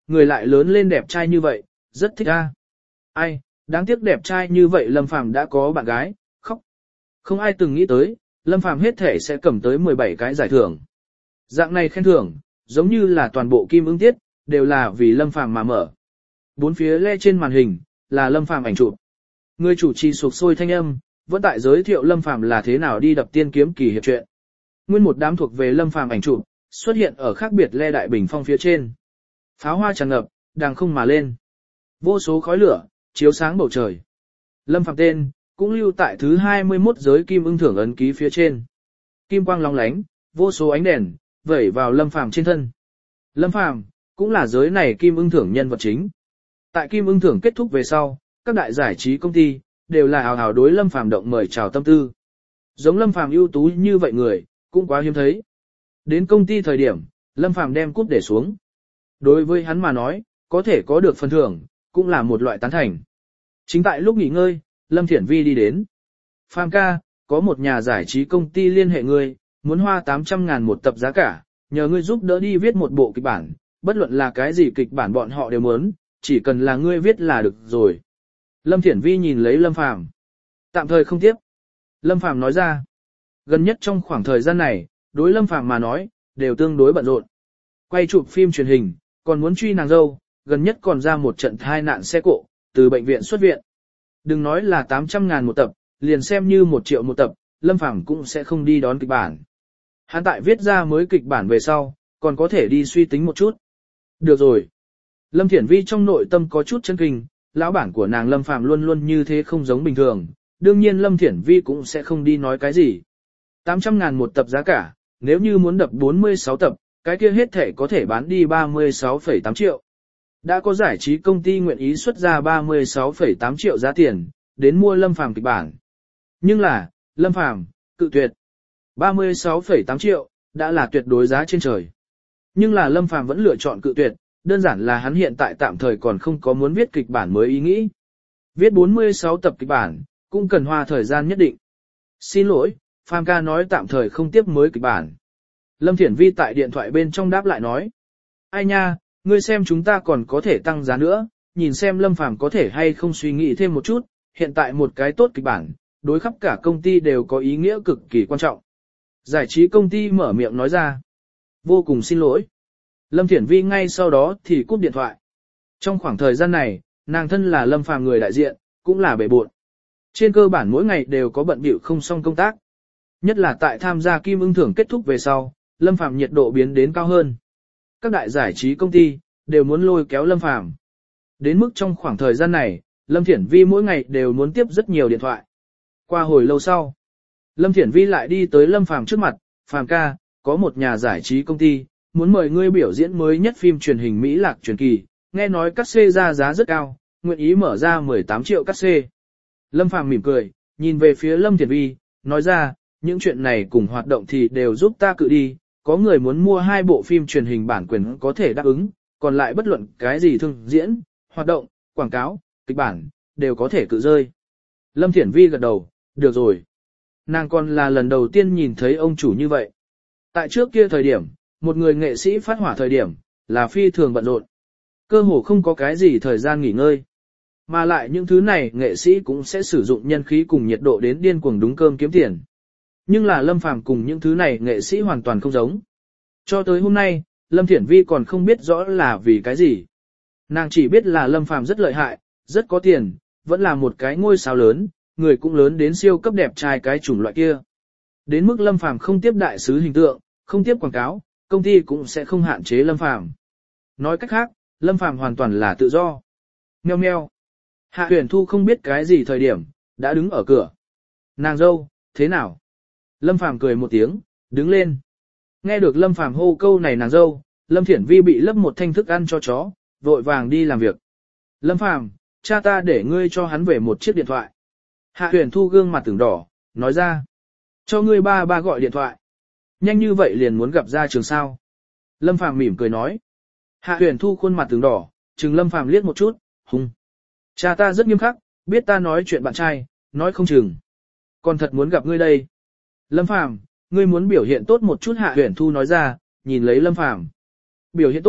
người lại lớn lên đẹp trai như vậy, rất thích a. Ai, đáng tiếc đẹp trai như vậy Lâm Phàm đã có bạn gái, khóc. Không ai từng nghĩ tới, Lâm Phàm hết thể sẽ cầm tới mười bảy cái giải thưởng. Dạng này khen thưởng, giống như là toàn bộ kim ưng tiết, đều là vì Lâm Phàm mà mở. Bốn phía le trên màn hình, là Lâm Phàm ảnh chụp. Người chủ trì sục sôi thanh âm, vẫn tại giới thiệu Lâm Phàm là thế nào đi đập tiên kiếm kỳ hiệp truyện. Nguyên một đám thuộc về Lâm Phàm ảnh chụp, xuất hiện ở khác biệt le đại bình phong phía trên. Pháo hoa tràn ngập, đàng không mà lên. Vô số khói lửa, chiếu sáng bầu trời. Lâm Phàm tên, cũng lưu tại thứ hai mươi mốt giới kim ưng thưởng ấn ký phía trên. Kim quang lóng lánh, vô số ánh đèn, vẩy vào Lâm Phàm trên thân. Lâm Phàm cũng là giới này kim ưng thưởng nhân vật chính. Tại kim ưng thưởng kết thúc về sau, các đại giải trí công ty, đều là hào hào đối Lâm Phàm động mời chào tâm tư. Giống Lâm Phàm ưu tú như vậy người, cũng quá hiếm thấy. Đến công ty thời điểm, Lâm Phàm đem cúp để xuống. Đối với hắn mà nói, có thể có được phần thưởng, cũng là một loại tán thành. Chính tại lúc nghỉ ngơi, Lâm Thiển Vi đi đến. Phàm ca, có một nhà giải trí công ty liên hệ ngươi, muốn hoa tám trăm ngàn một tập giá cả, nhờ ngươi giúp đỡ đi viết một bộ kịch bản, bất luận là cái gì kịch bản bọn họ đều muốn, chỉ cần là ngươi viết là được rồi. Lâm Thiển Vi nhìn lấy Lâm Phàm, tạm thời không tiếp. Lâm Phàm nói ra, gần nhất trong khoảng thời gian này, đối Lâm Phàm mà nói, đều tương đối bận rộn. Quay chụp phim truyền hình, còn muốn truy nàng dâu, gần nhất còn ra một trận thai nạn xe cộ, từ bệnh viện xuất viện. Đừng nói là tám trăm ngàn một tập, liền xem như một triệu một tập, Lâm Phàm cũng sẽ không đi đón kịch bản. Hắn tại viết ra mới kịch bản về sau, còn có thể đi suy tính một chút. Được rồi. Lâm Thiển Vi trong nội tâm có chút chấn kinh, lão bản của nàng Lâm Phàm luôn luôn như thế không giống bình thường, đương nhiên Lâm Thiển Vi cũng sẽ không đi nói cái gì. tám trăm ngàn một tập giá cả, nếu như muốn đập bốn mươi sáu tập, cái kia hết thể có thể bán đi ba mươi sáu phẩy tám triệu. Đã có giải trí công ty nguyện ý xuất ra ba mươi sáu phẩy tám triệu giá tiền, đến mua Lâm Phàm kịch bản. Nhưng là, Lâm Phàm cự tuyệt. ba mươi sáu phẩy tám triệu, đã là tuyệt đối giá trên trời. Nhưng là Lâm Phàm vẫn lựa chọn cự tuyệt, đơn giản là hắn hiện tại tạm thời còn không có muốn viết kịch bản mới ý nghĩ. Viết bốn mươi sáu tập kịch bản, cũng cần hoa thời gian nhất định. Xin lỗi, Phàm ca nói tạm thời không tiếp mới kịch bản. Lâm Thiển Vi tại điện thoại bên trong đáp lại nói. Ai nha, ngươi xem chúng ta còn có thể tăng giá nữa, nhìn xem Lâm Phàm có thể hay không suy nghĩ thêm một chút, hiện tại một cái tốt kịch bản, đối khắp cả công ty đều có ý nghĩa cực kỳ quan trọng. Giải trí công ty mở miệng nói ra. Vô cùng xin lỗi. Lâm Thiển Vi ngay sau đó thì cúp điện thoại. Trong khoảng thời gian này, nàng thân là Lâm Phàm người đại diện, cũng là bể bộn. Trên cơ bản mỗi ngày đều có bận bịu không xong công tác. Nhất là tại tham gia kim ưng thưởng kết thúc về sau, Lâm Phàm nhiệt độ biến đến cao hơn. Các đại giải trí công ty đều muốn lôi kéo Lâm Phàm. Đến mức trong khoảng thời gian này, Lâm Thiển Vi mỗi ngày đều muốn tiếp rất nhiều điện thoại. Qua hồi lâu sau, Lâm Thiển Vi lại đi tới Lâm Phàm trước mặt, "Phàm ca, có một nhà giải trí công ty muốn mời ngươi biểu diễn mới nhất phim truyền hình Mỹ Lạc truyền kỳ, nghe nói cắt xê ra giá rất cao, nguyện ý mở ra mười tám triệu cắt xê." Lâm Phàm mỉm cười, nhìn về phía Lâm Thiển Vi, nói ra, "Những chuyện này cùng hoạt động thì đều giúp ta cự đi, có người muốn mua hai bộ phim truyền hình bản quyền có thể đáp ứng, còn lại bất luận cái gì thương diễn, hoạt động, quảng cáo, kịch bản, đều có thể cự rơi." Lâm Thiển Vi gật đầu, "Được rồi." Nàng còn là lần đầu tiên nhìn thấy ông chủ như vậy. Tại trước kia thời điểm, một người nghệ sĩ phát hỏa thời điểm, là phi thường bận rộn. Cơ hồ không có cái gì thời gian nghỉ ngơi. Mà lại những thứ này nghệ sĩ cũng sẽ sử dụng nhân khí cùng nhiệt độ đến điên cuồng đúng cơm kiếm tiền. Nhưng là Lâm Phàm cùng những thứ này nghệ sĩ hoàn toàn không giống. Cho tới hôm nay, Lâm Thiển Vi còn không biết rõ là vì cái gì. Nàng chỉ biết là Lâm Phàm rất lợi hại, rất có tiền, vẫn là một cái ngôi sao lớn, người cũng lớn đến siêu cấp đẹp trai cái chủng loại kia. Đến mức Lâm Phàm không tiếp đại sứ hình tượng, không tiếp quảng cáo, công ty cũng sẽ không hạn chế Lâm Phàm. Nói cách khác, Lâm Phàm hoàn toàn là tự do. Meo meo. Hạ Huyền Thu không biết cái gì thời điểm, đã đứng ở cửa. "Nàng dâu, thế nào?" Lâm Phàm cười một tiếng, đứng lên. Nghe được Lâm Phàm hô câu này nàng dâu, Lâm Thiển Vi bị lấp một thanh thức ăn cho chó, vội vàng đi làm việc. "Lâm Phàm, cha ta để ngươi cho hắn về một chiếc điện thoại." Hạ Huyền Thu gương mặt tưởng đỏ, nói ra. "Cho ngươi ba ba gọi điện thoại. Nhanh như vậy liền muốn gặp ra trường sao?" Lâm Phàm mỉm cười nói. Hạ Huyền Thu khuôn mặt tưởng đỏ, chừng Lâm Phàm liếc một chút, hung. "Cha ta rất nghiêm khắc, biết ta nói chuyện bạn trai, nói không chừng. Còn thật muốn gặp ngươi đây." "Lâm Phàm, ngươi muốn biểu hiện tốt một chút." Hạ Huyền Thu nói ra, nhìn lấy Lâm Phàm. "Biểu hiện tốt,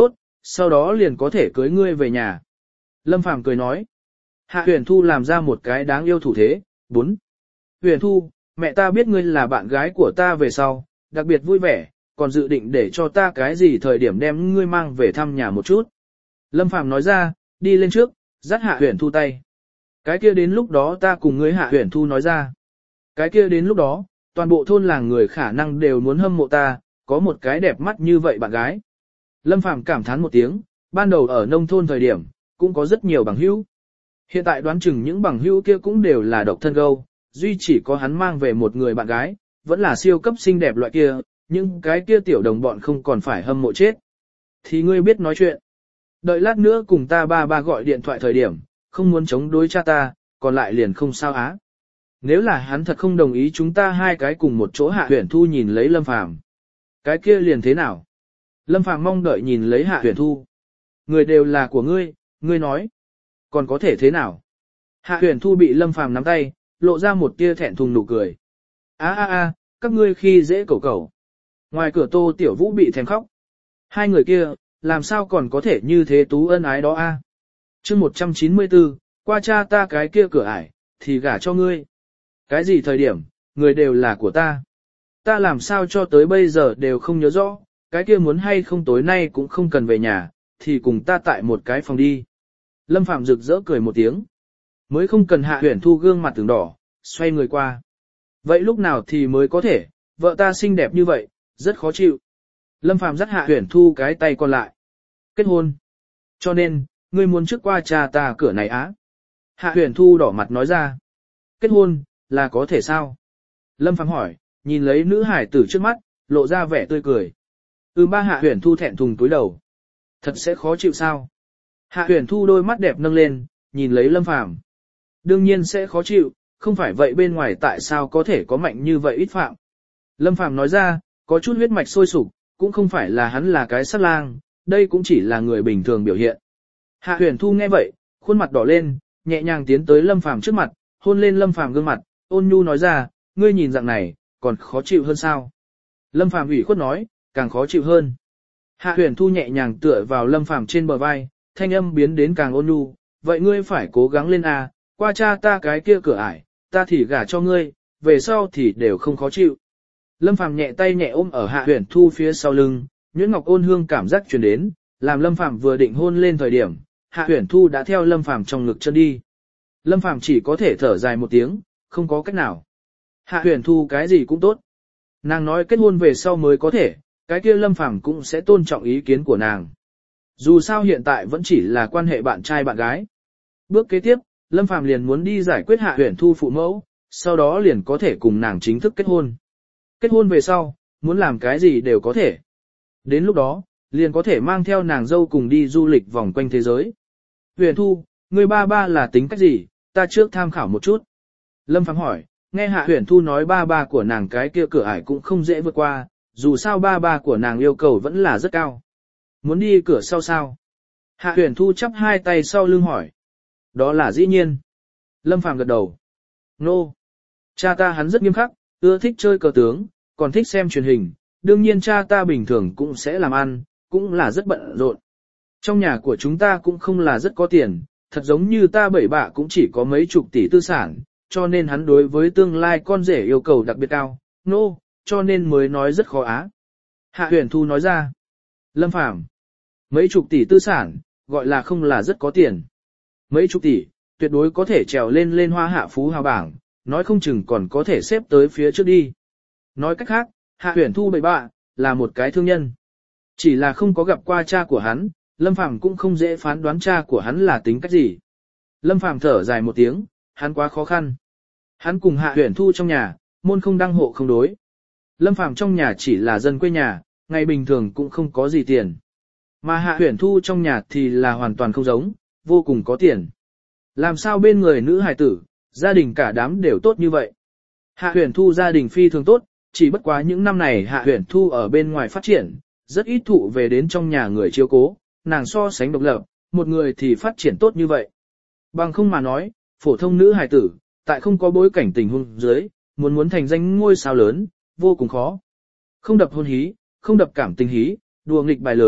sau đó liền có thể cưới ngươi về nhà. Lâm Phàm cười nói. Hạ Huyền Thu làm ra một cái đáng yêu thủ thế. Bốn. Huyền Thu, mẹ ta biết ngươi là bạn gái của ta về sau, đặc biệt vui vẻ, còn dự định để cho ta cái gì thời điểm đem ngươi mang về thăm nhà một chút. Lâm Phàm nói ra, đi lên trước, dắt Hạ Huyền Thu tay. Cái kia đến lúc đó ta cùng ngươi Hạ Huyền Thu nói ra. Cái kia đến lúc đó, toàn bộ thôn làng người khả năng đều muốn hâm mộ ta, có một cái đẹp mắt như vậy bạn gái. Lâm Phàm cảm thán một tiếng, ban đầu ở nông thôn thời điểm, cũng có rất nhiều bằng hữu. Hiện tại đoán chừng những bằng hữu kia cũng đều là độc thân gâu, duy chỉ có hắn mang về một người bạn gái, vẫn là siêu cấp xinh đẹp loại kia, nhưng cái kia tiểu đồng bọn không còn phải hâm mộ chết. Thì ngươi biết nói chuyện. Đợi lát nữa cùng ta ba ba gọi điện thoại thời điểm, không muốn chống đối cha ta, còn lại liền không sao á. Nếu là hắn thật không đồng ý chúng ta hai cái cùng một chỗ Hạ Huyền Thu nhìn lấy Lâm Phàm. Cái kia liền thế nào? Lâm Phàm mong đợi nhìn lấy Hạ Huyền Thu. Người đều là của ngươi, ngươi nói. Còn có thể thế nào? Hạ Huyền Thu bị Lâm Phàm nắm tay, lộ ra một tia thẹn thùng nụ cười. A a a, các ngươi khi dễ cẩu cẩu. Ngoài cửa Tô Tiểu Vũ bị thèm khóc. Hai người kia, làm sao còn có thể như thế tú ân ái đó a? À? Chương một trăm chín mươi tư, qua cha ta cái kia cửa ải, thì gả cho ngươi. Cái gì thời điểm, người đều là của ta. Ta làm sao cho tới bây giờ đều không nhớ rõ, cái kia muốn hay không tối nay cũng không cần về nhà, thì cùng ta tại một cái phòng đi. Lâm Phạm rực rỡ cười một tiếng. Mới không cần Hạ Huyền Thu gương mặt từng đỏ, xoay người qua. Vậy lúc nào thì mới có thể, vợ ta xinh đẹp như vậy, rất khó chịu. Lâm Phạm dắt Hạ Huyền Thu cái tay còn lại. Kết hôn. Cho nên, ngươi muốn trước qua cha ta cửa này á. Hạ Huyền Thu đỏ mặt nói ra. Kết hôn, là có thể sao? Lâm Phạm hỏi, nhìn lấy nữ hải tử trước mắt, lộ ra vẻ tươi cười. Ừ ba Hạ Huyền Thu thẹn thùng túi đầu. Thật sẽ khó chịu sao? Hạ Huyền Thu đôi mắt đẹp nâng lên, nhìn lấy Lâm Phàm. Đương nhiên sẽ khó chịu, không phải vậy bên ngoài tại sao có thể có mạnh như vậy ít phạm. Lâm Phàm nói ra, có chút huyết mạch sôi sục, cũng không phải là hắn là cái sát lang, đây cũng chỉ là người bình thường biểu hiện. Hạ Huyền Thu nghe vậy, khuôn mặt đỏ lên, nhẹ nhàng tiến tới Lâm Phàm trước mặt, hôn lên Lâm Phàm gương mặt, ôn nhu nói ra, ngươi nhìn dạng này, còn khó chịu hơn sao? Lâm Phàm ủy khuất nói, càng khó chịu hơn. Hạ Huyền Thu nhẹ nhàng tựa vào Lâm Phàm trên bờ vai, thanh âm biến đến càng ôn nhu, vậy ngươi phải cố gắng lên à, qua cha ta cái kia cửa ải, ta thì gả cho ngươi, về sau thì đều không khó chịu. Lâm Phàm nhẹ tay nhẹ ôm ở Hạ Huyền Thu phía sau lưng, nhuyễn ngọc ôn hương cảm giác truyền đến, làm Lâm Phàm vừa định hôn lên thời điểm, Hạ Huyền Thu đã theo Lâm Phàm trong ngực chân đi. Lâm Phàm chỉ có thể thở dài một tiếng, không có cách nào. Hạ Huyền Thu cái gì cũng tốt. Nàng nói kết hôn về sau mới có thể, cái kia Lâm Phàm cũng sẽ tôn trọng ý kiến của nàng. Dù sao hiện tại vẫn chỉ là quan hệ bạn trai bạn gái. Bước kế tiếp, Lâm Phàm liền muốn đi giải quyết Hạ Huyền Thu phụ mẫu, sau đó liền có thể cùng nàng chính thức kết hôn. Kết hôn về sau, muốn làm cái gì đều có thể. Đến lúc đó, liền có thể mang theo nàng dâu cùng đi du lịch vòng quanh thế giới. Huyền Thu, người ba ba là tính cách gì, ta trước tham khảo một chút. Lâm Phàm hỏi, nghe Hạ Huyền Thu nói ba ba của nàng cái kia cửa ải cũng không dễ vượt qua, dù sao ba ba của nàng yêu cầu vẫn là rất cao. Muốn đi cửa sau sao? Hạ Huyền Thu chắp hai tay sau lưng hỏi. Đó là dĩ nhiên. Lâm Phàm gật đầu. Nô. No. Cha ta hắn rất nghiêm khắc, ưa thích chơi cờ tướng, còn thích xem truyền hình, đương nhiên cha ta bình thường cũng sẽ làm ăn, cũng là rất bận rộn. Trong nhà của chúng ta cũng không là rất có tiền, thật giống như ta bảy bạ cũng chỉ có mấy chục tỷ tư sản, cho nên hắn đối với tương lai con rể yêu cầu đặc biệt cao. Nô, no, cho nên mới nói rất khó á. Hạ Huyền Thu nói ra. Lâm Phàm, mấy chục tỷ tư sản, gọi là không là rất có tiền. Mấy chục tỷ, tuyệt đối có thể trèo lên lên hoa hạ phú hào bảng, nói không chừng còn có thể xếp tới phía trước đi. Nói cách khác, Hạ Huyền Thu bậy bạ, là một cái thương nhân. Chỉ là không có gặp qua cha của hắn, Lâm Phàm cũng không dễ phán đoán cha của hắn là tính cách gì. Lâm Phàm thở dài một tiếng, hắn quá khó khăn. Hắn cùng Hạ Huyền Thu trong nhà, môn không đăng hộ không đối. Lâm Phàm trong nhà chỉ là dân quê nhà, ngày bình thường cũng không có gì tiền. Mà Hạ Huyền Thu trong nhà thì là hoàn toàn không giống, vô cùng có tiền. Làm sao bên người nữ hài tử, gia đình cả đám đều tốt như vậy. Hạ Huyền Thu gia đình phi thường tốt, chỉ bất quá những năm này Hạ Huyền Thu ở bên ngoài phát triển, rất ít thụ về đến trong nhà người chiếu cố, nàng so sánh độc lập, một người thì phát triển tốt như vậy. Bằng không mà nói, phổ thông nữ hài tử, tại không có bối cảnh tình huống dưới, muốn muốn thành danh ngôi sao lớn, vô cùng khó. Không đập hôn hí, không đập cảm tình hí, đùa nghịch bài lớn,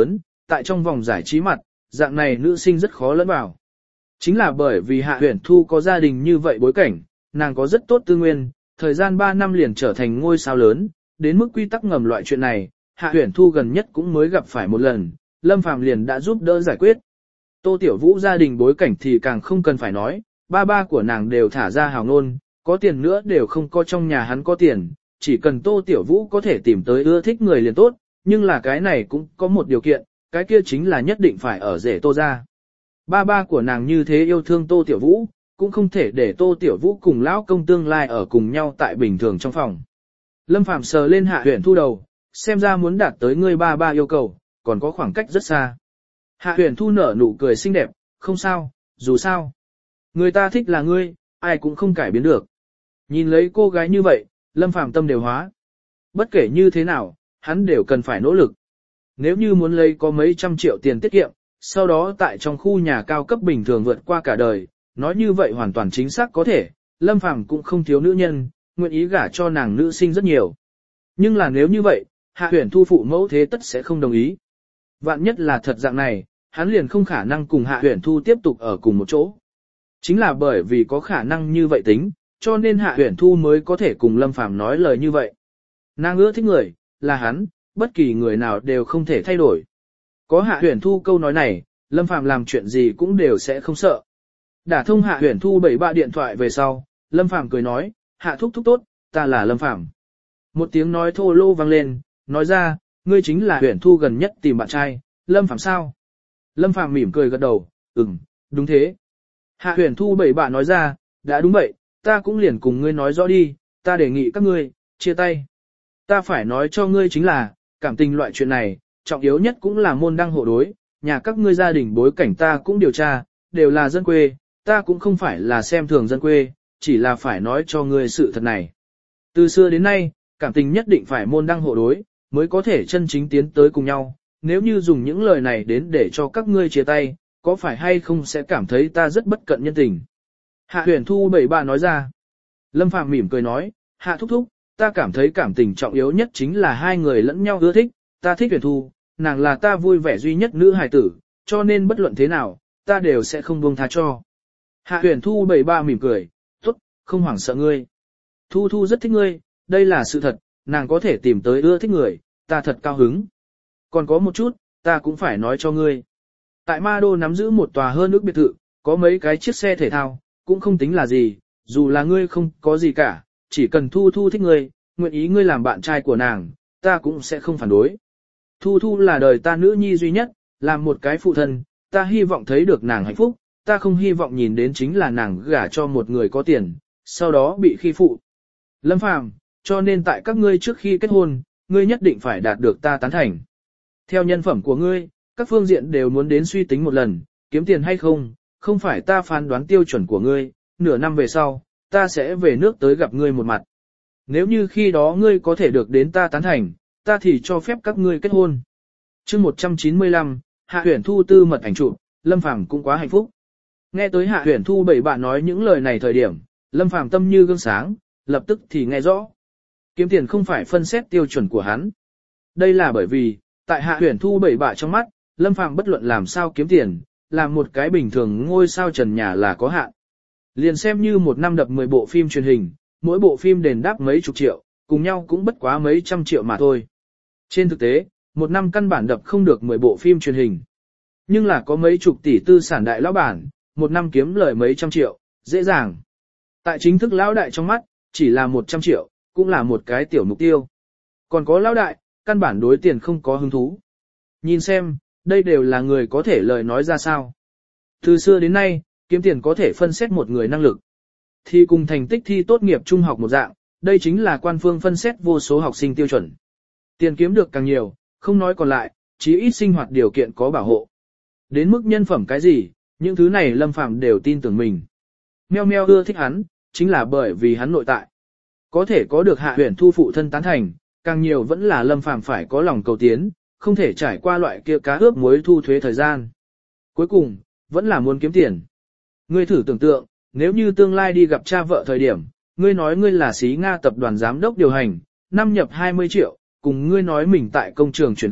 tại trong vòng giải trí mặt, dạng này nữ sinh rất khó lẫn vào. Chính là bởi vì Hạ Huyền Thu có gia đình như vậy bối cảnh, nàng có rất tốt tư nguyên, thời gian ba năm liền trở thành ngôi sao lớn, đến mức quy tắc ngầm loại chuyện này, Hạ Huyền Thu gần nhất cũng mới gặp phải một lần, Lâm Phàm liền đã giúp đỡ giải quyết. Tô Tiểu Vũ gia đình bối cảnh thì càng không cần phải nói, ba ba của nàng đều thả ra hào ngôn, có tiền nữa đều không có trong nhà hắn có tiền, chỉ cần Tô Tiểu Vũ có thể tìm tới ưa thích người liền tốt, nhưng là cái này cũng có một điều kiện, cái kia chính là nhất định phải ở rể Tô gia. Ba ba của nàng như thế yêu thương Tô Tiểu Vũ, cũng không thể để Tô Tiểu Vũ cùng lão công tương lai ở cùng nhau tại bình thường trong phòng. Lâm Phàm sờ lên Hạ Huyền Thu đầu, xem ra muốn đạt tới ngươi ba ba yêu cầu, còn có khoảng cách rất xa. Hạ Huyền Thu nở nụ cười xinh đẹp, không sao, dù sao. Người ta thích là ngươi, ai cũng không cải biến được. Nhìn lấy cô gái như vậy, Lâm Phàm tâm đều hóa. Bất kể như thế nào, hắn đều cần phải nỗ lực. Nếu như muốn lấy có mấy trăm triệu tiền tiết kiệm, sau đó tại trong khu nhà cao cấp bình thường vượt qua cả đời, nói như vậy hoàn toàn chính xác có thể, Lâm Phàm cũng không thiếu nữ nhân, nguyện ý gả cho nàng nữ sinh rất nhiều. Nhưng là nếu như vậy, Hạ Huyền Thu phụ mẫu thế tất sẽ không đồng ý. Vạn nhất là thật dạng này, hắn liền không khả năng cùng Hạ Huyền Thu tiếp tục ở cùng một chỗ. Chính là bởi vì có khả năng như vậy tính, cho nên Hạ Huyền Thu mới có thể cùng Lâm Phàm nói lời như vậy. Nàng ưa thích người, là hắn, bất kỳ người nào đều không thể thay đổi. Có Hạ Huyền Thu câu nói này, Lâm Phàm làm chuyện gì cũng đều sẽ không sợ. Đả thông Hạ Huyền Thu bảy bạ điện thoại về sau, Lâm Phàm cười nói, Hạ thúc thúc tốt, ta là Lâm Phàm. Một tiếng nói thô lô vang lên, nói ra, ngươi chính là Huyền Thu gần nhất tìm bạn trai, Lâm Phàm sao? Lâm Phàm mỉm cười gật đầu, ừm, đúng thế. Hạ Huyền Thu bảy bạ nói ra, đã đúng vậy, ta cũng liền cùng ngươi nói rõ đi, ta đề nghị các ngươi, chia tay. Ta phải nói cho ngươi chính là, cảm tình loại chuyện này, trọng yếu nhất cũng là môn đăng hộ đối, nhà các ngươi gia đình bối cảnh ta cũng điều tra, đều là dân quê, ta cũng không phải là xem thường dân quê, chỉ là phải nói cho ngươi sự thật này. Từ xưa đến nay, cảm tình nhất định phải môn đăng hộ đối, mới có thể chân chính tiến tới cùng nhau, nếu như dùng những lời này đến để cho các ngươi chia tay, có phải hay không sẽ cảm thấy ta rất bất cận nhân tình. Hạ Huyền Thu bảy bà nói ra. Lâm Phàm mỉm cười nói, Hạ thúc thúc, ta cảm thấy cảm tình trọng yếu nhất chính là hai người lẫn nhau ưa thích, ta thích Huyền Thu, nàng là ta vui vẻ duy nhất nữ hài tử, cho nên bất luận thế nào, ta đều sẽ không buông tha cho. Hạ Huyền Thu bảy ba mỉm cười, tốt, không hoảng sợ ngươi. Thu Thu rất thích ngươi, đây là sự thật, nàng có thể tìm tới ưa thích người, ta thật cao hứng. Còn có một chút, ta cũng phải nói cho ngươi. Tại Ma Đô nắm giữ một tòa hơn ước biệt thự, có mấy cái chiếc xe thể thao, cũng không tính là gì, dù là ngươi không có gì cả, chỉ cần Thu Thu thích ngươi, nguyện ý ngươi làm bạn trai của nàng, ta cũng sẽ không phản đối. Thu Thu là đời ta nữ nhi duy nhất, làm một cái phụ thân, ta hy vọng thấy được nàng hạnh phúc, ta không hy vọng nhìn đến chính là nàng gả cho một người có tiền, sau đó bị khi phụ. Lâm Phàm, cho nên tại các ngươi trước khi kết hôn, ngươi nhất định phải đạt được ta tán thành. Theo nhân phẩm của ngươi, các phương diện đều muốn đến suy tính một lần, kiếm tiền hay không, không phải ta phán đoán tiêu chuẩn của ngươi, nửa năm về sau, ta sẽ về nước tới gặp ngươi một mặt. Nếu như khi đó ngươi có thể được đến ta tán thành, ta thì cho phép các ngươi kết hôn. Chương một trăm chín mươi lăm, Hạ Huyền Thu tư mật ảnh chụp, Lâm Phàm cũng quá hạnh phúc. Nghe tới Hạ Huyền Thu bảy bạn nói những lời này thời điểm, Lâm Phàm tâm như gương sáng, lập tức thì nghe rõ. Kiếm tiền không phải phân xét tiêu chuẩn của hắn. Đây là bởi vì, tại Hạ Huyền Thu bảy bạ trong mắt, Lâm Phàm bất luận làm sao kiếm tiền, làm một cái bình thường ngôi sao trần nhà là có hạn. Liền xem như một năm đập mười bộ phim truyền hình, mỗi bộ phim đền đáp mấy chục triệu, cùng nhau cũng bất quá mấy trăm triệu mà thôi. Trên thực tế, một năm căn bản đập không được mười bộ phim truyền hình. Nhưng là có mấy chục tỷ tư sản đại lão bản, một năm kiếm lời mấy trăm triệu, dễ dàng. Tại chính thức lão đại trong mắt, chỉ là một trăm triệu, cũng là một cái tiểu mục tiêu. Còn có lão đại, căn bản đối tiền không có hứng thú. Nhìn xem, đây đều là người có thể lời nói ra sao. Từ xưa đến nay, kiếm tiền có thể phân xét một người năng lực. Thì cùng thành tích thi tốt nghiệp trung học một dạng, đây chính là quan phương phân xét vô số học sinh tiêu chuẩn. Tiền kiếm được càng nhiều, không nói còn lại, chí ít sinh hoạt điều kiện có bảo hộ. Đến mức nhân phẩm cái gì, những thứ này Lâm Phàm đều tin tưởng mình. Meo meo ưa thích hắn, chính là bởi vì hắn nội tại. Có thể có được Hạ Huyền Thu phụ thân tán thành, càng nhiều vẫn là Lâm Phàm phải có lòng cầu tiến, không thể trải qua loại kia cá ướp muối thu thuế thời gian. Cuối cùng, vẫn là muốn kiếm tiền. Ngươi thử tưởng tượng, nếu như tương lai đi gặp cha vợ thời điểm, ngươi nói ngươi là xí Nga tập đoàn giám đốc điều hành, năm nhập hai mươi triệu, cùng ngươi nói mình tại công trường chuyển gạch,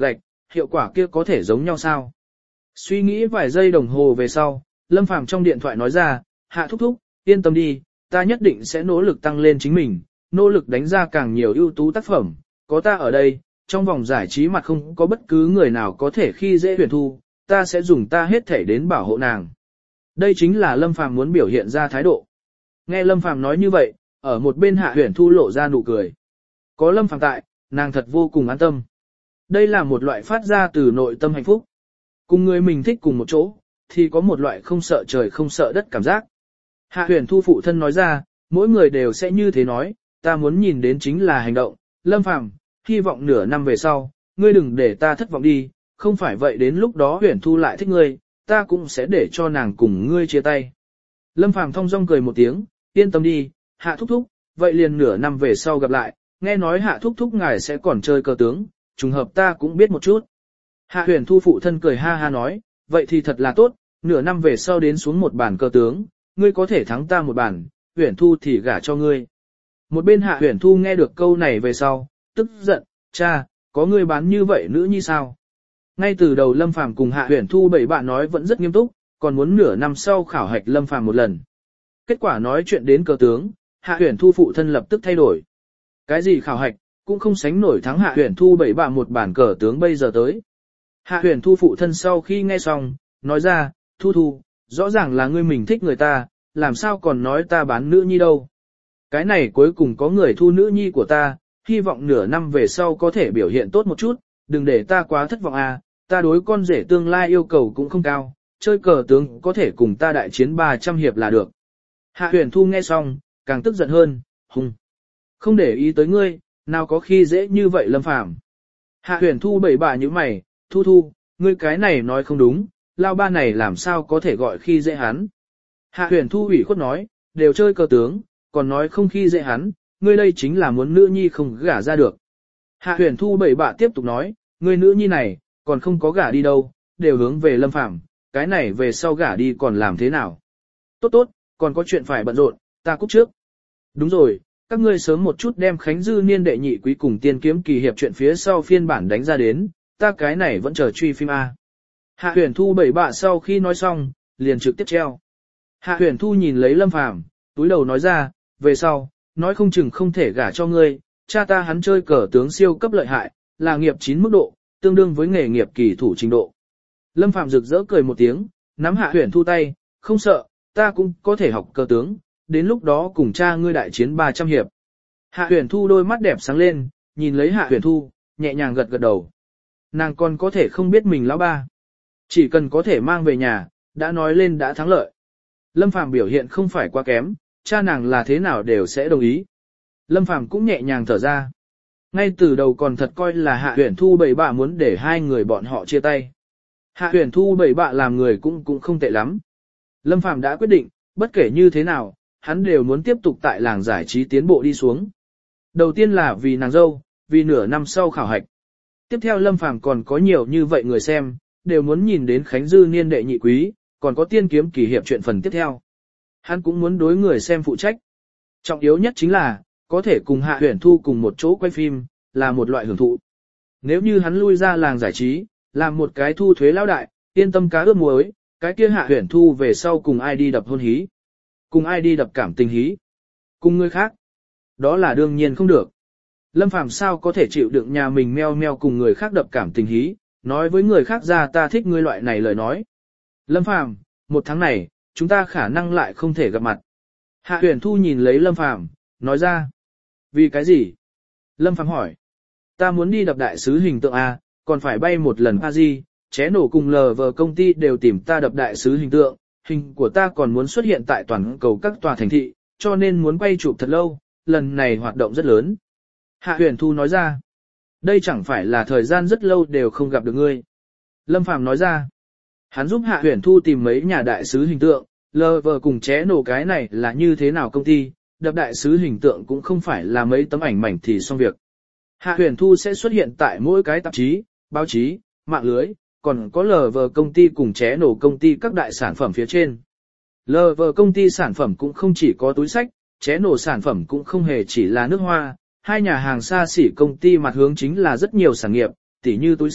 hiệu quả kia có thể giống nhau sao? Suy nghĩ vài giây đồng hồ về sau, Lâm Phàm trong điện thoại nói ra, Hạ thúc thúc, yên tâm đi, ta nhất định sẽ nỗ lực tăng lên chính mình, nỗ lực đánh ra càng nhiều ưu tú tác phẩm, có ta ở đây, trong vòng giải trí mặt không có bất cứ người nào có thể khi dễ Huyền Thu, ta sẽ dùng ta hết thể đến bảo hộ nàng. Đây chính là Lâm Phàm muốn biểu hiện ra thái độ. Nghe Lâm Phàm nói như vậy, ở một bên Hạ Huyền Thu lộ ra nụ cười. Có Lâm Phàm tại, nàng thật vô cùng an tâm. Đây là một loại phát ra từ nội tâm hạnh phúc. Cùng người mình thích cùng một chỗ, thì có một loại không sợ trời không sợ đất cảm giác. Hạ Huyền Thu phụ thân nói ra, mỗi người đều sẽ như thế nói, ta muốn nhìn đến chính là hành động. Lâm Phàm, hy vọng nửa năm về sau, ngươi đừng để ta thất vọng đi, không phải vậy đến lúc đó Huyền Thu lại thích ngươi, ta cũng sẽ để cho nàng cùng ngươi chia tay. Lâm Phàm thong dong cười một tiếng, yên tâm đi, Hạ thúc thúc, vậy liền nửa năm về sau gặp lại, nghe nói Hạ thúc thúc ngài sẽ còn chơi cờ tướng, trùng hợp ta cũng biết một chút. Hạ Huyền Thu phụ thân cười ha ha nói, vậy thì thật là tốt, nửa năm về sau đến xuống một bàn cờ tướng, ngươi có thể thắng ta một bàn, Huyền Thu thì gả cho ngươi. Một bên Hạ Huyền Thu nghe được câu này về sau, tức giận, cha, có ngươi bán như vậy nữ nhi sao? Ngay từ đầu Lâm Phàm cùng Hạ Huyền Thu bảy bạn nói vẫn rất nghiêm túc, còn muốn nửa năm sau khảo hạch Lâm Phàm một lần. Kết quả nói chuyện đến cờ tướng, Hạ Huyền Thu phụ thân lập tức thay đổi. Cái gì khảo hạch, cũng không sánh nổi thắng Hạ Huyền Thu bảy bạn một bản cờ tướng bây giờ tới. Hạ Huyền Thu phụ thân sau khi nghe xong, nói ra, Thu Thu, rõ ràng là ngươi mình thích người ta, làm sao còn nói ta bán nữ nhi đâu. Cái này cuối cùng có người thu nữ nhi của ta, hy vọng nửa năm về sau có thể biểu hiện tốt một chút, đừng để ta quá thất vọng à, ta đối con rể tương lai yêu cầu cũng không cao, chơi cờ tướng có thể cùng ta đại chiến ba trăm hiệp là được. Hạ Huyền Thu nghe xong, càng tức giận hơn, hung. Không để ý tới ngươi, nào có khi dễ như vậy Lâm Phàm. Hạ Huyền Thu bẩy bả như mày, Thu Thu, ngươi cái này nói không đúng, lao ba này làm sao có thể gọi khi dễ hắn. Hạ Huyền Thu ủy khuất nói, đều chơi cờ tướng, còn nói không khi dễ hắn, ngươi đây chính là muốn nữ nhi không gả ra được. Hạ Huyền Thu bẩy bả tiếp tục nói, ngươi nữ nhi này, còn không có gả đi đâu, đều hướng về Lâm Phàm, cái này về sau gả đi còn làm thế nào. Tốt tốt, còn có chuyện phải bận rộn, ta cúp trước. Đúng rồi, các ngươi sớm một chút đem Khánh Dư niên đệ nhị quý cùng tiên kiếm kỳ hiệp chuyện phía sau phiên bản đánh ra đến, ta cái này vẫn chờ truy phim A. Hạ Huyền Thu bảy bạ sau khi nói xong, liền trực tiếp treo. Hạ Huyền Thu nhìn lấy Lâm Phàm, túi đầu nói ra, về sau, nói không chừng không thể gả cho ngươi, cha ta hắn chơi cờ tướng siêu cấp lợi hại, là nghiệp chín mức độ, tương đương với nghề nghiệp kỳ thủ trình độ. Lâm Phàm rực rỡ cười một tiếng, nắm Hạ Huyền Thu tay, không sợ, ta cũng có thể học cờ tướng, đến lúc đó cùng cha ngươi đại chiến ba trăm hiệp. Hạ Huyền Thu đôi mắt đẹp sáng lên, nhìn lấy Hạ Huyền Thu, nhẹ nhàng gật gật đầu. Nàng còn có thể không biết mình lão ba. Chỉ cần có thể mang về nhà, đã nói lên đã thắng lợi. Lâm Phàm biểu hiện không phải quá kém, cha nàng là thế nào đều sẽ đồng ý. Lâm Phàm cũng nhẹ nhàng thở ra. Ngay từ đầu còn thật coi là Hạ Huyền Thu bảy bạ muốn để hai người bọn họ chia tay. Hạ Huyền Thu bảy bạ làm người cũng cũng không tệ lắm. Lâm Phàm đã quyết định, bất kể như thế nào, hắn đều muốn tiếp tục tại làng giải trí tiến bộ đi xuống. Đầu tiên là vì nàng dâu, vì nửa năm sau khảo hạch. Tiếp theo Lâm Phàm còn có nhiều như vậy người xem, đều muốn nhìn đến Khánh Dư niên đệ nhị quý, còn có tiên kiếm kỳ hiệp chuyện phần tiếp theo. Hắn cũng muốn đối người xem phụ trách. Trọng yếu nhất chính là, có thể cùng Hạ Huyền Thu cùng một chỗ quay phim, là một loại hưởng thụ. Nếu như hắn lui ra làng giải trí, làm một cái thu thuế lão đại, yên tâm cá ướp muối, cái kia Hạ Huyền Thu về sau cùng ai đi đập hôn hí, cùng ai đi đập cảm tình hí, cùng người khác. Đó là đương nhiên không được. Lâm Phàm sao có thể chịu đựng nhà mình meo meo cùng người khác đập cảm tình hí, nói với người khác ra ta thích ngươi loại này lời nói. Lâm Phàm, một tháng này, chúng ta khả năng lại không thể gặp mặt. Hạ Huyền Thu nhìn lấy Lâm Phàm, nói ra. Vì cái gì? Lâm Phàm hỏi. Ta muốn đi đập đại sứ hình tượng A, còn phải bay một lần Paris, ché nổ cùng lờ vờ công ty đều tìm ta đập đại sứ hình tượng, hình của ta còn muốn xuất hiện tại toàn cầu các tòa thành thị, cho nên muốn quay chụp thật lâu, lần này hoạt động rất lớn. Hạ Huyền Thu nói ra. Đây chẳng phải là thời gian rất lâu đều không gặp được ngươi. Lâm Phàm nói ra. Hắn giúp Hạ Huyền Thu tìm mấy nhà đại sứ hình tượng, lờ vờ cùng ché nổ cái này là như thế nào công ty, đập đại sứ hình tượng cũng không phải là mấy tấm ảnh mảnh thì xong việc. Hạ Huyền Thu sẽ xuất hiện tại mỗi cái tạp chí, báo chí, mạng lưới, còn có lờ vờ công ty cùng ché nổ công ty các đại sản phẩm phía trên. lờ vờ công ty sản phẩm cũng không chỉ có túi sách, ché nổ sản phẩm cũng không hề chỉ là nước hoa, hai nhà hàng xa xỉ công ty mặt hướng chính là rất nhiều sản nghiệp, tỉ như túi sách,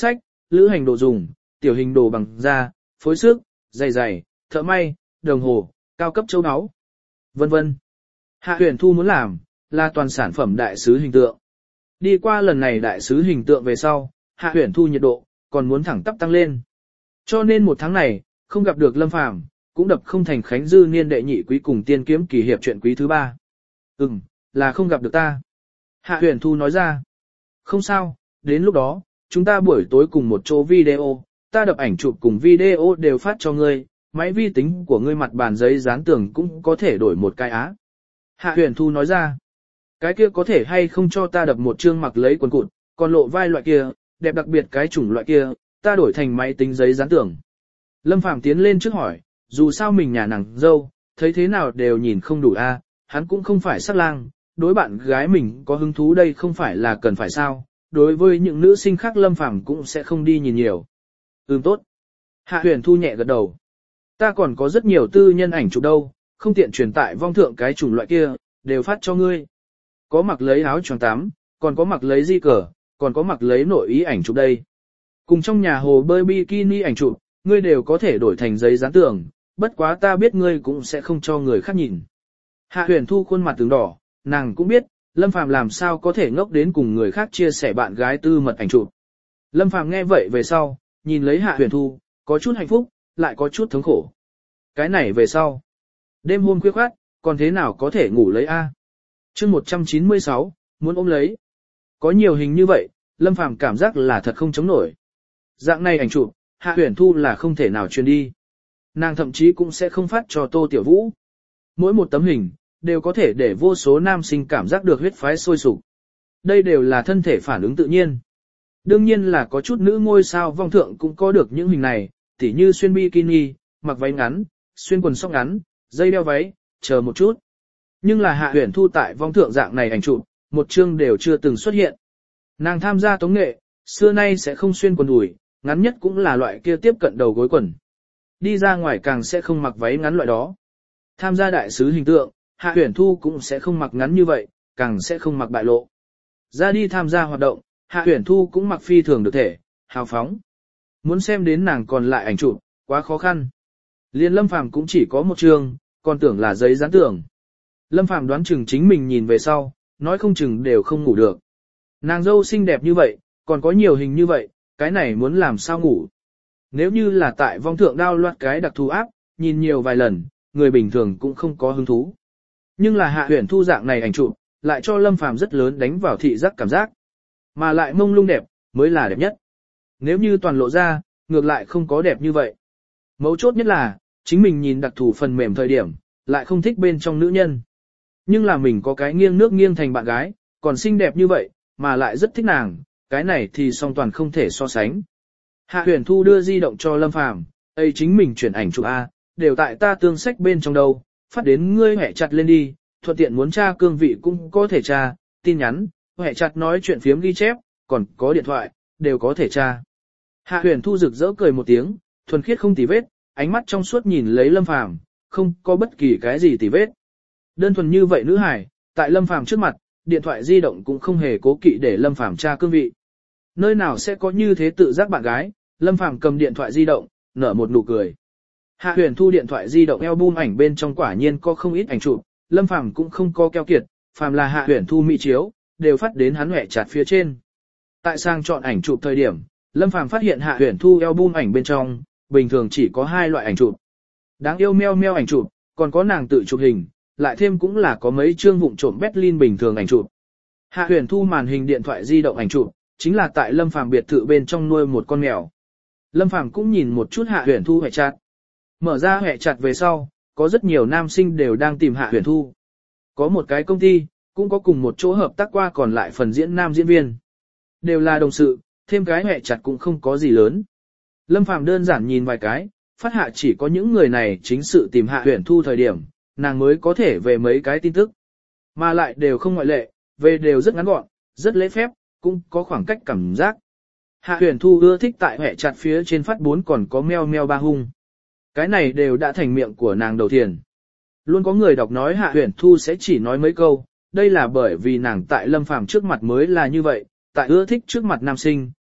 lữ hành đồ dùng, tiểu hình đồ bằng da, phối sức, giày giày, thợ may, đồng hồ, cao cấp châu áo, vân vân. Hạ Huyền Thu muốn làm là toàn sản phẩm đại sứ hình tượng. Đi qua lần này đại sứ hình tượng về sau, Hạ Huyền Thu nhiệt độ còn muốn thẳng tắp tăng lên. Cho nên một tháng này, không gặp được Lâm Phàm, cũng đập không thành Khánh Dư niên đệ nhị quý cùng tiên kiếm kỳ hiệp truyện quý thứ ba. Ừm, là không gặp được ta. Hạ Huyền Thu nói ra. Không sao, đến lúc đó, chúng ta buổi tối cùng một chỗ video, ta đập ảnh chụp cùng video đều phát cho ngươi, máy vi tính của ngươi mặt bàn giấy dán tường cũng có thể đổi một cái á. Hạ Huyền Thu nói ra. Cái kia có thể hay không cho ta đập một chương mặc lấy quần cụt, còn lộ vai loại kia, đẹp đặc biệt cái chủng loại kia, ta đổi thành máy tính giấy dán tường. Lâm Phàm tiến lên trước hỏi, dù sao mình nhà nàng dâu, thấy thế nào đều nhìn không đủ a, hắn cũng không phải sắc lang, đối bạn gái mình có hứng thú đây không phải là cần phải sao, đối với những nữ sinh khác Lâm Phàm cũng sẽ không đi nhìn nhiều. Ừm tốt. Hạ Huyền Thu nhẹ gật đầu. Ta còn có rất nhiều tư nhân ảnh chụp đâu, không tiện truyền tại vong thượng cái chủng loại kia, đều phát cho ngươi. Có mặc lấy áo choàng tắm, còn có mặc lấy di cờ, còn có mặc lấy nội ý ảnh chụp đây. Cùng trong nhà hồ bơi bikini ảnh chụp, ngươi đều có thể đổi thành giấy dán tường, bất quá ta biết ngươi cũng sẽ không cho người khác nhìn. Hạ Huyền Thu khuôn mặt tướng đỏ, nàng cũng biết, Lâm Phàm làm sao có thể ngốc đến cùng người khác chia sẻ bạn gái tư mật ảnh chụp. Lâm Phàm nghe vậy về sau, nhìn lấy Hạ Huyền Thu, có chút hạnh phúc, lại có chút thống khổ. Cái này về sau. Đêm hôm khuya khoát, còn thế nào có thể ngủ lấy a? Chương một trăm chín mươi sáu, muốn ôm lấy. Có nhiều hình như vậy, Lâm Phàm cảm giác là thật không chống nổi. Dạng này ảnh chụp, Hạ Huyền Thu là không thể nào truyền đi. Nàng thậm chí cũng sẽ không phát cho Tô Tiểu Vũ. Mỗi một tấm hình, đều có thể để vô số nam sinh cảm giác được huyết phái sôi sục. Đây đều là thân thể phản ứng tự nhiên. Đương nhiên là có chút nữ ngôi sao vong thượng cũng có được những hình này, tỉ như xuyên bikini, mặc váy ngắn, xuyên quần sóc ngắn, dây đeo váy, chờ một chút. Nhưng là Hạ Huyền Thu tại vong thượng dạng này ảnh chụp, một chương đều chưa từng xuất hiện. Nàng tham gia tống nghệ, xưa nay sẽ không xuyên quần đùi, ngắn nhất cũng là loại kia tiếp cận đầu gối quần. Đi ra ngoài càng sẽ không mặc váy ngắn loại đó. Tham gia đại sứ hình tượng, Hạ Huyền Thu cũng sẽ không mặc ngắn như vậy, càng sẽ không mặc bại lộ. Ra đi tham gia hoạt động, Hạ Huyền Thu cũng mặc phi thường được thể, hào phóng. Muốn xem đến nàng còn lại ảnh chụp, quá khó khăn. Liên Lâm Phàm cũng chỉ có một chương, còn tưởng là giấy dán tường. Lâm Phàm đoán chừng chính mình nhìn về sau, nói không chừng đều không ngủ được. Nàng dâu xinh đẹp như vậy, còn có nhiều hình như vậy, cái này muốn làm sao ngủ. Nếu như là tại vong thượng đao loạt cái đặc thù áp, nhìn nhiều vài lần, người bình thường cũng không có hứng thú. Nhưng là Hạ Huyền Thu dạng này ảnh chụp, lại cho Lâm Phàm rất lớn đánh vào thị giác cảm giác. Mà lại mông lung đẹp, mới là đẹp nhất. Nếu như toàn lộ ra, ngược lại không có đẹp như vậy. Mấu chốt nhất là, chính mình nhìn đặc thù phần mềm thời điểm, lại không thích bên trong nữ nhân. Nhưng là mình có cái nghiêng nước nghiêng thành bạn gái, còn xinh đẹp như vậy, mà lại rất thích nàng, cái này thì song toàn không thể so sánh. Hạ Huyền Thu đưa di động cho Lâm Phàm, "Ây chính mình chuyển ảnh chụp a, đều tại ta tương sách bên trong đâu, phát đến ngươi hẹ chặt lên đi, thuận tiện muốn tra cương vị cũng có thể tra, tin nhắn, hẹ chặt nói chuyện phiếm ghi chép, còn có điện thoại, đều có thể tra." Hạ Huyền Thu rực rỡ cười một tiếng, thuần khiết không tì vết, ánh mắt trong suốt nhìn lấy Lâm Phàm, không có bất kỳ cái gì tì vết. Đơn thuần như vậy nữ hải, tại Lâm Phàm trước mặt, điện thoại di động cũng không hề cố kỵ để Lâm Phàm tra cương vị. Nơi nào sẽ có như thế tự giác bạn gái, Lâm Phàm cầm điện thoại di động, nở một nụ cười. Hạ Huyền Thu điện thoại di động album ảnh bên trong quả nhiên có không ít ảnh chụp, Lâm Phàm cũng không có keo kiệt, phàm là Hạ Huyền Thu mỹ chiếu, đều phát đến hắn hẻ chặt phía trên. Tại sang chọn ảnh chụp thời điểm, Lâm Phàm phát hiện Hạ Huyền Thu album ảnh bên trong, bình thường chỉ có hai loại ảnh chụp. Đáng yêu meo meo ảnh chụp, còn có nàng tự chụp hình, lại thêm cũng là có mấy chương vụn trộm Berlin bình thường ảnh chụp. Hạ Huyền Thu màn hình điện thoại di động ảnh chụp, chính là tại Lâm Phàm biệt thự bên trong nuôi một con mèo. Lâm Phàm cũng nhìn một chút Hạ Huyền Thu hẻ chặt. Mở ra hẻ chặt về sau, có rất nhiều nam sinh đều đang tìm Hạ Huyền Thu. Có một cái công ty, cũng có cùng một chỗ hợp tác qua còn lại phần diễn nam diễn viên. Đều là đồng sự, thêm cái hẻ chặt cũng không có gì lớn. Lâm Phàm đơn giản nhìn vài cái, phát hạ chỉ có những người này chính sự tìm Hạ Huyền Thu thời điểm, nàng mới có thể về mấy cái tin tức. Mà lại đều không ngoại lệ, về đều rất ngắn gọn, rất lễ phép, cũng có khoảng cách cảm giác. Hạ Huyền Thu ưa thích tại hẻ chặt phía trên phát bốn còn có meo meo ba hung. Cái này đều đã thành miệng của nàng đầu tiên. Luôn có người đọc nói Hạ Huyền Thu sẽ chỉ nói mấy câu, đây là bởi vì nàng tại Lâm Phàm trước mặt mới là như vậy, tại ưa thích trước mặt nam sinh,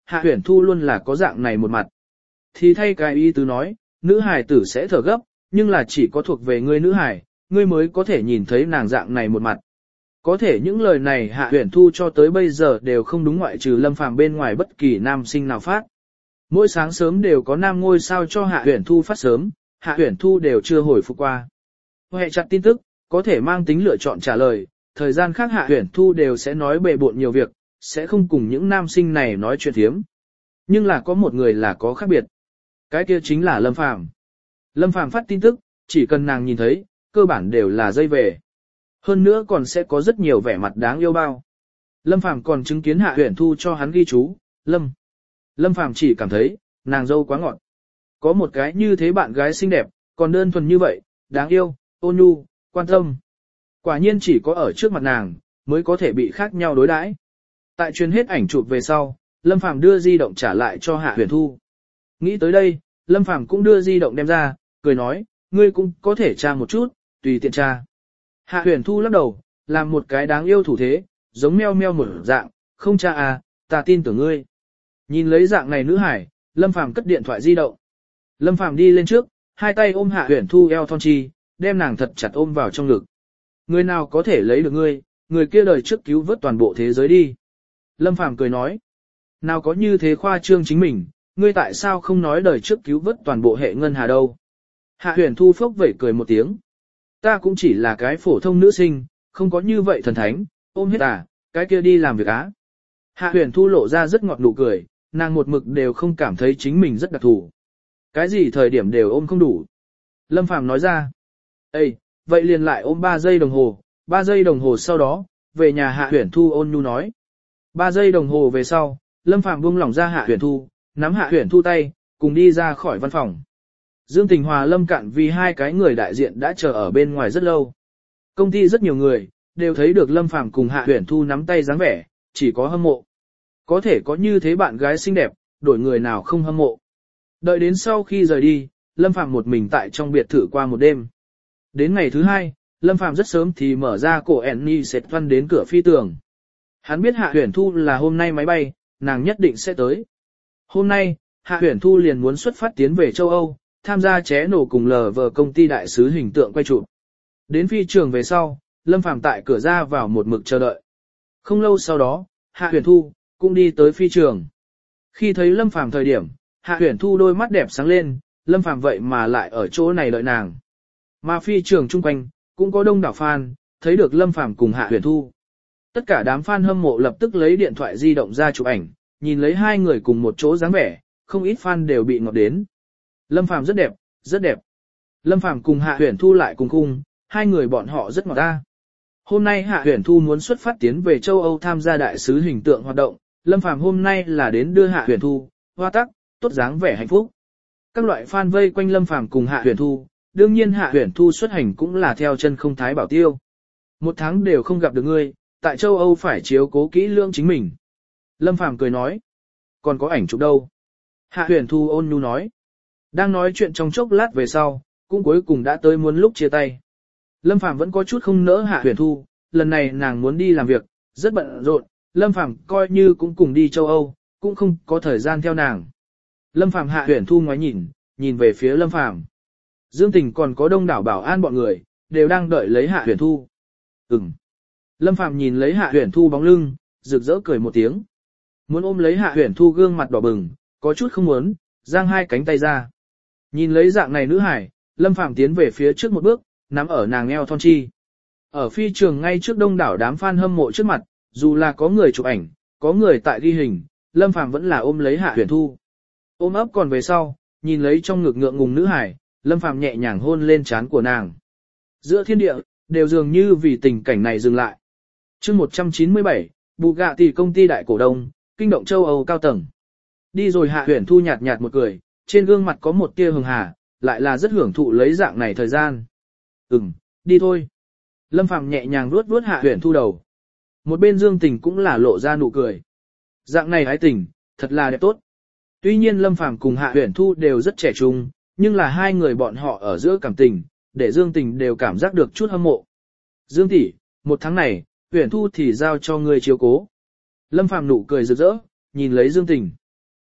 Hạ Huyền Thu luôn là có dạng này một mặt. Thì thay cái ý tứ nói, nữ hài tử sẽ thở gấp, nhưng là chỉ có thuộc về ngươi nữ hài, ngươi mới có thể nhìn thấy nàng dạng này một mặt. Có thể những lời này Hạ Huyền Thu cho tới bây giờ đều không đúng, ngoại trừ Lâm Phàm bên ngoài bất kỳ nam sinh nào phát. Mỗi sáng sớm đều có nam ngôi sao cho Hạ Huyền Thu phát sớm, Hạ Huyền Thu đều chưa hồi phục qua. Hệ chặt tin tức, có thể mang tính lựa chọn trả lời, thời gian khác Hạ Huyền Thu đều sẽ nói bề bộn nhiều việc, sẽ không cùng những nam sinh này nói chuyện thiếm. Nhưng là có một người là có khác biệt. Cái kia chính là Lâm Phàm. Lâm Phàm phát tin tức, chỉ cần nàng nhìn thấy, cơ bản đều là dây về. Hơn nữa còn sẽ có rất nhiều vẻ mặt đáng yêu bao. Lâm Phàm còn chứng kiến Hạ Huyền Thu cho hắn ghi chú, Lâm. Lâm Phàm chỉ cảm thấy, nàng dâu quá ngọt. Có một cái như thế bạn gái xinh đẹp, còn đơn thuần như vậy, đáng yêu, ôn nhu, quan tâm. Quả nhiên chỉ có ở trước mặt nàng, mới có thể bị khác nhau đối đãi. Tại truyền hết ảnh chụp về sau, Lâm Phàm đưa di động trả lại cho Hạ Huyền Thu. Nghĩ tới đây, Lâm Phàm cũng đưa di động đem ra, cười nói, ngươi cũng có thể tra một chút, tùy tiện tra. Hạ Huyền Thu lắc đầu, làm một cái đáng yêu thủ thế, giống meo meo một dạng, không cha à, ta tin tưởng ngươi. Nhìn lấy dạng này nữ hải, Lâm Phàm cất điện thoại di động. Lâm Phàm đi lên trước, hai tay ôm Hạ Huyền Thu eo thon chi, đem nàng thật chặt ôm vào trong ngực. Người nào có thể lấy được ngươi, người kia đời trước cứu vớt toàn bộ thế giới đi. Lâm Phàm cười nói, nào có như thế khoa trương chính mình, ngươi tại sao không nói đời trước cứu vớt toàn bộ hệ ngân hà đâu. Hạ Huyền Thu phốc vẩy cười một tiếng. Ta cũng chỉ là cái phổ thông nữ sinh, không có như vậy thần thánh, ôm hết à, cái kia đi làm việc á. Hạ Huyền Thu lộ ra rất ngọt nụ cười, nàng một mực đều không cảm thấy chính mình rất đặc thù. Cái gì thời điểm đều ôm không đủ. Lâm Phàm nói ra. Ê, vậy liền lại ôm ba giây đồng hồ, ba giây đồng hồ sau đó, về nhà Hạ Huyền Thu ôn nhu nói. ba giây đồng hồ về sau, Lâm Phàm buông lỏng ra Hạ Huyền Thu, nắm Hạ Huyền Thu tay, cùng đi ra khỏi văn phòng. Dương Tình Hòa Lâm Cạn vì hai cái người đại diện đã chờ ở bên ngoài rất lâu. Công ty rất nhiều người, đều thấy được Lâm Phàm cùng Hạ Huyền Thu nắm tay dáng vẻ, chỉ có hâm mộ. Có thể có như thế bạn gái xinh đẹp, đổi người nào không hâm mộ. Đợi đến sau khi rời đi, Lâm Phàm một mình tại trong biệt thự qua một đêm. Đến ngày thứ hai, Lâm Phàm rất sớm thì mở ra cổ Annie Sệt Văn đến cửa phi tường. Hắn biết Hạ Huyền Thu là hôm nay máy bay, nàng nhất định sẽ tới. Hôm nay, Hạ Huyền Thu liền muốn xuất phát tiến về châu Âu, tham gia ché nổ cùng lờ vờ công ty đại sứ hình tượng quay chụp. Đến phi trường về sau, Lâm Phàm tại cửa ra vào một mực chờ đợi. Không lâu sau đó, Hạ Huyền Thu cũng đi tới phi trường. Khi thấy Lâm Phàm thời điểm, Hạ Huyền Thu đôi mắt đẹp sáng lên, Lâm Phàm vậy mà lại ở chỗ này đợi nàng. Mà phi trường chung quanh cũng có đông đảo fan, thấy được Lâm Phàm cùng Hạ Huyền Thu. Tất cả đám fan hâm mộ lập tức lấy điện thoại di động ra chụp ảnh, nhìn lấy hai người cùng một chỗ dáng vẻ, không ít fan đều bị ngọt đến. Lâm Phàm rất đẹp, rất đẹp. Lâm Phàm cùng Hạ Huyền Thu lại cùng khung, hai người bọn họ rất ngọt ta. Hôm nay Hạ Huyền Thu muốn xuất phát tiến về châu Âu tham gia đại sứ hình tượng hoạt động, Lâm Phàm hôm nay là đến đưa Hạ Huyền Thu, hoa tắc, tốt dáng vẻ hạnh phúc. Các loại fan vây quanh Lâm Phàm cùng Hạ Huyền Thu, đương nhiên Hạ Huyền Thu xuất hành cũng là theo chân không thái bảo tiêu. Một tháng đều không gặp được ngươi, tại châu Âu phải chiếu cố kỹ lưỡng chính mình. Lâm Phàm cười nói, còn có ảnh chụp đâu? Hạ Huyền Thu ôn nhu nói. Đang nói chuyện trong chốc lát về sau, cũng cuối cùng đã tới muốn lúc chia tay. Lâm Phàm vẫn có chút không nỡ Hạ Huyền Thu, lần này nàng muốn đi làm việc, rất bận rộn, Lâm Phàm coi như cũng cùng đi châu Âu, cũng không có thời gian theo nàng. Lâm Phàm Hạ Huyền Thu ngoái nhìn, nhìn về phía Lâm Phàm. Dương Tình còn có đông đảo bảo an bọn người, đều đang đợi lấy Hạ Huyền Thu. Ừm. Lâm Phàm nhìn lấy Hạ Huyền Thu bóng lưng, rực rỡ cười một tiếng. Muốn ôm lấy Hạ Huyền Thu gương mặt đỏ bừng, có chút không muốn, giang hai cánh tay ra. Nhìn lấy dạng này nữ hải, Lâm Phàm tiến về phía trước một bước, nắm ở nàng eo thon chi. Ở phi trường ngay trước đông đảo đám fan hâm mộ trước mặt, dù là có người chụp ảnh, có người tại ghi hình, Lâm Phàm vẫn là ôm lấy Hạ Huyền Thu. Ôm ấp còn về sau, nhìn lấy trong ngực ngượng ngùng nữ hải, Lâm Phàm nhẹ nhàng hôn lên trán của nàng. Giữa thiên địa, đều dường như vì tình cảnh này dừng lại. Chương một trăm chín mươi bảy, Bugatti công ty đại cổ đông, kinh động châu Âu cao tầng. Đi rồi Hạ Huyền Thu nhạt nhạt một cười, trên gương mặt có một tia hường hà, lại là rất hưởng thụ lấy dạng này thời gian. Ừm, đi thôi. Lâm Phàm nhẹ nhàng vuốt vuốt Hạ Huyền Thu đầu. Một bên Dương Tình cũng là lộ ra nụ cười. Dạng này hái tình, thật là đẹp tốt. Tuy nhiên Lâm Phàm cùng Hạ Huyền Thu đều rất trẻ trung, nhưng là hai người bọn họ ở giữa cảm tình, để Dương Tình đều cảm giác được chút hâm mộ. Dương tỷ, một tháng này, Huyền Thu thì giao cho ngươi chiếu cố. Lâm Phàm nụ cười rực rỡ, nhìn lấy Dương Tình.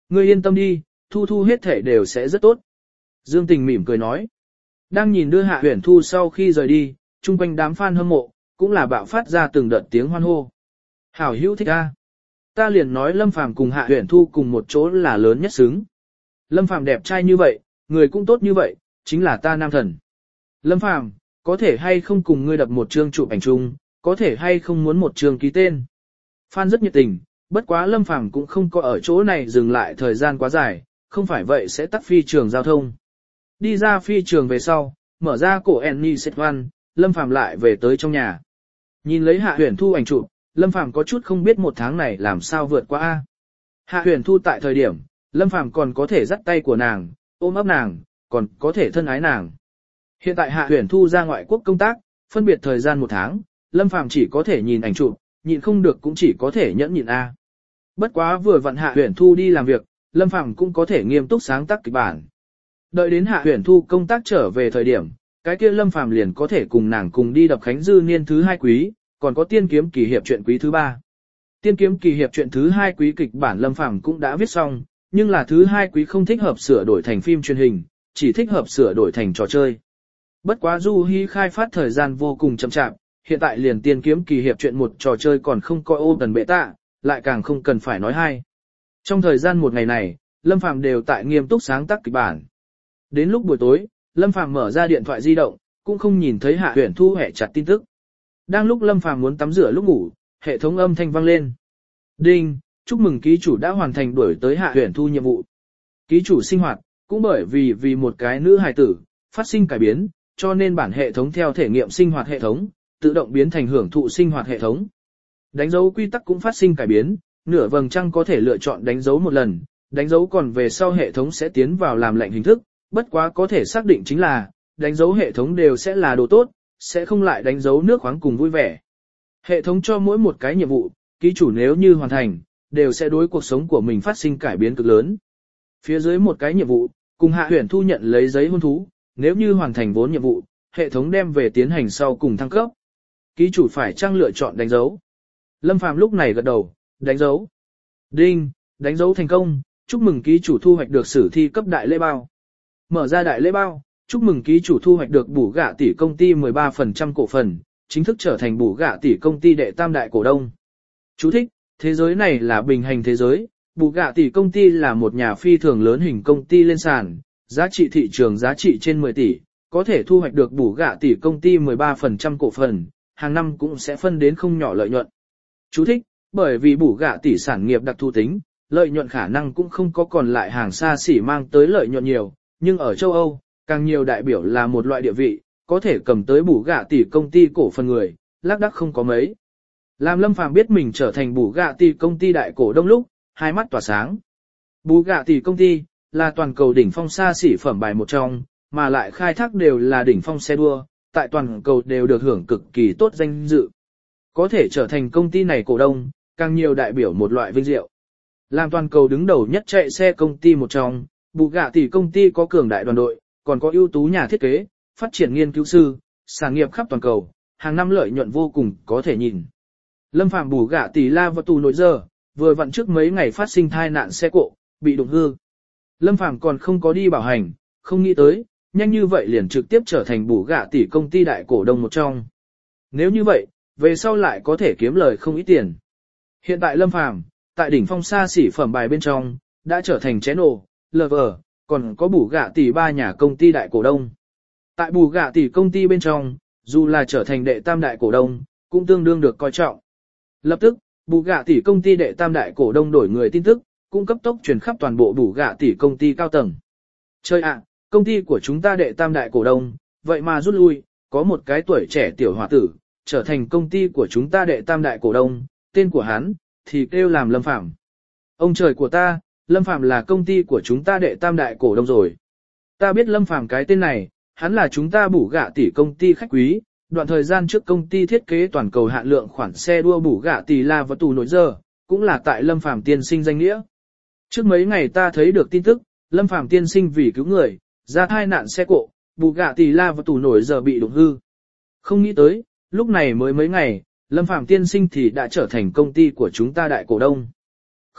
Ngươi yên tâm đi, Thu Thu hết thể đều sẽ rất tốt. Dương Tình mỉm cười nói. Đang nhìn đưa Hạ Huyền Thu sau khi rời đi, chung quanh đám fan hâm mộ, cũng là bạo phát ra từng đợt tiếng hoan hô. Hảo hữu thích a. Ta liền nói Lâm Phàm cùng Hạ Huyền Thu cùng một chỗ là lớn nhất xứng. Lâm Phàm đẹp trai như vậy, người cũng tốt như vậy, chính là ta nam thần. Lâm Phàm, có thể hay không cùng ngươi đập một chương chụp ảnh chung, có thể hay không muốn một chương ký tên. Fan rất nhiệt tình, bất quá Lâm Phàm cũng không có ở chỗ này dừng lại thời gian quá dài, không phải vậy sẽ tắt phi trường giao thông. Đi ra phi trường về sau, mở ra cổ Annie Setwan, Lâm Phàm lại về tới trong nhà. Nhìn lấy Hạ Huyền Thu ảnh chụp, Lâm Phàm có chút không biết một tháng này làm sao vượt qua a. Hạ Huyền Thu tại thời điểm, Lâm Phàm còn có thể dắt tay của nàng, ôm ấp nàng, còn có thể thân ái nàng. Hiện tại Hạ Huyền Thu ra ngoại quốc công tác, phân biệt thời gian một tháng, Lâm Phàm chỉ có thể nhìn ảnh chụp, nhịn không được cũng chỉ có thể nhẫn nhịn a. Bất quá vừa vặn Hạ Huyền Thu đi làm việc, Lâm Phàm cũng có thể nghiêm túc sáng tác kịch bản. Đợi đến Hạ Huyền Thu công tác trở về thời điểm, cái kia Lâm Phàm liền có thể cùng nàng cùng đi đập Khánh Dư niên thứ hai quý, còn có Tiên kiếm kỳ hiệp truyện quý thứ ba. Tiên kiếm kỳ hiệp truyện thứ hai quý kịch bản Lâm Phàm cũng đã viết xong, nhưng là thứ hai quý không thích hợp sửa đổi thành phim truyền hình, chỉ thích hợp sửa đổi thành trò chơi. Bất quá Du Hi khai phát thời gian vô cùng chậm chạp, hiện tại liền Tiên kiếm kỳ hiệp truyện một trò chơi còn không coi ôm tần bệ tạ, lại càng không cần phải nói hai. Trong thời gian một ngày này, Lâm Phàm đều tại nghiêm túc sáng tác kịch bản. Đến lúc buổi tối, Lâm Phàm mở ra điện thoại di động, cũng không nhìn thấy Hạ Huyền Thu hẹ chặt tin tức. Đang lúc Lâm Phàm muốn tắm rửa lúc ngủ, hệ thống âm thanh vang lên. Đinh, chúc mừng ký chủ đã hoàn thành đuổi tới Hạ Huyền Thu nhiệm vụ. Ký chủ sinh hoạt, cũng bởi vì vì một cái nữ hài tử, phát sinh cải biến, cho nên bản hệ thống theo thể nghiệm sinh hoạt hệ thống, tự động biến thành hưởng thụ sinh hoạt hệ thống. Đánh dấu quy tắc cũng phát sinh cải biến, nửa vầng trăng có thể lựa chọn đánh dấu một lần, đánh dấu còn về sau hệ thống sẽ tiến vào làm lệnh hình thức, bất quá có thể xác định chính là, đánh dấu hệ thống đều sẽ là đồ tốt, sẽ không lại đánh dấu nước khoáng cùng vui vẻ. Hệ thống cho mỗi một cái nhiệm vụ, ký chủ nếu như hoàn thành, đều sẽ đối cuộc sống của mình phát sinh cải biến cực lớn. Phía dưới một cái nhiệm vụ, cùng Hạ Huyền Thu nhận lấy giấy hôn thú, nếu như hoàn thành bốn nhiệm vụ, hệ thống đem về tiến hành sau cùng thăng cấp. Ký chủ phải chăng lựa chọn đánh dấu. Lâm Phàm lúc này gật đầu, đánh dấu. Đinh, đánh dấu thành công, chúc mừng ký chủ thu hoạch được sử thi cấp đại lễ bao. Mở ra đại lễ bao, chúc mừng ký chủ thu hoạch được bù gạ tỷ công ty mười ba phần trăm cổ phần, chính thức trở thành bù gạ tỷ công ty đệ tam đại cổ đông. Chú thích, thế giới này là bình hành thế giới, bù gạ tỷ công ty là một nhà phi thường lớn hình công ty lên sàn, giá trị thị trường giá trị trên mười tỷ, có thể thu hoạch được bù gạ tỷ công ty mười ba phần trăm cổ phần, hàng năm cũng sẽ phân đến không nhỏ lợi nhuận. Chú thích, bởi vì bù gạ tỷ sản nghiệp đặc thù tính, lợi nhuận khả năng cũng không có còn lại hàng xa xỉ mang tới lợi nhuận nhiều, nhưng ở châu Âu, càng nhiều đại biểu là một loại địa vị, có thể cầm tới bù gạ tỷ công ty cổ phần người, lác đác không có mấy. Làm Lâm Phàm biết mình trở thành bù gạ tỷ công ty đại cổ đông lúc, hai mắt tỏa sáng. Bù gạ tỷ công ty là toàn cầu đỉnh phong xa xỉ phẩm bài một trong, mà lại khai thác đều là đỉnh phong xe đua, tại toàn cầu đều được hưởng cực kỳ tốt danh dự. Có thể trở thành công ty này cổ đông, càng nhiều đại biểu một loại vinh diệu. Làm toàn cầu đứng đầu nhất chạy xe công ty một trong, bù gạ tỷ công ty có cường đại đoàn đội, còn có ưu tú nhà thiết kế, phát triển nghiên cứu sư, sản nghiệp khắp toàn cầu, hàng năm lợi nhuận vô cùng có thể nhìn. Lâm Phàm bù gạ tỷ la vào tù nội giờ, vừa vặn trước mấy ngày phát sinh tai nạn xe cộ, bị đụng hư. Lâm Phàm còn không có đi bảo hành, không nghĩ tới, nhanh như vậy liền trực tiếp trở thành bù gạ tỷ công ty đại cổ đông một trong. Nếu như vậy, về sau lại có thể kiếm lời không ít tiền. Hiện tại Lâm Phàm tại đỉnh phong xa xỉ phẩm bài bên trong, đã trở thành chén ồ, Lover, còn có bù gạ tỷ ba nhà công ty đại cổ đông. Tại bù gạ tỷ công ty bên trong, dù là trở thành đệ tam đại cổ đông, cũng tương đương được coi trọng. Lập tức, bù gạ tỷ công ty đệ tam đại cổ đông đổi người tin tức, cũng cấp tốc truyền khắp toàn bộ bù gạ tỷ công ty cao tầng. Chơi ạ, công ty của chúng ta đệ tam đại cổ đông, vậy mà rút lui, có một cái tuổi trẻ tiểu hòa tử, trở thành công ty của chúng ta đệ tam đại cổ đông, tên của hắn, thì kêu làm Lâm Phàm. Ông trời của ta, Lâm Phàm là công ty của chúng ta đệ tam đại cổ đông rồi. Ta biết Lâm Phàm cái tên này, hắn là chúng ta bù gạ tỷ công ty khách quý, đoạn thời gian trước công ty thiết kế toàn cầu hạn lượng khoản xe đua bù gạ tỷ la và tù nổi giờ, cũng là tại Lâm Phàm tiên sinh danh nghĩa. Trước mấy ngày ta thấy được tin tức, Lâm Phàm tiên sinh vì cứu người, ra tai nạn xe cộ, bù gạ tỷ la và tù nổi giờ bị đụng hư. Không nghĩ tới, lúc này mới mấy ngày, Lâm Phàm tiên sinh thì đã trở thành công ty của chúng ta đại cổ đông. Không,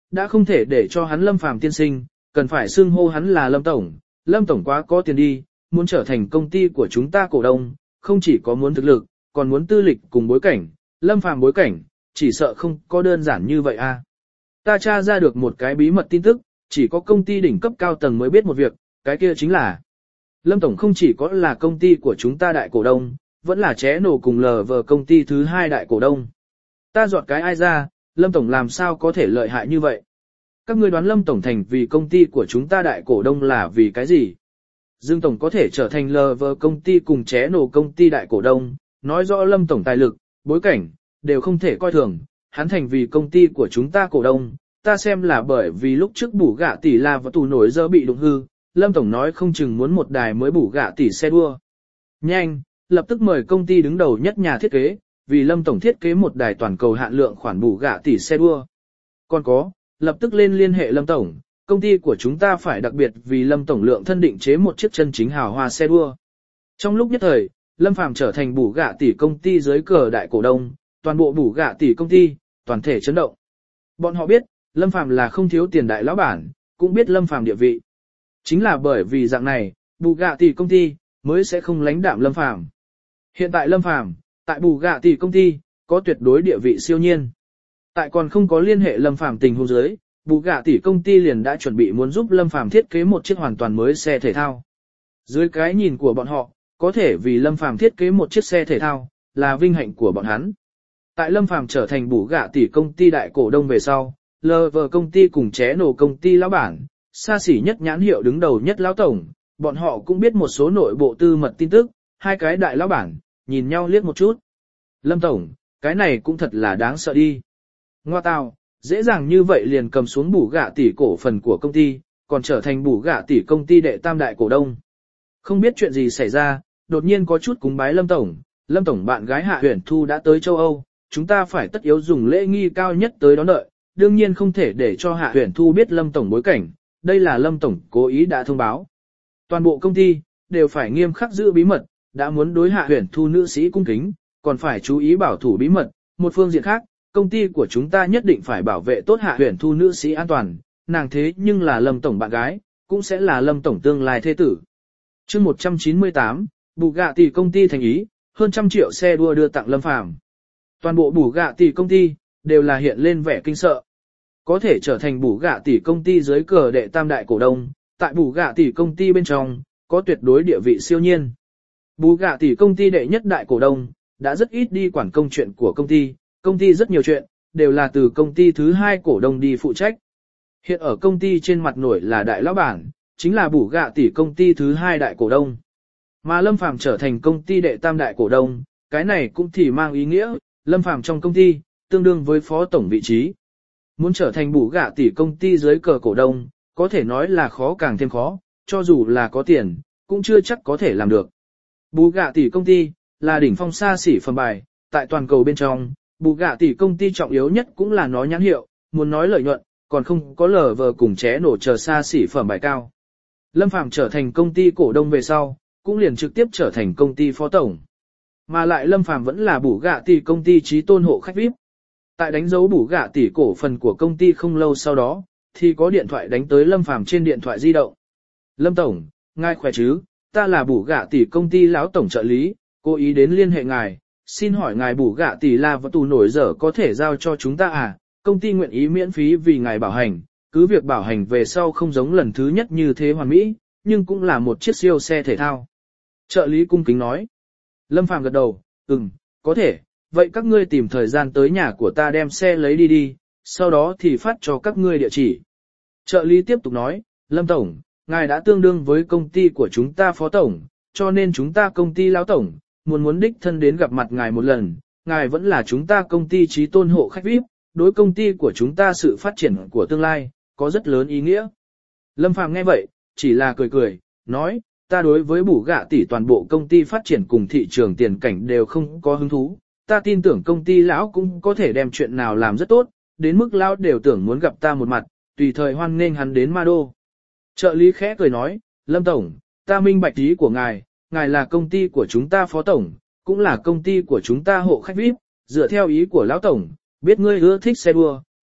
đã không thể để cho hắn Lâm Phàm tiên sinh, cần phải xưng hô hắn là Lâm Tổng. Lâm Tổng quá có tiền đi, muốn trở thành công ty của chúng ta cổ đông, không chỉ có muốn thực lực, còn muốn tư lịch cùng bối cảnh, Lâm Phàm bối cảnh, chỉ sợ không có đơn giản như vậy a. Ta tra ra được một cái bí mật tin tức, chỉ có công ty đỉnh cấp cao tầng mới biết một việc, cái kia chính là Lâm Tổng không chỉ có là công ty của chúng ta đại cổ đông, vẫn là ché nổ cùng lờ vờ công ty thứ hai đại cổ đông. Ta dọn cái ai ra, Lâm Tổng làm sao có thể lợi hại như vậy? Các ngươi đoán Lâm Tổng thành vì công ty của chúng ta đại cổ đông là vì cái gì? Dương Tổng có thể trở thành lờ vờ công ty cùng ché nổ công ty đại cổ đông, nói rõ Lâm Tổng tài lực, bối cảnh, đều không thể coi thường, hắn thành vì công ty của chúng ta cổ đông, ta xem là bởi vì lúc trước bủ gạ tỷ là và tù nổi dơ bị đụng hư, Lâm Tổng nói không chừng muốn một đài mới bủ gạ tỷ xe đua. Nhanh, lập tức mời công ty đứng đầu nhất nhà thiết kế, vì Lâm Tổng thiết kế một đài toàn cầu hạn lượng khoản bủ gạ tỷ xe đua. Còn có, lập tức lên liên hệ Lâm Tổng, công ty của chúng ta phải đặc biệt vì Lâm Tổng lượng thân định chế một chiếc chân chính hào hoa xe đua. Trong lúc nhất thời, Lâm Phàm trở thành bủ gạ tỷ công ty dưới cờ đại cổ đông, toàn bộ bủ gạ tỷ công ty, toàn thể chấn động. Bọn họ biết, Lâm Phàm là không thiếu tiền đại lão bản, cũng biết Lâm Phàm địa vị. Chính là bởi vì dạng này, bù gạ tỷ công ty, mới sẽ không lãnh đạm Lâm Phàm. Hiện tại Lâm Phàm, tại bù gạ tỷ công ty, có tuyệt đối địa vị siêu nhiên. Tại còn không có liên hệ Lâm Phàm tình huống dưới, bù gạ tỷ công ty liền đã chuẩn bị muốn giúp Lâm Phàm thiết kế một chiếc hoàn toàn mới xe thể thao. Dưới cái nhìn của bọn họ, có thể vì Lâm Phàm thiết kế một chiếc xe thể thao, là vinh hạnh của bọn hắn. Tại Lâm Phàm trở thành bù gạ tỷ công ty đại cổ đông về sau, lờ vờ công ty cùng ché nổ công ty lão bản, xa xỉ nhất nhãn hiệu đứng đầu nhất lão tổng, bọn họ cũng biết một số nội bộ tư mật tin tức, hai cái đại lão bản, nhìn nhau liếc một chút. Lâm Tổng, cái này cũng thật là đáng sợ đi. Ngoa tào, dễ dàng như vậy liền cầm xuống bù gạ tỷ cổ phần của công ty, còn trở thành bù gạ tỷ công ty đệ tam đại cổ đông. Không biết chuyện gì xảy ra, đột nhiên có chút cúng bái Lâm Tổng, Lâm Tổng bạn gái Hạ Huyền Thu đã tới châu Âu, chúng ta phải tất yếu dùng lễ nghi cao nhất tới đón đợi, đương nhiên không thể để cho Hạ Huyền Thu biết Lâm Tổng bối cảnh, đây là Lâm Tổng cố ý đã thông báo. Toàn bộ công ty, đều phải nghiêm khắc giữ bí mật, đã muốn đối Hạ Huyền Thu nữ sĩ cung kính, còn phải chú ý bảo thủ bí mật, một phương diện khác, công ty của chúng ta nhất định phải bảo vệ tốt Hạ Huyền Thu nữ sĩ an toàn, nàng thế nhưng là Lâm Tổng bạn gái, cũng sẽ là Lâm Tổng tương lai thê tử. Chương một trăm chín mươi tám, Bù Gạ tỷ công ty thành ý, hơn trăm triệu xe đua đưa tặng Lâm Phàm. Toàn bộ Bù Gạ tỷ công ty đều là hiện lên vẻ kinh sợ. Có thể trở thành Bù Gạ tỷ công ty dưới cờ đệ tam đại cổ đông, tại Bù Gạ tỷ công ty bên trong có tuyệt đối địa vị siêu nhiên. Bù Gạ tỷ công ty đệ nhất đại cổ đông đã rất ít đi quản công chuyện của công ty, công ty rất nhiều chuyện đều là từ công ty thứ hai cổ đông đi phụ trách. Hiện ở công ty trên mặt nổi là đại lão bản, chính là Bù Gạ tỷ công ty thứ hai đại cổ đông. Mà Lâm Phàm trở thành công ty đệ tam đại cổ đông, cái này cũng thì mang ý nghĩa, Lâm Phàm trong công ty, tương đương với phó tổng vị trí. Muốn trở thành Bù Gạ tỷ công ty dưới cờ cổ đông, có thể nói là khó càng thêm khó, cho dù là có tiền, cũng chưa chắc có thể làm được. Bù Gạ tỷ công ty, là đỉnh phong xa xỉ phẩm bài, tại toàn cầu bên trong, Bù Gạ tỷ công ty trọng yếu nhất cũng là nó nhãn hiệu, muốn nói lợi nhuận, còn không có lờ vờ cùng ché nổ chờ xa xỉ phẩm bài cao. Lâm Phàm trở thành công ty cổ đông về sau, cũng liền trực tiếp trở thành công ty phó tổng. Mà lại Lâm Phàm vẫn là Bù Gạ tỷ công ty chí tôn hộ khách vi ai pi. Tại đánh dấu Bù Gạ tỷ cổ phần của công ty không lâu sau đó, thì có điện thoại đánh tới Lâm Phàm trên điện thoại di động. Lâm Tổng, ngài khỏe chứ, ta là Bù Gạ tỷ công ty lão tổng trợ lý, cố ý đến liên hệ ngài, xin hỏi ngài Bù Gạ tỷ là vật tù nổi dở có thể giao cho chúng ta à, công ty nguyện ý miễn phí vì ngài bảo hành, cứ việc bảo hành về sau không giống lần thứ nhất như thế hoàn mỹ, nhưng cũng là một chiếc siêu xe thể thao. Trợ lý cung kính nói. Lâm Phàm gật đầu, ừm, có thể, vậy các ngươi tìm thời gian tới nhà của ta đem xe lấy đi đi, sau đó thì phát cho các ngươi địa chỉ. Trợ lý tiếp tục nói, Lâm Tổng, ngài đã tương đương với công ty của chúng ta phó tổng, cho nên chúng ta công ty lão tổng, muốn muốn đích thân đến gặp mặt ngài một lần, ngài vẫn là chúng ta công ty chí tôn hộ khách vi ai pi, đối công ty của chúng ta sự phát triển của tương lai, có rất lớn ý nghĩa. Lâm Phàm nghe vậy, chỉ là cười cười, nói, ta đối với Bù Gạ tỷ toàn bộ công ty phát triển cùng thị trường tiền cảnh đều không có hứng thú, ta tin tưởng công ty lão cũng có thể đem chuyện nào làm rất tốt, đến mức lão đều tưởng muốn gặp ta một mặt, tùy thời hoan nghênh hắn đến Ma Đô. Trợ lý khẽ cười nói, Lâm Tổng, ta minh bạch ý của ngài, ngài là công ty của chúng ta phó tổng, cũng là công ty của chúng ta hộ khách vi ai pi, dựa theo ý của lão tổng, biết ngươi ưa thích xe đua,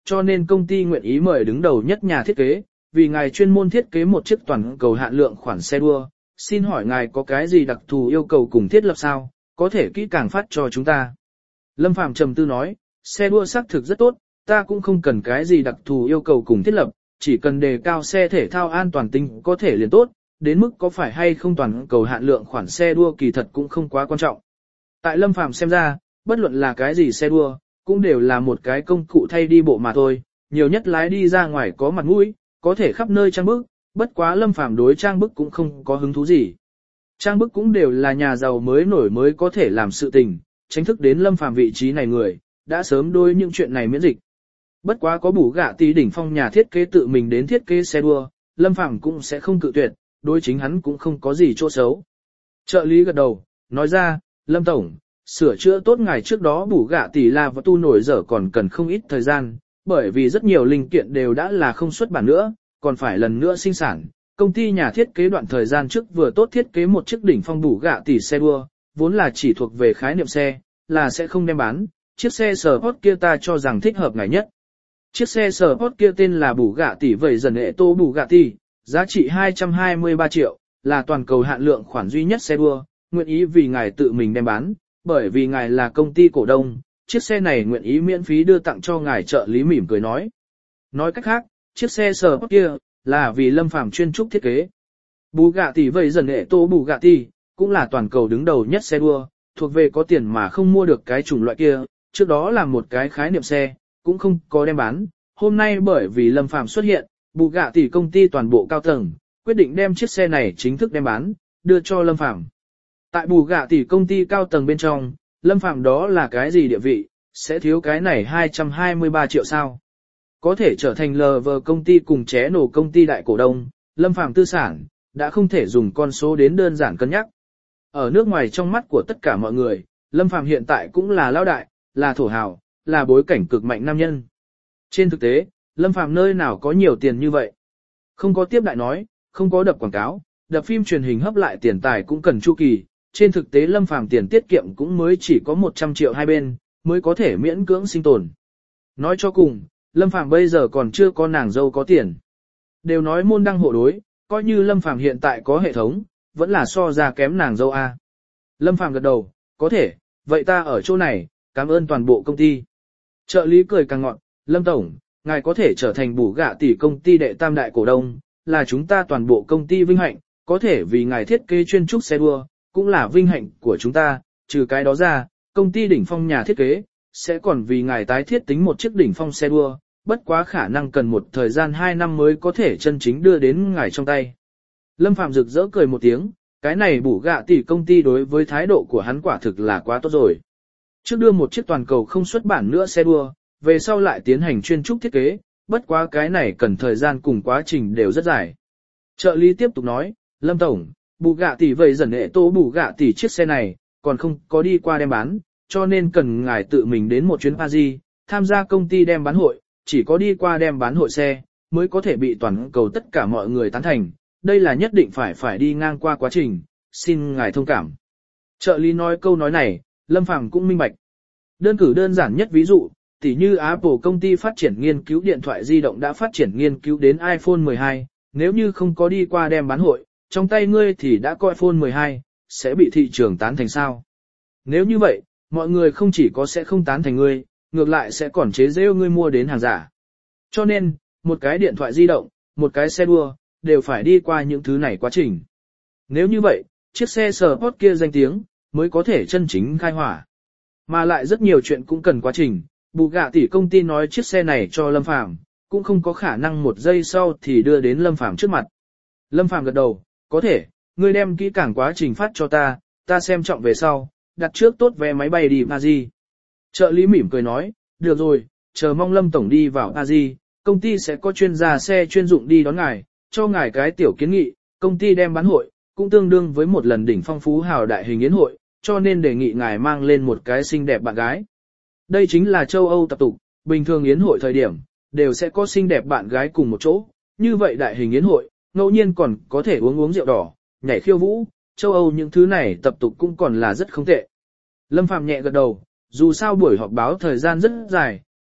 cho nên công ty nguyện ý mời đứng đầu nhất nhà thiết kế, vì ngài chuyên môn thiết kế một chiếc toàn cầu hạn lượng khoản xe đua. Xin hỏi ngài có cái gì đặc thù yêu cầu cùng thiết lập sao, có thể kỹ càng phát cho chúng ta. Lâm Phàm trầm tư nói, xe đua xác thực rất tốt, ta cũng không cần cái gì đặc thù yêu cầu cùng thiết lập, chỉ cần đề cao xe thể thao an toàn tính có thể liền tốt, đến mức có phải hay không toàn cầu hạn lượng khoản xe đua kỳ thật cũng không quá quan trọng. Tại Lâm Phàm xem ra, bất luận là cái gì xe đua, cũng đều là một cái công cụ thay đi bộ mà thôi, nhiều nhất lái đi ra ngoài có mặt mũi, có thể khắp nơi trang bức, bất quá Lâm Phàm đối trang bức cũng không có hứng thú gì. Trang bức cũng đều là nhà giàu mới nổi mới có thể làm sự tình, tránh thức đến Lâm Phàm vị trí này người, đã sớm đối những chuyện này miễn dịch. Bất quá có bù gạ tí đỉnh phong nhà thiết kế tự mình đến thiết kế xe đua, Lâm Phàm cũng sẽ không cự tuyệt, đối chính hắn cũng không có gì chỗ xấu. Trợ lý gật đầu, nói ra, Lâm Tổng, sửa chữa tốt ngày trước đó bù gạ tỷ là và tu nổi dở còn cần không ít thời gian, bởi vì rất nhiều linh kiện đều đã là không xuất bản nữa, còn phải lần nữa sinh sản. Công ty nhà thiết kế đoạn thời gian trước vừa tốt thiết kế một chiếc đỉnh phong bù gạ tỷ xe đua, vốn là chỉ thuộc về khái niệm xe, là sẽ không đem bán, chiếc xe Sport kia ta cho rằng thích hợp ngài nhất. Chiếc xe Sport kia tên là bù gạ tỷ vậy dần hệ tô bù gạ tỷ, giá trị hai trăm hai mươi ba triệu, là toàn cầu hạn lượng khoản duy nhất xe đua, nguyện ý vì ngài tự mình đem bán, bởi vì ngài là công ty cổ đông, chiếc xe này nguyện ý miễn phí đưa tặng cho ngài. Trợ lý mỉm cười nói. Nói cách khác, chiếc xe Sport kia, là vì Lâm Phàm chuyên trúc thiết kế. Bù gạ tỷ vậy dần hệ tô bù gạ tỷ, cũng là toàn cầu đứng đầu nhất xe đua, thuộc về có tiền mà không mua được cái chủng loại kia, trước đó là một cái khái niệm xe, cũng không có đem bán. Hôm nay bởi vì Lâm Phàm xuất hiện, bù gạ tỷ công ty toàn bộ cao tầng, quyết định đem chiếc xe này chính thức đem bán, đưa cho Lâm Phàm. Tại bù gạ tỷ công ty cao tầng bên trong, Lâm Phàm đó là cái gì địa vị, sẽ thiếu cái này hai trăm hai mươi ba triệu sao? Có thể trở thành lờ vờ công ty cùng ché nổ công ty đại cổ đông, Lâm Phàm tư sản, đã không thể dùng con số đến đơn giản cân nhắc. Ở nước ngoài trong mắt của tất cả mọi người, Lâm Phàm hiện tại cũng là lão đại, là thổ hào, là bối cảnh cực mạnh nam nhân. Trên thực tế, Lâm Phàm nơi nào có nhiều tiền như vậy? Không có tiếp đại nói, không có đập quảng cáo, đập phim truyền hình hấp lại tiền tài cũng cần chu kỳ. Trên thực tế Lâm Phàm tiền tiết kiệm cũng mới chỉ có một trăm triệu hai bên, mới có thể miễn cưỡng sinh tồn. Nói cho cùng, Lâm Phàm bây giờ còn chưa có nàng dâu có tiền. Đều nói môn đăng hộ đối, coi như Lâm Phàm hiện tại có hệ thống, vẫn là so ra kém nàng dâu A. Lâm Phàm gật đầu, có thể, vậy ta ở chỗ này, cảm ơn toàn bộ công ty. Trợ lý cười càng ngọn, Lâm Tổng, ngài có thể trở thành bù gạ tỷ công ty đệ tam đại cổ đông, là chúng ta toàn bộ công ty vinh hạnh, có thể vì ngài thiết kế chuyên trúc xe đua, cũng là vinh hạnh của chúng ta, trừ cái đó ra, công ty đỉnh phong nhà thiết kế, sẽ còn vì ngài tái thiết tính một chiếc đỉnh phong xe đua, bất quá khả năng cần một thời gian hai năm mới có thể chân chính đưa đến ngài trong tay. Lâm Phạm rực rỡ cười một tiếng, cái này bù gạ tỷ công ty đối với thái độ của hắn quả thực là quá tốt rồi. Trước đưa một chiếc toàn cầu không xuất bản nữa xe đua, về sau lại tiến hành chuyên trúc thiết kế, bất quá cái này cần thời gian cùng quá trình đều rất dài. Trợ lý tiếp tục nói, Lâm Tổng, bù gạ tỷ vậy dần hệ tô bù gạ tỷ chiếc xe này, còn không có đi qua đem bán, cho nên cần ngài tự mình đến một chuyến Paris, tham gia công ty đem bán hội, chỉ có đi qua đem bán hội xe, mới có thể bị toàn cầu tất cả mọi người tán thành, đây là nhất định phải phải đi ngang qua quá trình, xin ngài thông cảm. Trợ lý nói câu nói này, Lâm Phàm cũng minh bạch. Đơn cử đơn giản nhất ví dụ, tỉ như Apple công ty phát triển nghiên cứu điện thoại di động đã phát triển nghiên cứu đến iPhone mười hai, nếu như không có đi qua đem bán hội, trong tay ngươi thì đã coi iPhone mười hai, sẽ bị thị trường tán thành sao? Nếu như vậy, mọi người không chỉ có sẽ không tán thành ngươi, ngược lại sẽ còn chế giễu ngươi mua đến hàng giả. Cho nên, một cái điện thoại di động, một cái xe đua, đều phải đi qua những thứ này quá trình. Nếu như vậy, chiếc xe Sport kia danh tiếng, mới có thể chân chính khai hỏa. Mà lại rất nhiều chuyện cũng cần quá trình, bù gạ tỷ công ty nói chiếc xe này cho Lâm Phàm cũng không có khả năng một giây sau thì đưa đến Lâm Phàm trước mặt. Lâm Phàm gật đầu, có thể, ngươi đem kỹ càng quá trình phát cho ta, ta xem trọng về sau, đặt trước tốt vé máy bay đi Paris. Trợ lý mỉm cười nói, được rồi, chờ mong Lâm Tổng đi vào Paris, công ty sẽ có chuyên gia xe chuyên dụng đi đón ngài, cho ngài cái tiểu kiến nghị, công ty đem bán hội, cũng tương đương với một lần đỉnh phong phú hào đại hình yến hội, cho nên đề nghị ngài mang lên một cái xinh đẹp bạn gái. Đây chính là châu Âu tập tục, bình thường yến hội thời điểm, đều sẽ có xinh đẹp bạn gái cùng một chỗ, như vậy đại hình yến hội, ngẫu nhiên còn có thể uống uống rượu đỏ, nhảy khiêu vũ, châu Âu những thứ này tập tục cũng còn là rất không tệ. Lâm Phàm nhẹ gật đầu, dù sao buổi họp báo thời gian rất dài,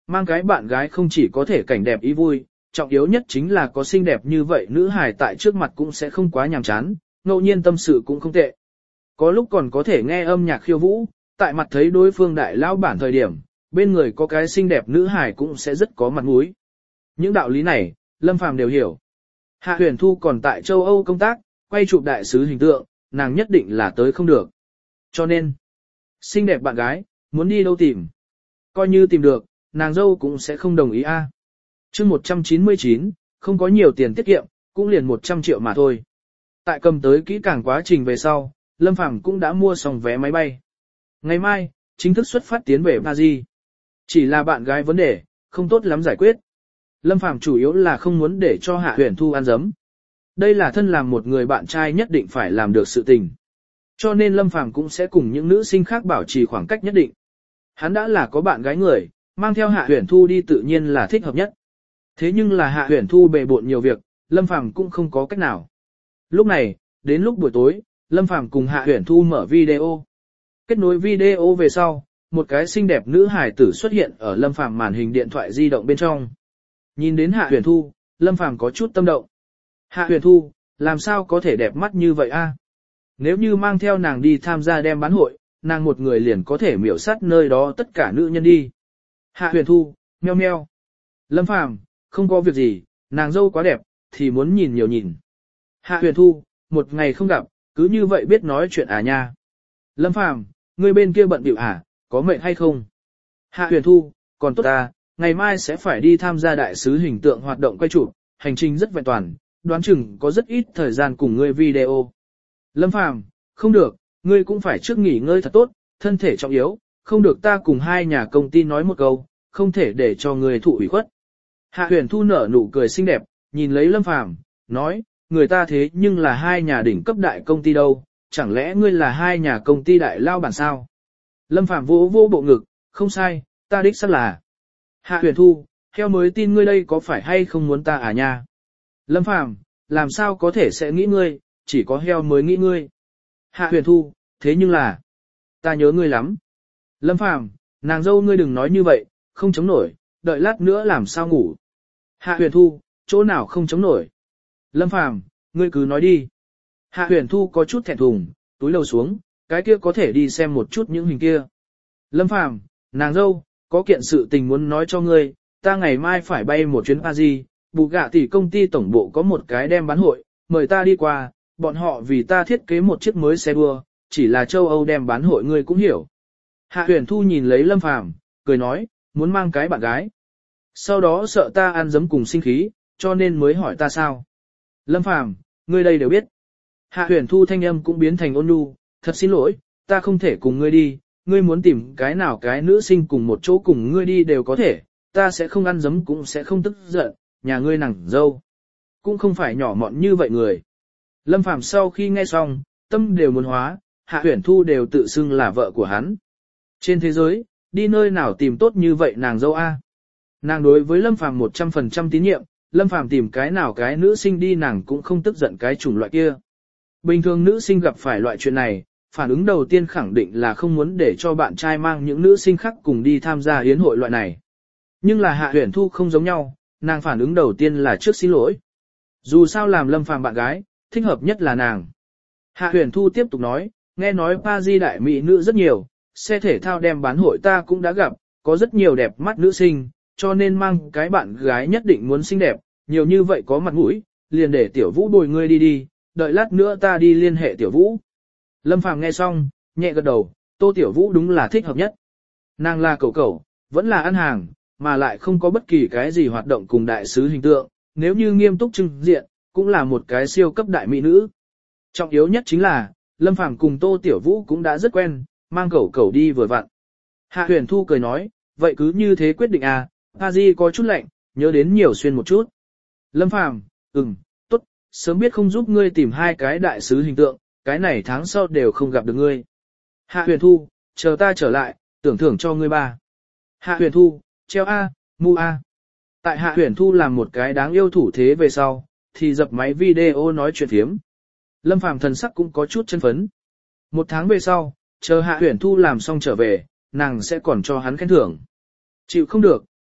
mang cái bạn gái không chỉ có thể cảnh đẹp ý vui, trọng yếu nhất chính là có xinh đẹp như vậy nữ hài tại trước mặt cũng sẽ không quá nhàm chán, ngẫu nhiên tâm sự cũng không tệ. Có lúc còn có thể nghe âm nhạc khiêu vũ, tại mặt thấy đối phương đại lao bản thời điểm, bên người có cái xinh đẹp nữ hài cũng sẽ rất có mặt mũi. Những đạo lý này, Lâm Phàm đều hiểu. Hạ Huyền Thu còn tại châu Âu công tác, quay chụp đại sứ hình tượng, nàng nhất định là tới không được. Cho nên, xinh đẹp bạn gái, muốn đi đâu tìm. Coi như tìm được, nàng dâu cũng sẽ không đồng ý a. À. Chương một trăm chín mươi chín, không có nhiều tiền tiết kiệm, cũng liền một trăm triệu mà thôi. Tại cầm tới kỹ càng quá trình về sau, Lâm Phàm cũng đã mua xong vé máy bay. Ngày mai, chính thức xuất phát tiến về Paris. Chỉ là bạn gái vấn đề, không tốt lắm giải quyết. Lâm Phàm chủ yếu là không muốn để cho Hạ Huyền Thu ăn dấm. Đây là thân làm một người bạn trai nhất định phải làm được sự tình. Cho nên Lâm Phàm cũng sẽ cùng những nữ sinh khác bảo trì khoảng cách nhất định. Hắn đã là có bạn gái người, mang theo Hạ Huyền Thu đi tự nhiên là thích hợp nhất. Thế nhưng là Hạ Huyền Thu bề bộn nhiều việc, Lâm Phàm cũng không có cách nào. Lúc này, đến lúc buổi tối, Lâm Phàm cùng Hạ Huyền Thu mở video. Kết nối video về sau, một cái xinh đẹp nữ hài tử xuất hiện ở Lâm Phàm màn hình điện thoại di động bên trong. Nhìn đến Hạ Huyền Thu, Lâm Phàm có chút tâm động. Hạ Huyền Thu, làm sao có thể đẹp mắt như vậy a? Nếu như mang theo nàng đi tham gia đem bán hội, nàng một người liền có thể miểu sát nơi đó tất cả nữ nhân đi. Hạ Huyền Thu, meo meo. Lâm Phàm, không có việc gì, nàng dâu quá đẹp, thì muốn nhìn nhiều nhìn. Hạ Huyền Thu, một ngày không gặp, cứ như vậy biết nói chuyện à nha. Lâm Phàm, ngươi bên kia bận bịu à, có mệt hay không? Hạ Huyền Thu, còn tốt à, ngày mai sẽ phải đi tham gia đại sứ hình tượng hoạt động quay chụp, hành trình rất vẹn toàn, đoán chừng có rất ít thời gian cùng ngươi video. Lâm Phàm, không được, ngươi cũng phải trước nghỉ ngơi thật tốt, thân thể trọng yếu, không được ta cùng hai nhà công ty nói một câu, không thể để cho ngươi thụ ủy khuất. Hạ Huyền Thu nở nụ cười xinh đẹp, nhìn lấy Lâm Phàm, nói, người ta thế nhưng là hai nhà đỉnh cấp đại công ty đâu, chẳng lẽ ngươi là hai nhà công ty đại lao bản sao? Lâm Phàm vỗ vỗ bộ ngực, không sai, ta đích xác là. Hạ Huyền Thu, theo mới tin ngươi đây có phải hay không muốn ta à nha? Lâm Phàm, làm sao có thể sẽ nghĩ ngươi, chỉ có heo mới nghĩ ngươi. Hạ Huyền Thu, thế nhưng là, ta nhớ ngươi lắm. Lâm Phàm, nàng dâu ngươi đừng nói như vậy, không chống nổi, đợi lát nữa làm sao ngủ. Hạ Huyền Thu, chỗ nào không chống nổi. Lâm Phàm, ngươi cứ nói đi. Hạ Huyền Thu có chút thẹn thùng, túi lầu xuống, cái kia có thể đi xem một chút những hình kia. Lâm Phàm, nàng dâu, có kiện sự tình muốn nói cho ngươi, ta ngày mai phải bay một chuyến Paris, Bù Gạ tỷ công ty tổng bộ có một cái đem bán hội, mời ta đi qua, bọn họ vì ta thiết kế một chiếc mới xe đua, chỉ là châu Âu đem bán hội ngươi cũng hiểu. Hạ Huyền Thu nhìn lấy Lâm Phàm, cười nói, muốn mang cái bạn gái. Sau đó sợ ta ăn dấm cùng sinh khí, cho nên mới hỏi ta sao. Lâm Phàm, ngươi đây đều biết. Hạ Huyền Thu thanh âm cũng biến thành ôn nhu, thật xin lỗi, ta không thể cùng ngươi đi, ngươi muốn tìm cái nào cái nữ sinh cùng một chỗ cùng ngươi đi đều có thể, ta sẽ không ăn dấm cũng sẽ không tức giận, nhà ngươi nàng dâu. Cũng không phải nhỏ mọn như vậy người. Lâm Phàm sau khi nghe xong, tâm đều muốn hóa, Hạ Huyền Thu đều tự xưng là vợ của hắn. Trên thế giới, đi nơi nào tìm tốt như vậy nàng dâu a? Nàng đối với Lâm Phàm một trăm phần trăm tín nhiệm, Lâm Phàm tìm cái nào cái nữ sinh đi nàng cũng không tức giận cái chủng loại kia. Bình thường nữ sinh gặp phải loại chuyện này, phản ứng đầu tiên khẳng định là không muốn để cho bạn trai mang những nữ sinh khác cùng đi tham gia yến hội loại này. Nhưng là Hạ Huyền Thu không giống nhau, nàng phản ứng đầu tiên là trước xin lỗi. Dù sao làm Lâm Phàm bạn gái, thích hợp nhất là nàng. Hạ Huyền Thu tiếp tục nói, nghe nói Paris đại mỹ nữ rất nhiều, xe thể thao đem bán hội ta cũng đã gặp, có rất nhiều đẹp mắt nữ sinh, cho nên mang cái bạn gái nhất định muốn xinh đẹp, nhiều như vậy có mặt mũi, liền để Tiểu Vũ bồi ngươi đi đi, đợi lát nữa ta đi liên hệ Tiểu Vũ. Lâm Phàm nghe xong, nhẹ gật đầu, Tô Tiểu Vũ đúng là thích hợp nhất. Nàng là cậu cậu, vẫn là ăn hàng, mà lại không có bất kỳ cái gì hoạt động cùng đại sứ hình tượng, nếu như nghiêm túc trưng diện, cũng là một cái siêu cấp đại mỹ nữ. Trọng yếu nhất chính là, Lâm Phàm cùng Tô Tiểu Vũ cũng đã rất quen, mang cậu cậu đi vừa vặn. Hạ Huyền Thu cười nói, vậy cứ như thế quyết định à, Paris có chút lạnh, nhớ đến nhiều xuyên một chút. Lâm Phàm, ừm, tốt, sớm biết không giúp ngươi tìm hai cái đại sứ hình tượng, cái này tháng sau đều không gặp được ngươi. Hạ Huyền Thu, chờ ta trở lại, tưởng thưởng cho ngươi ba. Hạ Huyền Thu, treo A, mu A. Tại Hạ Huyền Thu làm một cái đáng yêu thủ thế về sau, thì dập máy video nói chuyện phiếm. Lâm Phàm thần sắc cũng có chút chân phấn. Một tháng về sau, chờ Hạ Huyền Thu làm xong trở về, nàng sẽ còn cho hắn khen thưởng. Chịu không được,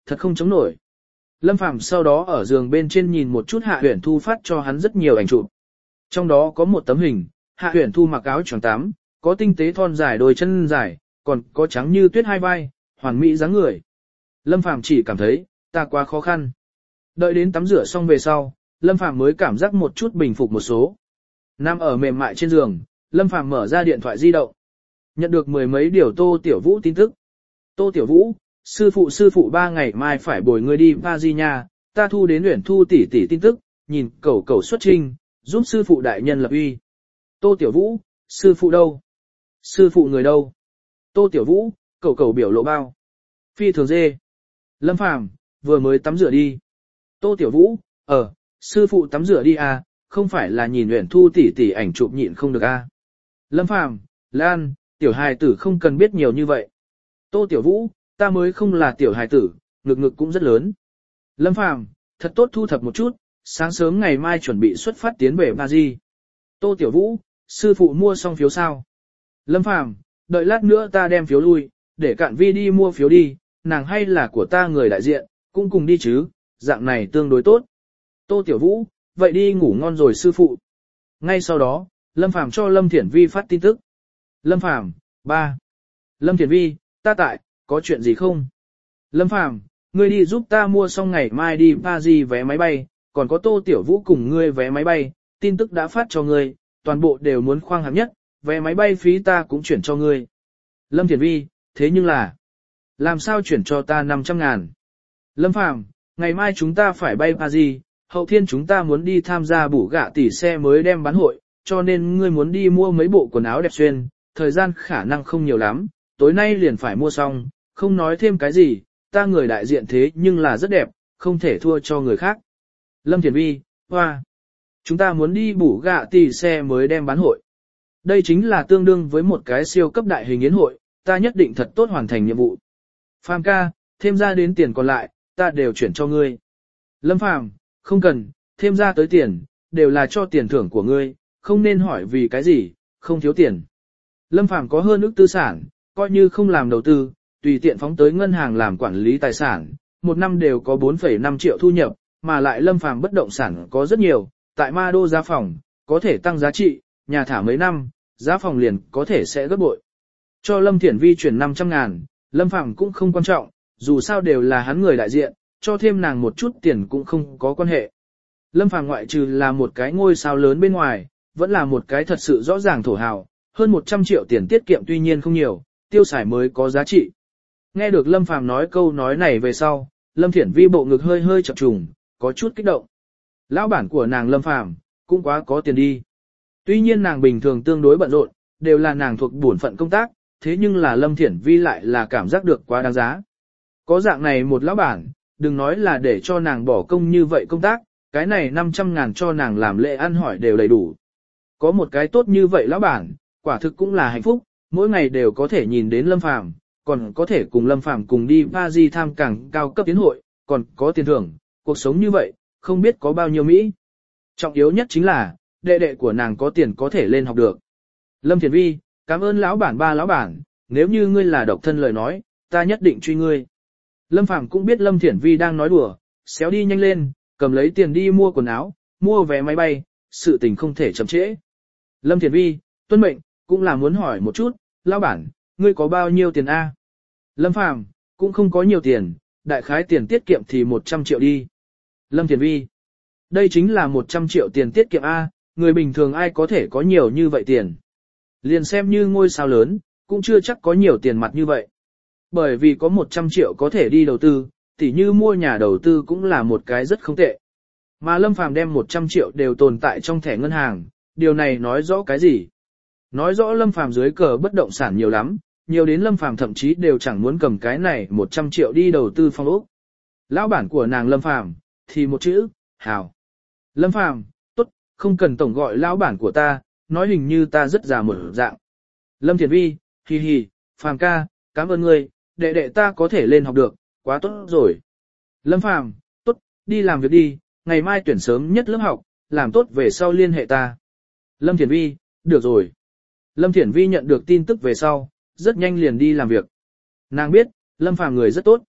thật không chống nổi. Lâm Phàm sau đó ở giường bên trên nhìn một chút Hạ Huyền Thu phát cho hắn rất nhiều ảnh chụp. Trong đó có một tấm hình, Hạ Huyền Thu mặc áo choàng tắm, có tinh tế thon dài đôi chân dài, còn có trắng như tuyết hai vai, hoàn mỹ dáng người. Lâm Phàm chỉ cảm thấy, ta quá khó khăn. Đợi đến tắm rửa xong về sau, Lâm Phàm mới cảm giác một chút bình phục một số. Nằm ở mềm mại trên giường, Lâm Phàm mở ra điện thoại di động. Nhận được mười mấy điều Tô Tiểu Vũ tin tức. Tô Tiểu Vũ, sư phụ sư phụ ba ngày mai phải bồi ngươi đi Paris nha, ta thu đến Uyển Thu tỷ tỷ tin tức, nhìn cẩu cẩu xuất trinh, giúp sư phụ đại nhân lập uy. Tô Tiểu Vũ, sư phụ đâu? Sư phụ người đâu? Tô Tiểu Vũ, cẩu cẩu biểu lộ bao. Phi thường dê. Lâm Phàm, vừa mới tắm rửa đi. Tô Tiểu Vũ, ờ, sư phụ tắm rửa đi à, không phải là nhìn Uyển Thu tỷ tỷ ảnh chụp nhịn không được à. Lâm Phàm, Lan, tiểu hài tử không cần biết nhiều như vậy. Tô Tiểu Vũ, ta mới không là tiểu hài tử, ngực ngực cũng rất lớn. Lâm Phàm, thật tốt thu thập một chút, sáng sớm ngày mai chuẩn bị xuất phát tiến về Paris. Tô Tiểu Vũ, sư phụ mua xong phiếu sao? Lâm Phàm, đợi lát nữa ta đem phiếu lui, để Cạn Vi đi mua phiếu đi, nàng hay là của ta người đại diện, cũng cùng đi chứ, dạng này tương đối tốt. Tô Tiểu Vũ, vậy đi ngủ ngon rồi sư phụ. Ngay sau đó, Lâm Phàm cho Lâm Thiển Vi phát tin tức. Lâm Phàm, ba. Lâm Thiển Vi, ta tại, có chuyện gì không? Lâm Phàm, ngươi đi giúp ta mua xong ngày mai đi Paris vé máy bay, còn có Tô Tiểu Vũ cùng ngươi vé máy bay, tin tức đã phát cho ngươi, toàn bộ đều muốn khoang hạng nhất, vé máy bay phí ta cũng chuyển cho ngươi. Lâm Thiển Vi, thế nhưng là, làm sao chuyển cho ta năm trăm ngàn? Lâm Phàm, ngày mai chúng ta phải bay Paris, hậu thiên chúng ta muốn đi tham gia bủ gạ tỷ xe mới đem bán hội, cho nên ngươi muốn đi mua mấy bộ quần áo đẹp xuyên, thời gian khả năng không nhiều lắm, tối nay liền phải mua xong, không nói thêm cái gì, ta người đại diện thế nhưng là rất đẹp, không thể thua cho người khác. Lâm Thiển Vi, hoa, chúng ta muốn đi bủ gạ tỷ xe mới đem bán hội. Đây chính là tương đương với một cái siêu cấp đại hình yến hội, ta nhất định thật tốt hoàn thành nhiệm vụ. Phàm ca, thêm ra đến tiền còn lại, ta đều chuyển cho ngươi. Lâm Phàm, không cần, thêm ra tới tiền, đều là cho tiền thưởng của ngươi, không nên hỏi vì cái gì, không thiếu tiền. Lâm Phàm có hơn ước tư sản, coi như không làm đầu tư, tùy tiện phóng tới ngân hàng làm quản lý tài sản, một năm đều có bốn phẩy năm triệu thu nhập, mà lại Lâm Phàm bất động sản có rất nhiều, tại Ma Đô giá phòng, có thể tăng giá trị, nhà thả mấy năm, giá phòng liền có thể sẽ gấp bội. Cho Lâm Thiển Vi chuyển năm trăm ngàn, Lâm Phàm cũng không quan trọng, dù sao đều là hắn người đại diện, cho thêm nàng một chút tiền cũng không có quan hệ. Lâm Phàm ngoại trừ là một cái ngôi sao lớn bên ngoài, vẫn là một cái thật sự rõ ràng thổ hào, hơn một trăm triệu tiền tiết kiệm tuy nhiên không nhiều, tiêu xài mới có giá trị. Nghe được Lâm Phàm nói câu nói này về sau, Lâm Thiển Vi bộ ngực hơi hơi chập trùng, có chút kích động. Lão bản của nàng Lâm Phàm cũng quá có tiền đi. Tuy nhiên nàng bình thường tương đối bận rộn, đều là nàng thuộc bổn phận công tác, thế nhưng là Lâm Thiển Vi lại là cảm giác được quá đáng giá. Có dạng này một lão bản, đừng nói là để cho nàng bỏ công như vậy công tác, cái này năm trăm ngàn cho nàng làm lễ ăn hỏi đều đầy đủ. Có một cái tốt như vậy lão bản, quả thực cũng là hạnh phúc, mỗi ngày đều có thể nhìn đến Lâm Phàm, còn có thể cùng Lâm Phàm cùng đi Paris tham càng cao cấp tiến hội, còn có tiền thưởng, cuộc sống như vậy, không biết có bao nhiêu Mỹ. Trọng yếu nhất chính là, đệ đệ của nàng có tiền có thể lên học được. Lâm Thiển Vi, cảm ơn lão bản ba lão bản, nếu như ngươi là độc thân lời nói, ta nhất định truy ngươi. Lâm Phàm cũng biết Lâm Thiển Vi đang nói đùa, xéo đi nhanh lên, cầm lấy tiền đi mua quần áo, mua vé máy bay, sự tình không thể chậm trễ. Lâm Thiển Vi, tuân mệnh, cũng là muốn hỏi một chút, lão bản, ngươi có bao nhiêu tiền a? Lâm Phàm, cũng không có nhiều tiền, đại khái tiền tiết kiệm thì một trăm triệu đi. Lâm Thiển Vi, đây chính là một trăm triệu tiền tiết kiệm a, người bình thường ai có thể có nhiều như vậy tiền. Liền xem như ngôi sao lớn, cũng chưa chắc có nhiều tiền mặt như vậy. Bởi vì có một trăm triệu có thể đi đầu tư, tỉ như mua nhà đầu tư cũng là một cái rất không tệ. Mà Lâm Phàm đem một trăm triệu đều tồn tại trong thẻ ngân hàng, điều này nói rõ cái gì? Nói rõ Lâm Phàm dưới cờ bất động sản nhiều lắm, nhiều đến Lâm Phàm thậm chí đều chẳng muốn cầm cái này một trăm triệu đi đầu tư phong ốc. Lão bản của nàng Lâm Phàm thì một chữ, hào. Lâm Phàm, tốt, không cần tổng gọi lão bản của ta, nói hình như ta rất già một dạng. Lâm Thiển Vi, hì hì, Phàm ca, cảm ơn ngươi, đệ đệ ta có thể lên học được, quá tốt rồi. Lâm Phàm, tốt, đi làm việc đi, ngày mai tuyển sớm nhất lớp học, làm tốt về sau liên hệ ta. Lâm Thiển Vi, được rồi. Lâm Thiển Vi nhận được tin tức về sau, rất nhanh liền đi làm việc. Nàng biết, Lâm Phàm người rất tốt.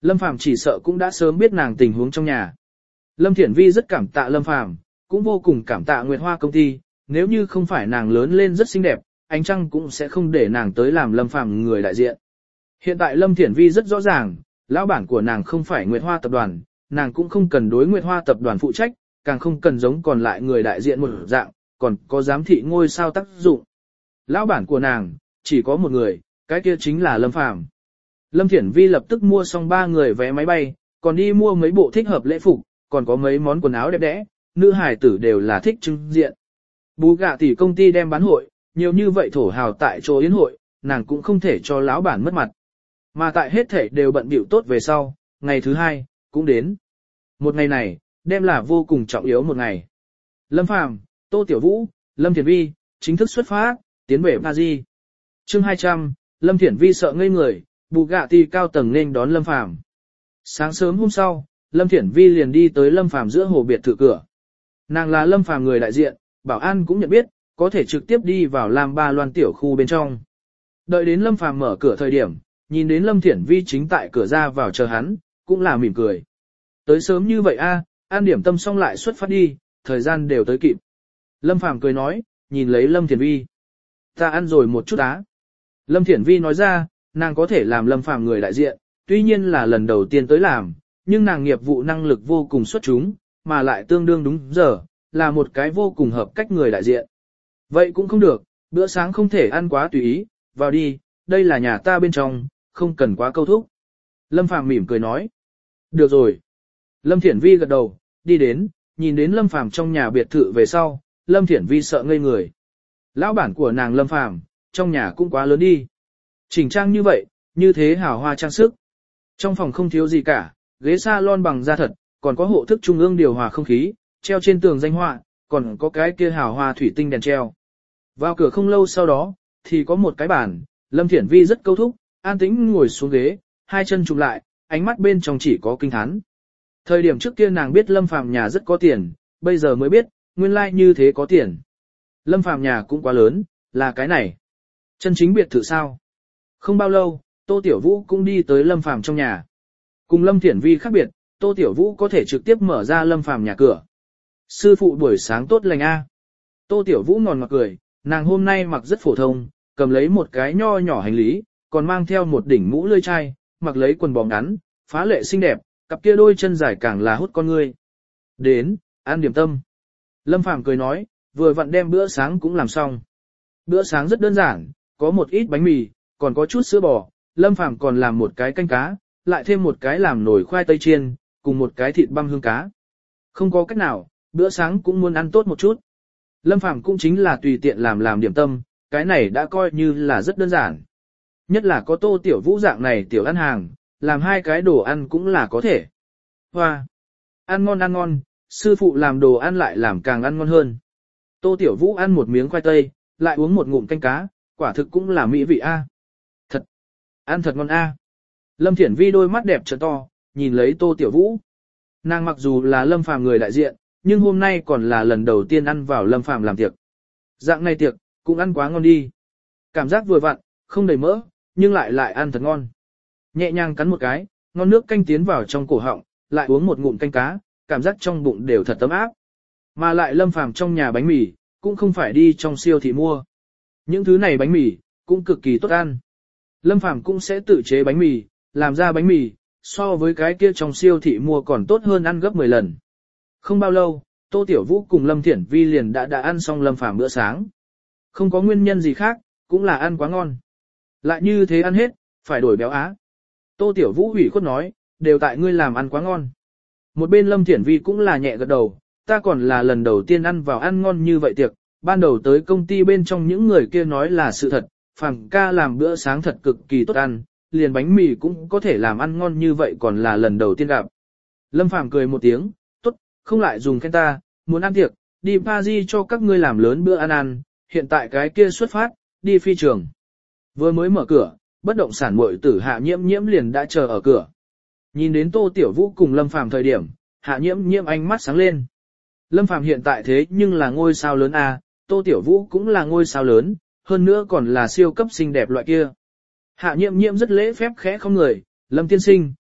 Lâm Phàm chỉ sợ cũng đã sớm biết nàng tình huống trong nhà. Lâm Thiển Vi rất cảm tạ Lâm Phàm, cũng vô cùng cảm tạ Nguyệt Hoa công ty, nếu như không phải nàng lớn lên rất xinh đẹp, ánh trăng cũng sẽ không để nàng tới làm Lâm Phàm người đại diện. Hiện tại Lâm Thiển Vi rất rõ ràng, lão bản của nàng không phải Nguyệt Hoa tập đoàn, nàng cũng không cần đối Nguyệt Hoa tập đoàn phụ trách, càng không cần giống còn lại người đại diện một dạng, còn có giám thị ngôi sao tác dụng. Lão bản của nàng, chỉ có một người, cái kia chính là Lâm Phàm. Lâm Thiển Vi lập tức mua xong ba người vé máy bay, còn đi mua mấy bộ thích hợp lễ phục, còn có mấy món quần áo đẹp đẽ, nữ hài tử đều là thích trưng diện. Bú gạ tỷ công ty đem bán hội, nhiều như vậy thổ hào tại chỗ yến hội, nàng cũng không thể cho lão bản mất mặt. Mà tại hết thể đều bận bịu tốt về sau, ngày thứ hai, cũng đến. Một ngày này, đem là vô cùng trọng yếu một ngày. Lâm Phàm, Tô Tiểu Vũ, Lâm Thiển Vi, chính thức xuất phát, tiến về Paris. Chương hai trăm, Lâm Thiển Vi sợ ngây người, bù gạ tỷ cao tầng nên đón Lâm Phàm. Sáng sớm hôm sau, Lâm Thiển Vi liền đi tới Lâm Phàm giữa hồ biệt thự cửa. Nàng là Lâm Phàm người đại diện, bảo an cũng nhận biết, có thể trực tiếp đi vào Lam Ba Loan tiểu khu bên trong. Đợi đến Lâm Phàm mở cửa thời điểm, nhìn đến Lâm Thiển Vi chính tại cửa ra vào chờ hắn, cũng là mỉm cười. Tới sớm như vậy a, ăn điểm tâm xong lại xuất phát đi, thời gian đều tới kịp. Lâm Phàm cười nói, nhìn lấy Lâm Thiển Vi. Ta ăn rồi một chút á. Lâm Thiển Vi nói ra, nàng có thể làm Lâm Phàm người đại diện, tuy nhiên là lần đầu tiên tới làm, nhưng nàng nghiệp vụ năng lực vô cùng xuất chúng, mà lại tương đương đúng giờ, là một cái vô cùng hợp cách người đại diện. Vậy cũng không được, bữa sáng không thể ăn quá tùy ý, vào đi, đây là nhà ta bên trong, không cần quá câu thúc. Lâm Phàm mỉm cười nói. Được rồi. Lâm Thiển Vi gật đầu, đi đến, nhìn đến Lâm Phàm trong nhà biệt thự về sau, Lâm Thiển Vi sợ ngây người. Lão bản của nàng Lâm Phàm, trong nhà cũng quá lớn đi. Chỉnh trang như vậy, như thế hào hoa trang sức. Trong phòng không thiếu gì cả, ghế salon bằng da thật, còn có hộ thức trung ương điều hòa không khí, treo trên tường danh họa, còn có cái kia hào hoa thủy tinh đèn treo. Vào cửa không lâu sau đó, thì có một cái bàn, Lâm Thiển Vi rất câu thúc, an tĩnh ngồi xuống ghế, hai chân chụp lại, ánh mắt bên trong chỉ có kinh thán. Thời điểm trước kia nàng biết Lâm Phàm nhà rất có tiền, bây giờ mới biết, nguyên lai like như thế có tiền. Lâm Phàm nhà cũng quá lớn, là cái này. Chân chính biệt thự sao? Không bao lâu, Tô Tiểu Vũ cũng đi tới Lâm Phàm trong nhà. Cùng Lâm Thiển Vi khác biệt, Tô Tiểu Vũ có thể trực tiếp mở ra Lâm Phàm nhà cửa. Sư phụ buổi sáng tốt lành a. Tô Tiểu Vũ ngòn ngọt cười, nàng hôm nay mặc rất phổ thông, cầm lấy một cái nho nhỏ hành lý, còn mang theo một đỉnh mũ lưỡi chai, mặc lấy quần bò ngắn, phá lệ xinh đẹp, cặp kia đôi chân dài càng là hút con ngươi. Đến, ăn điểm tâm. Lâm Phàm cười nói, vừa vặn đem bữa sáng cũng làm xong. Bữa sáng rất đơn giản, có một ít bánh mì, còn có chút sữa bò, Lâm Phàm còn làm một cái canh cá, lại thêm một cái làm nồi khoai tây chiên, cùng một cái thịt băm hương cá. Không có cách nào, bữa sáng cũng muốn ăn tốt một chút. Lâm Phàm cũng chính là tùy tiện làm làm điểm tâm, cái này đã coi như là rất đơn giản. Nhất là có Tô Tiểu Vũ dạng này tiểu ăn hàng, làm hai cái đồ ăn cũng là có thể. Hoa! Ăn ngon ăn ngon, sư phụ làm đồ ăn lại làm càng ăn ngon hơn. Tô Tiểu Vũ ăn một miếng khoai tây, lại uống một ngụm canh cá, quả thực cũng là mỹ vị a. Thật! Ăn thật ngon a. Lâm Thiển Vi đôi mắt đẹp trợn to, nhìn lấy Tô Tiểu Vũ. Nàng mặc dù là Lâm Phàm người đại diện, nhưng hôm nay còn là lần đầu tiên ăn vào Lâm Phàm làm tiệc. Dạng này tiệc, cũng ăn quá ngon đi. Cảm giác vừa vặn, không đầy mỡ, nhưng lại lại ăn thật ngon. Nhẹ nhàng cắn một cái, ngon nước canh tiến vào trong cổ họng, lại uống một ngụm canh cá, cảm giác trong bụng đều thật ấm áp. Mà lại Lâm Phàm trong nhà bánh mì, cũng không phải đi trong siêu thị mua. Những thứ này bánh mì, cũng cực kỳ tốt ăn. Lâm Phàm cũng sẽ tự chế bánh mì, làm ra bánh mì, so với cái kia trong siêu thị mua còn tốt hơn ăn gấp mười lần. Không bao lâu, Tô Tiểu Vũ cùng Lâm Thiển Vi liền đã đã ăn xong Lâm Phàm bữa sáng. Không có nguyên nhân gì khác, cũng là ăn quá ngon. Lại như thế ăn hết, phải đổi béo á. Tô Tiểu Vũ hủy khuất nói, đều tại ngươi làm ăn quá ngon. Một bên Lâm Thiển Vi cũng là nhẹ gật đầu, ta còn là lần đầu tiên ăn vào ăn ngon như vậy tiệc, ban đầu tới công ty bên trong những người kia nói là sự thật, Phàm ca làm bữa sáng thật cực kỳ tốt ăn, liền bánh mì cũng có thể làm ăn ngon như vậy còn là lần đầu tiên gặp. Lâm Phàm cười một tiếng, tốt, không lại dùng khen ta, muốn ăn tiệc, đi Paris cho các ngươi làm lớn bữa ăn ăn, hiện tại cái kia xuất phát, đi phi trường. Vừa mới mở cửa, bất động sản muội tử Hạ Nhiễm Nhiễm liền đã chờ ở cửa. Nhìn đến Tô Tiểu Vũ cùng Lâm Phàm thời điểm, Hạ Nhiễm Nhiễm ánh mắt sáng lên. Lâm Phàm hiện tại thế nhưng là ngôi sao lớn a, Tô Tiểu Vũ cũng là ngôi sao lớn, hơn nữa còn là siêu cấp xinh đẹp loại kia. Hạ Nhiễm Nhiễm rất lễ phép khẽ không người, Lâm tiên sinh,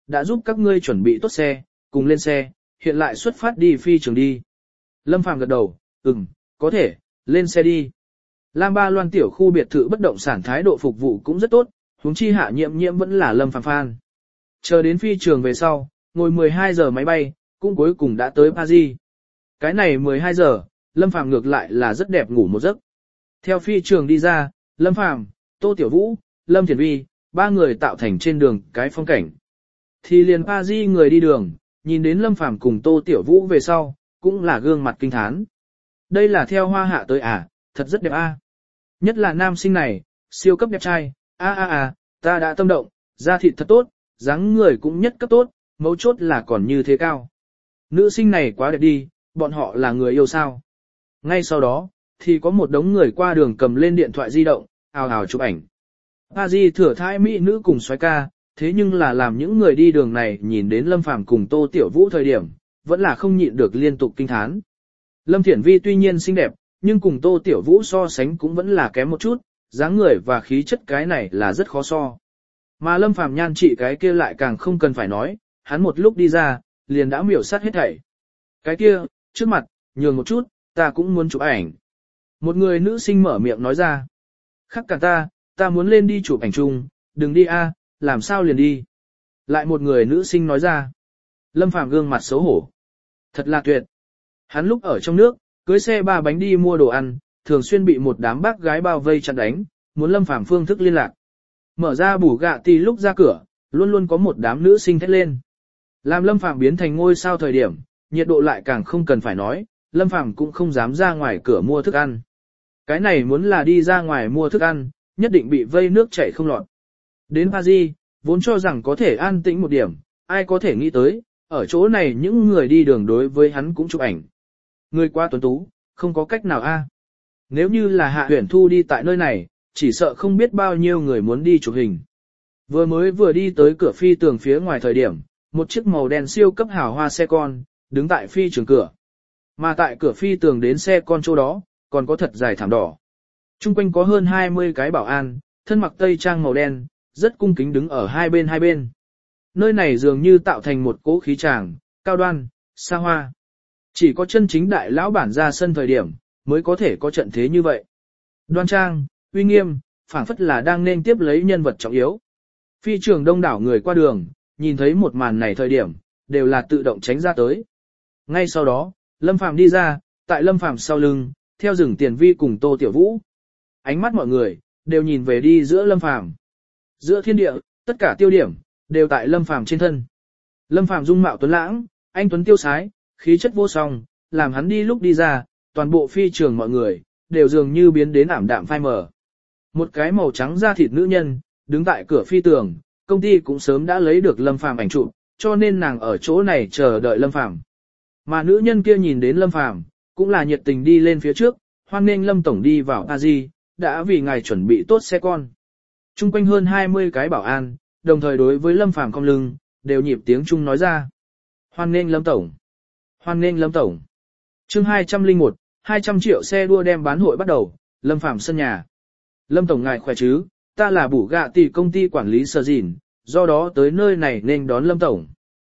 đã giúp các ngươi chuẩn bị tốt xe, cùng lên xe, hiện lại xuất phát đi phi trường đi. Lâm Phàm gật đầu, ừm, có thể, lên xe đi. Lam Ba Loan tiểu khu biệt thự bất động sản thái độ phục vụ cũng rất tốt, huống chi Hạ Nhiệm Nhiệm vẫn là Lâm Phàm fan. Chờ đến phi trường về sau, ngồi mười hai giờ máy bay, cũng cuối cùng đã tới Paris. Cái này mười hai giờ, Lâm Phàm ngược lại là rất đẹp ngủ một giấc. Theo phi trường đi ra, Lâm Phàm, Tô Tiểu Vũ, Lâm Thiển Vi, ba người tạo thành trên đường cái phong cảnh. Thì liền Paris người đi đường, nhìn đến Lâm Phàm cùng Tô Tiểu Vũ về sau, cũng là gương mặt kinh thán. Đây là theo Hoa Hạ tới à, thật rất đẹp a. Nhất là nam sinh này, siêu cấp đẹp trai, a a a, ta đã tâm động, da thịt thật tốt, dáng người cũng nhất cấp tốt, mấu chốt là còn như thế cao. Nữ sinh này quá đẹp đi, bọn họ là người yêu sao. Ngay sau đó, thì có một đống người qua đường cầm lên điện thoại di động, ào ào chụp ảnh. Paris thừa thãi mỹ nữ cùng soái ca, thế nhưng là làm những người đi đường này nhìn đến Lâm Phàm cùng Tô Tiểu Vũ thời điểm, vẫn là không nhịn được liên tục kinh thán. Lâm Thiển Vi tuy nhiên xinh đẹp, nhưng cùng Tô Tiểu Vũ so sánh cũng vẫn là kém một chút, dáng người và khí chất cái này là rất khó so. Mà Lâm Phàm nhan trị cái kia lại càng không cần phải nói, hắn một lúc đi ra, liền đã miểu sát hết thảy. Cái kia, trước mặt, nhường một chút, ta cũng muốn chụp ảnh. Một người nữ sinh mở miệng nói ra. Khắc cả ta, ta muốn lên đi chụp ảnh chung, đừng đi a, làm sao liền đi. Lại một người nữ sinh nói ra. Lâm Phàm gương mặt xấu hổ. Thật là tuyệt. Hắn lúc ở trong nước, cưới xe ba bánh đi mua đồ ăn, thường xuyên bị một đám bác gái bao vây chặn đánh, muốn Lâm Phàm phương thức liên lạc. Mở ra bù gạ tì lúc ra cửa, luôn luôn có một đám nữ sinh thét lên. Làm Lâm Phàm biến thành ngôi sao thời điểm, nhiệt độ lại càng không cần phải nói, Lâm Phàm cũng không dám ra ngoài cửa mua thức ăn. Cái này muốn là đi ra ngoài mua thức ăn, nhất định bị vây nước chảy không lọt. Đến Paris, vốn cho rằng có thể an tĩnh một điểm, ai có thể nghĩ tới, ở chỗ này những người đi đường đối với hắn cũng chụp ảnh. Người qua tuấn tú, không có cách nào a. Nếu như là Hạ Huyền Thu đi tại nơi này, chỉ sợ không biết bao nhiêu người muốn đi chụp hình. Vừa mới vừa đi tới cửa phi tường phía ngoài thời điểm, một chiếc màu đen siêu cấp hào hoa xe con, đứng tại phi trường cửa. Mà tại cửa phi tường đến xe con chỗ đó, còn có thật dài thảm đỏ. Trung quanh có hơn hai mươi cái bảo an, thân mặc tây trang màu đen, rất cung kính đứng ở hai bên hai bên. Nơi này dường như tạo thành một cỗ khí tràng, cao đoan, xa hoa. Chỉ có chân chính đại lão bản ra sân thời điểm, mới có thể có trận thế như vậy. Đoan trang, uy nghiêm, phảng phất là đang nên tiếp lấy nhân vật trọng yếu. Phi trường đông đảo người qua đường, nhìn thấy một màn này thời điểm, đều là tự động tránh ra tới. Ngay sau đó, Lâm Phàm đi ra, tại Lâm Phàm sau lưng, theo rừng Tiền Vi cùng Tô Tiểu Vũ. Ánh mắt mọi người, đều nhìn về đi giữa Lâm Phàm. Giữa thiên địa, tất cả tiêu điểm, đều tại Lâm Phàm trên thân. Lâm Phàm dung mạo tuấn lãng, anh tuấn tiêu sái, khí chất vô song, làm hắn đi lúc đi ra, toàn bộ phi trường mọi người, đều dường như biến đến ảm đạm phai mờ. Một cái màu trắng da thịt nữ nhân, đứng tại cửa phi tường, công ty cũng sớm đã lấy được Lâm Phàm ảnh chụp, cho nên nàng ở chỗ này chờ đợi Lâm Phàm. Mà nữ nhân kia nhìn đến Lâm Phàm, cũng là nhiệt tình đi lên phía trước, hoan nghênh Lâm tổng đi vào Paris, đã vì ngài chuẩn bị tốt xe con. Trung quanh hơn hai mươi cái bảo an, đồng thời đối với Lâm Phàm cong lưng, đều nhịp tiếng chung nói ra. Hoan nghênh Lâm tổng. Hoan nghênh Lâm tổng. Chương hai trăm lẻ một, hai trăm triệu xe đua đem bán hội bắt đầu, Lâm Phàm sân nhà. Lâm tổng ngài khỏe chứ, ta là bù gạ tỷ công ty quản lý Sở Dìn, do đó tới nơi này nên đón Lâm tổng.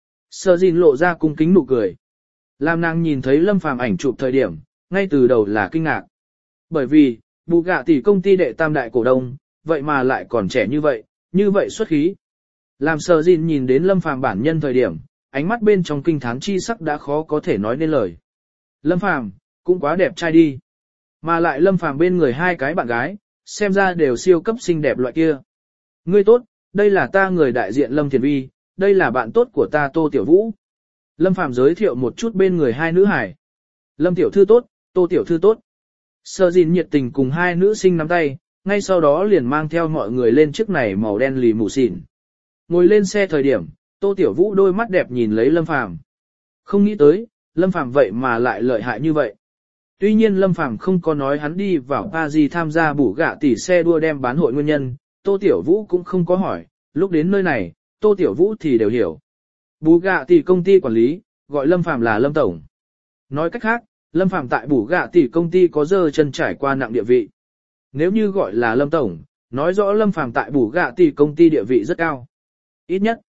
Sở Dìn lộ ra cung kính nụ cười. Làm nàng nhìn thấy Lâm Phàm ảnh chụp thời điểm, ngay từ đầu là kinh ngạc. Bởi vì, bù gạ tỷ công ty đệ tam đại cổ đông, vậy mà lại còn trẻ như vậy, như vậy xuất khí. Làm Sở Dìn nhìn đến Lâm Phàm bản nhân thời điểm, ánh mắt bên trong kinh thán chi sắc đã khó có thể nói nên lời. Lâm Phàm cũng quá đẹp trai đi. Mà lại Lâm Phàm bên người hai cái bạn gái, xem ra đều siêu cấp xinh đẹp loại kia. Ngươi tốt, đây là ta người đại diện Lâm Thiền Vi, đây là bạn tốt của ta Tô Tiểu Vũ. Lâm Phàm giới thiệu một chút bên người hai nữ hải. Lâm Tiểu Thư tốt, Tô Tiểu Thư tốt. Sở Dìn nhiệt tình cùng hai nữ sinh nắm tay, ngay sau đó liền mang theo mọi người lên chiếc này màu đen lì mù xỉn. Ngồi lên xe thời điểm, Tô Tiểu Vũ đôi mắt đẹp nhìn lấy Lâm Phàm. Không nghĩ tới, Lâm Phàm vậy mà lại lợi hại như vậy. Tuy nhiên Lâm Phàm không có nói hắn đi vào Paris tham gia bù gạ tỷ xe đua đem bán hội nguyên nhân, Tô Tiểu Vũ cũng không có hỏi, lúc đến nơi này, Tô Tiểu Vũ thì đều hiểu. Bù gạ tỷ công ty quản lý, gọi Lâm Phàm là Lâm tổng. Nói cách khác, Lâm Phàm tại bù gạ tỷ công ty có dơ chân trải qua nặng địa vị. Nếu như gọi là Lâm tổng, nói rõ Lâm Phàm tại bù gạ tỷ công ty địa vị rất cao. Ít nhất,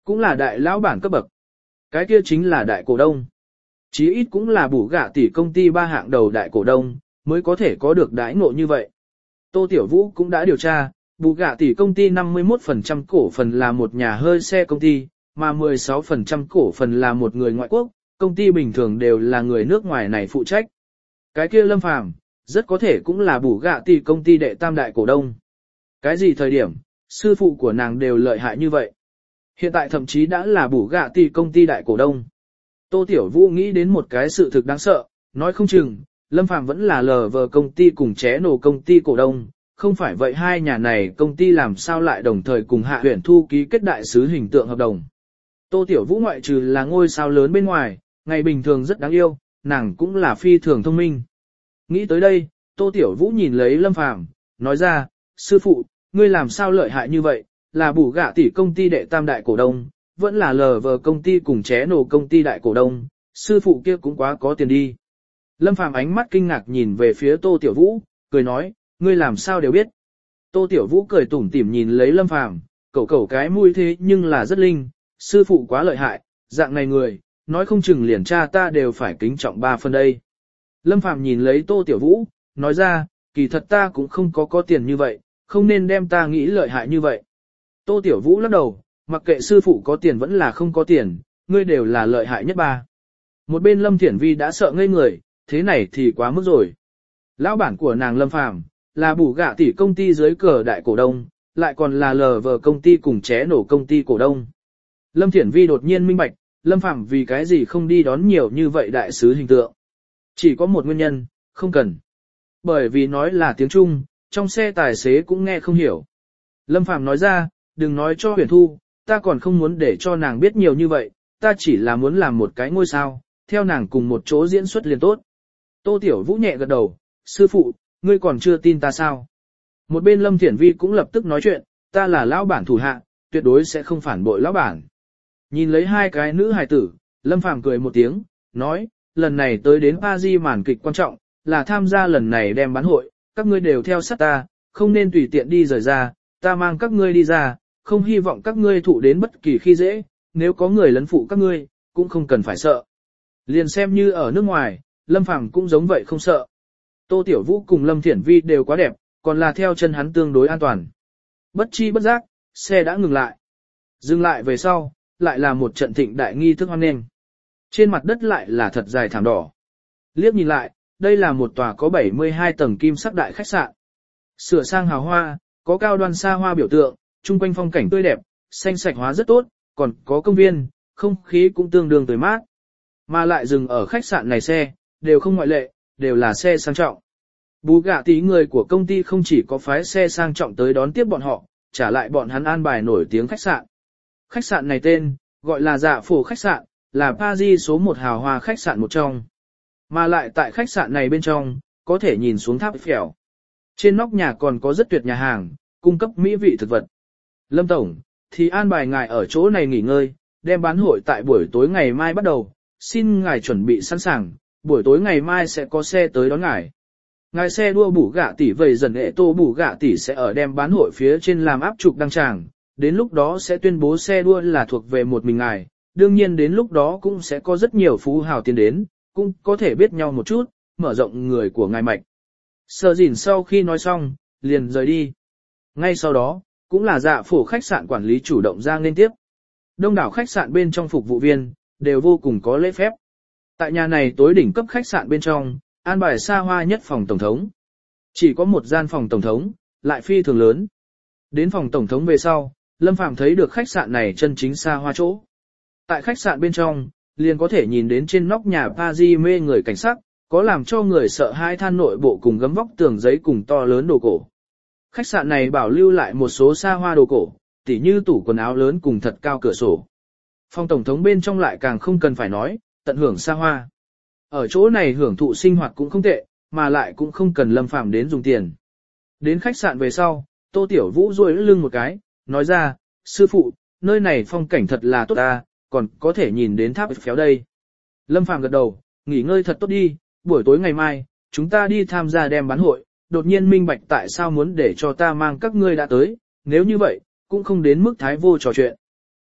cũng là đại lão bản cấp bậc. Cái kia chính là đại cổ đông. Chí ít cũng là bù gạ tỷ công ty ba hạng đầu đại cổ đông, mới có thể có được đãi ngộ như vậy. Tô Tiểu Vũ cũng đã điều tra, bù gạ tỷ công ty năm mươi mốt phần trăm cổ phần là một nhà hơi xe công ty, mà mười sáu phần trăm cổ phần là một người ngoại quốc, công ty bình thường đều là người nước ngoài này phụ trách. Cái kia Lâm Phàm rất có thể cũng là bù gạ tỷ công ty đệ tam đại cổ đông. Cái gì thời điểm, sư phụ của nàng đều lợi hại như vậy. Hiện tại thậm chí đã là bù gạ tỷ công ty đại cổ đông. Tô Tiểu Vũ nghĩ đến một cái sự thực đáng sợ, nói không chừng, Lâm Phàm vẫn là lờ vờ công ty cùng ché nổ công ty cổ đông, không phải vậy hai nhà này công ty làm sao lại đồng thời cùng Hạ Huyền Thu ký kết đại sứ hình tượng hợp đồng. Tô Tiểu Vũ ngoại trừ là ngôi sao lớn bên ngoài, ngày bình thường rất đáng yêu, nàng cũng là phi thường thông minh. Nghĩ tới đây, Tô Tiểu Vũ nhìn lấy Lâm Phàm, nói ra, sư phụ, ngươi làm sao lợi hại như vậy, là bù gạ tỷ công ty đệ tam đại cổ đông, vẫn là lờ vờ công ty cùng ché nổ công ty đại cổ đông, sư phụ kia cũng quá có tiền đi. Lâm Phàm ánh mắt kinh ngạc nhìn về phía Tô Tiểu Vũ, cười nói, ngươi làm sao đều biết. Tô Tiểu Vũ cười tủm tỉm nhìn lấy Lâm Phàm, cẩu cẩu cái mũi thế nhưng là rất linh, sư phụ quá lợi hại, dạng này người, nói không chừng liền cha ta đều phải kính trọng ba phần đây. Lâm Phàm nhìn lấy Tô Tiểu Vũ, nói ra, kỳ thật ta cũng không có có tiền như vậy, không nên đem ta nghĩ lợi hại như vậy. Tô Tiểu Vũ lắc đầu, mặc kệ sư phụ có tiền vẫn là không có tiền, ngươi đều là lợi hại nhất ba. Một bên Lâm Thiển Vi đã sợ ngây người, thế này thì quá mức rồi. Lão bản của nàng Lâm Phàm là bù gạ tỷ công ty dưới cờ đại cổ đông, lại còn là lờ vờ công ty cùng ché nổ công ty cổ đông. Lâm Thiển Vi đột nhiên minh bạch, Lâm Phàm vì cái gì không đi đón nhiều như vậy đại sứ hình tượng. Chỉ có một nguyên nhân, không cần. Bởi vì nói là tiếng Trung, trong xe tài xế cũng nghe không hiểu. Lâm Phàm nói ra, đừng nói cho Huyền Thu, ta còn không muốn để cho nàng biết nhiều như vậy, ta chỉ là muốn làm một cái ngôi sao, theo nàng cùng một chỗ diễn xuất liền tốt. Tô Tiểu Vũ nhẹ gật đầu, sư phụ, ngươi còn chưa tin ta sao? Một bên Lâm Thiển Vi cũng lập tức nói chuyện, ta là lão bản thủ hạ, tuyệt đối sẽ không phản bội lão bản. Nhìn lấy hai cái nữ hài tử, Lâm Phàm cười một tiếng, nói, lần này tới đến Paris màn kịch quan trọng, là tham gia lần này đem bán hội, các ngươi đều theo sát ta, không nên tùy tiện đi rời ra, ta mang các ngươi đi ra, không hy vọng các ngươi thụ đến bất kỳ khi dễ, nếu có người lấn phụ các ngươi, cũng không cần phải sợ. Liền xem như ở nước ngoài, Lâm Phàm cũng giống vậy không sợ. Tô Tiểu Vũ cùng Lâm Thiển Vi đều quá đẹp, còn là theo chân hắn tương đối an toàn. Bất chi bất giác, xe đã ngừng lại. Dừng lại về sau, lại là một trận thịnh đại nghi thức hoan nghênh. Trên mặt đất lại là thật dài thảm đỏ. Liếc nhìn lại, đây là một tòa có bảy mươi hai tầng kim sắc đại khách sạn. Sửa sang hào hoa, có cao đoan xa hoa biểu tượng, chung quanh phong cảnh tươi đẹp, xanh sạch hóa rất tốt, còn có công viên, không khí cũng tương đương tươi mát. Mà lại dừng ở khách sạn này xe, đều không ngoại lệ, đều là xe sang trọng. Bù gạ tí người của công ty không chỉ có phái xe sang trọng tới đón tiếp bọn họ, trả lại bọn hắn an bài nổi tiếng khách sạn. Khách sạn này tên, gọi là Dạ Phổ khách sạn, là Paris số một hào hoa khách sạn một trong. Mà lại tại khách sạn này bên trong, có thể nhìn xuống tháp Eiffel. Trên nóc nhà còn có rất tuyệt nhà hàng, cung cấp mỹ vị thực vật. Lâm Tổng, thì an bài ngài ở chỗ này nghỉ ngơi, đem bán hội tại buổi tối ngày mai bắt đầu, xin ngài chuẩn bị sẵn sàng, buổi tối ngày mai sẽ có xe tới đón ngài. Ngài xe đua bù gạ tỷ vầy dần ệ tô bù gạ tỷ sẽ ở đem bán hội phía trên làm áp trục đăng tràng, đến lúc đó sẽ tuyên bố xe đua là thuộc về một mình ngài, đương nhiên đến lúc đó cũng sẽ có rất nhiều phú hào tiến đến, cũng có thể biết nhau một chút, mở rộng người của ngài mạch. Sở dìn sau khi nói xong, liền rời đi. Ngay sau đó, cũng là Dạ Phổ khách sạn quản lý chủ động ra nên tiếp. Đông đảo khách sạn bên trong phục vụ viên, đều vô cùng có lễ phép. Tại nhà này tối đỉnh cấp khách sạn bên trong, an bài xa hoa nhất phòng tổng thống. Chỉ có một gian phòng tổng thống, lại phi thường lớn. Đến phòng tổng thống về sau, Lâm Phàm thấy được khách sạn này chân chính xa hoa chỗ. Tại khách sạn bên trong, liền có thể nhìn đến trên nóc nhà Paris mê người cảnh sắc, có làm cho người sợ hãi than nội bộ cùng gấm vóc tường giấy cùng to lớn đồ cổ. Khách sạn này bảo lưu lại một số xa hoa đồ cổ, tỉ như tủ quần áo lớn cùng thật cao cửa sổ. Phòng tổng thống bên trong lại càng không cần phải nói, tận hưởng xa hoa. Ở chỗ này hưởng thụ sinh hoạt cũng không tệ, mà lại cũng không cần Lâm Phàm đến dùng tiền. Đến khách sạn về sau, Tô Tiểu Vũ duỗi lưng một cái, nói ra, sư phụ, nơi này phong cảnh thật là tốt ta, còn có thể nhìn đến tháp Eiffel đây. Lâm Phàm gật đầu, nghỉ ngơi thật tốt đi, buổi tối ngày mai, chúng ta đi tham gia đem bán hội, đột nhiên minh bạch tại sao muốn để cho ta mang các ngươi đã tới, nếu như vậy, cũng không đến mức thái vô trò chuyện.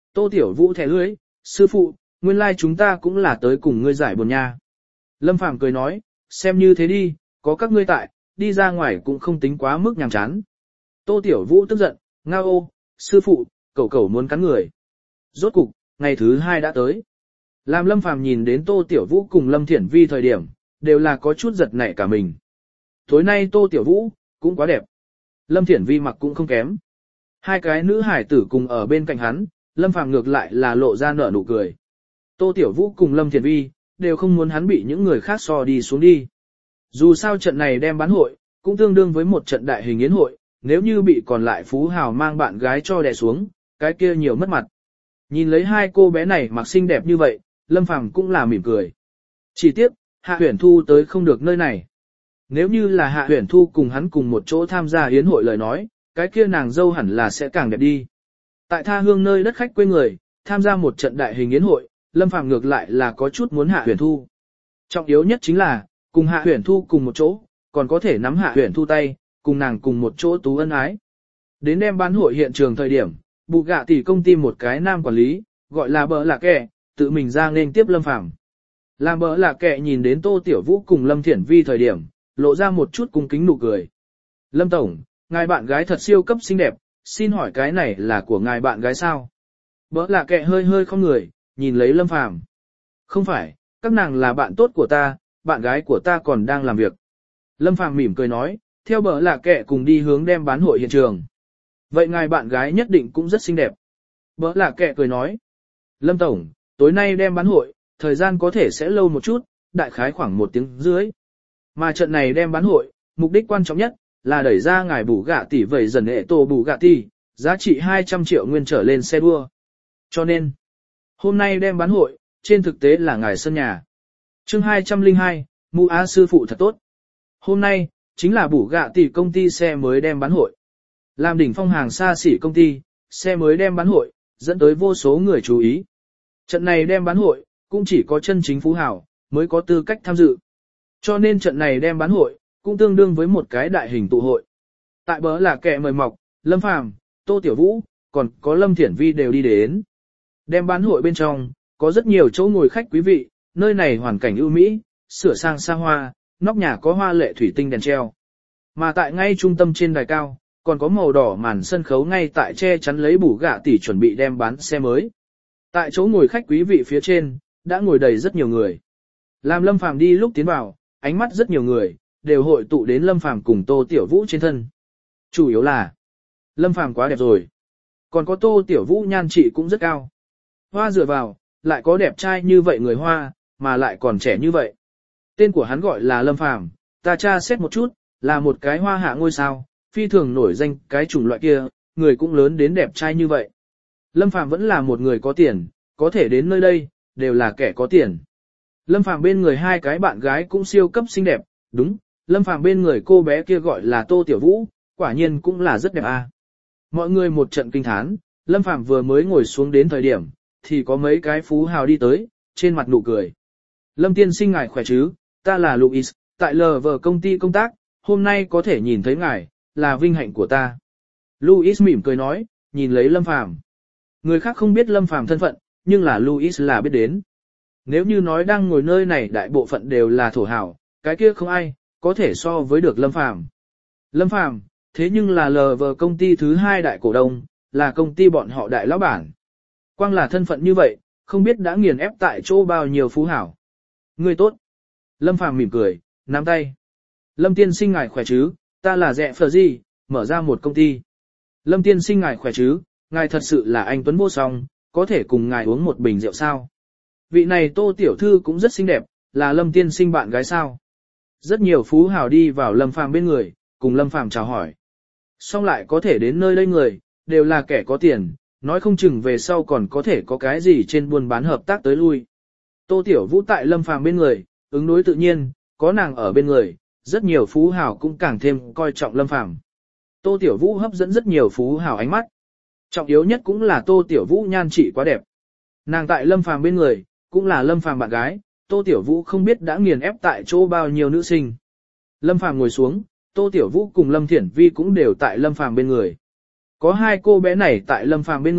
Tô Tiểu Vũ thẻ lưới, sư phụ, nguyên lai chúng ta cũng là tới cùng ngươi giải buồn nha. Lâm Phàm cười nói, xem như thế đi, có các ngươi tại, đi ra ngoài cũng không tính quá mức nhàm chán. Tô Tiểu Vũ tức giận, ngao ô, sư phụ, cậu cậu muốn cắn người. Rốt cục, ngày thứ hai đã tới. Làm Lâm Phàm nhìn đến Tô Tiểu Vũ cùng Lâm Thiển Vi thời điểm, đều là có chút giật nảy cả mình. Tối nay Tô Tiểu Vũ, cũng quá đẹp. Lâm Thiển Vi mặc cũng không kém. Hai cái nữ hải tử cùng ở bên cạnh hắn, Lâm Phàm ngược lại là lộ ra nở nụ cười. Tô Tiểu Vũ cùng Lâm Thiển Vi, đều không muốn hắn bị những người khác so đi xuống đi. Dù sao trận này đem bán hội, cũng tương đương với một trận đại hình yến hội, nếu như bị còn lại phú hào mang bạn gái cho đè xuống, cái kia nhiều mất mặt. Nhìn lấy hai cô bé này mặc xinh đẹp như vậy, Lâm Phàm cũng là mỉm cười. Chỉ tiếc, Hạ Huyền Thu tới không được nơi này. Nếu như là Hạ Huyền Thu cùng hắn cùng một chỗ tham gia yến hội lời nói, cái kia nàng dâu hẳn là sẽ càng đẹp đi. Tại tha hương nơi đất khách quê người, tham gia một trận đại hình yến hội, Lâm Phàm ngược lại là có chút muốn Hạ Huyền Thu. Trọng yếu nhất chính là, cùng Hạ Huyền Thu cùng một chỗ, còn có thể nắm Hạ Huyền Thu tay, cùng nàng cùng một chỗ tú ân ái. Đến đem bán hội hiện trường thời điểm, Bù Gạ tỷ công ty một cái nam quản lý, gọi là Bỡ Lạ Kệ, tự mình ra nên tiếp Lâm Phàm. Làm Bỡ Lạ Kệ nhìn đến Tô Tiểu Vũ cùng Lâm Thiển Vi thời điểm, lộ ra một chút cung kính nụ cười. Lâm Tổng, ngài bạn gái thật siêu cấp xinh đẹp, xin hỏi cái này là của ngài bạn gái sao? Bỡ Lạ Kệ hơi hơi không người, nhìn lấy Lâm Phàm. Không phải, các nàng là bạn tốt của ta, bạn gái của ta còn đang làm việc. Lâm Phàm mỉm cười nói, theo Bỡ Lạ Kệ cùng đi hướng đem bán hội hiện trường. Vậy ngài bạn gái nhất định cũng rất xinh đẹp. Bỡ Lạ Kệ cười nói, Lâm Tổng, tối nay đem bán hội, thời gian có thể sẽ lâu một chút, đại khái khoảng một tiếng dưới. Mà trận này đem bán hội, mục đích quan trọng nhất, là đẩy ra ngài Bù Gạ tỷ vẩy dần hệ tổ Bù Gạ tỷ, giá trị hai trăm triệu nguyên trở lên xe đua. Cho nên, hôm nay đem bán hội, trên thực tế là ngài sân nhà. Chương hai trăm lẻ hai, Mu Á sư phụ thật tốt. Hôm nay, chính là Bù Gạ tỷ công ty xe mới đem bán hội. Làm đỉnh phong hàng xa xỉ công ty, xe mới đem bán hội, dẫn tới vô số người chú ý. Trận này đem bán hội, cũng chỉ có chân chính phú hào, mới có tư cách tham dự. Cho nên trận này đem bán hội, cũng tương đương với một cái đại hình tụ hội. Tại Bỡ Lạ Kệ mời mọc, Lâm Phàm, Tô Tiểu Vũ, còn có Lâm Thiển Vi đều đi đến. Đem bán hội bên trong, có rất nhiều chỗ ngồi khách quý vị, nơi này hoàn cảnh ưu mỹ, sửa sang xa hoa, nóc nhà có hoa lệ thủy tinh đèn treo. Mà tại ngay trung tâm trên đài cao, còn có màu đỏ màn sân khấu ngay tại che chắn lấy Bù Gạ tỷ chuẩn bị đem bán xe mới. Tại chỗ ngồi khách quý vị phía trên, đã ngồi đầy rất nhiều người. Làm Lâm Phàm đi lúc tiến vào, ánh mắt rất nhiều người, đều hội tụ đến Lâm Phàm cùng Tô Tiểu Vũ trên thân. Chủ yếu là, Lâm Phàm quá đẹp rồi. Còn có Tô Tiểu Vũ nhan trị cũng rất cao. Hoa dựa vào, lại có đẹp trai như vậy người Hoa, mà lại còn trẻ như vậy. Tên của hắn gọi là Lâm Phàm, ta tra xét một chút, là một cái Hoa hạ ngôi sao, phi thường nổi danh cái chủng loại kia, người cũng lớn đến đẹp trai như vậy. Lâm Phàm vẫn là một người có tiền, có thể đến nơi đây, đều là kẻ có tiền. Lâm Phàm bên người hai cái bạn gái cũng siêu cấp xinh đẹp, đúng, Lâm Phàm bên người cô bé kia gọi là Tô Tiểu Vũ, quả nhiên cũng là rất đẹp a. À. Mọi người một trận kinh thán, Lâm Phàm vừa mới ngồi xuống đến thời điểm, thì có mấy cái phú hào đi tới, trên mặt nụ cười. Lâm tiên sinh ngài khỏe chứ, ta là Louis, tại lờ vờ công ty công tác, hôm nay có thể nhìn thấy ngài, là vinh hạnh của ta. Louis mỉm cười nói, nhìn lấy Lâm Phàm. Người khác không biết Lâm Phàm thân phận, nhưng là Louis là biết đến. Nếu như nói đang ngồi nơi này đại bộ phận đều là thổ hào, cái kia không ai có thể so với được Lâm Phàm. Lâm Phàm, thế nhưng là lờ vờ công ty thứ hai đại cổ đông, là công ty bọn họ đại lão bản. Quang là thân phận như vậy, không biết đã nghiền ép tại chỗ bao nhiêu phú hảo. Người tốt. Lâm Phàm mỉm cười, nắm tay. Lâm tiên sinh ngài khỏe chứ, ta là Dẹ Phờ Di, mở ra một công ty. Lâm tiên sinh ngài khỏe chứ, ngài thật sự là anh tuấn vô song, có thể cùng ngài uống một bình rượu sao? Vị này Tô tiểu thư cũng rất xinh đẹp, là Lâm tiên sinh bạn gái sao? Rất nhiều phú hào đi vào Lâm Phàm bên người, cùng Lâm Phàm chào hỏi. Xong lại có thể đến nơi đây người, đều là kẻ có tiền, nói không chừng về sau còn có thể có cái gì trên buôn bán hợp tác tới lui. Tô Tiểu Vũ tại Lâm Phàm bên người, ứng đối tự nhiên, có nàng ở bên người, rất nhiều phú hào cũng càng thêm coi trọng Lâm Phàm. Tô Tiểu Vũ hấp dẫn rất nhiều phú hào ánh mắt. Trọng yếu nhất cũng là Tô Tiểu Vũ nhan trị quá đẹp. Nàng tại Lâm Phàm bên người, cũng là Lâm Phàm bạn gái, Tô Tiểu Vũ không biết đã nghiền ép tại chỗ bao nhiêu nữ sinh. Lâm Phàm ngồi xuống, Tô Tiểu Vũ cùng Lâm Thiển Vi cũng đều tại Lâm Phàm bên người. Có hai cô bé này tại Lâm Phàm bên người,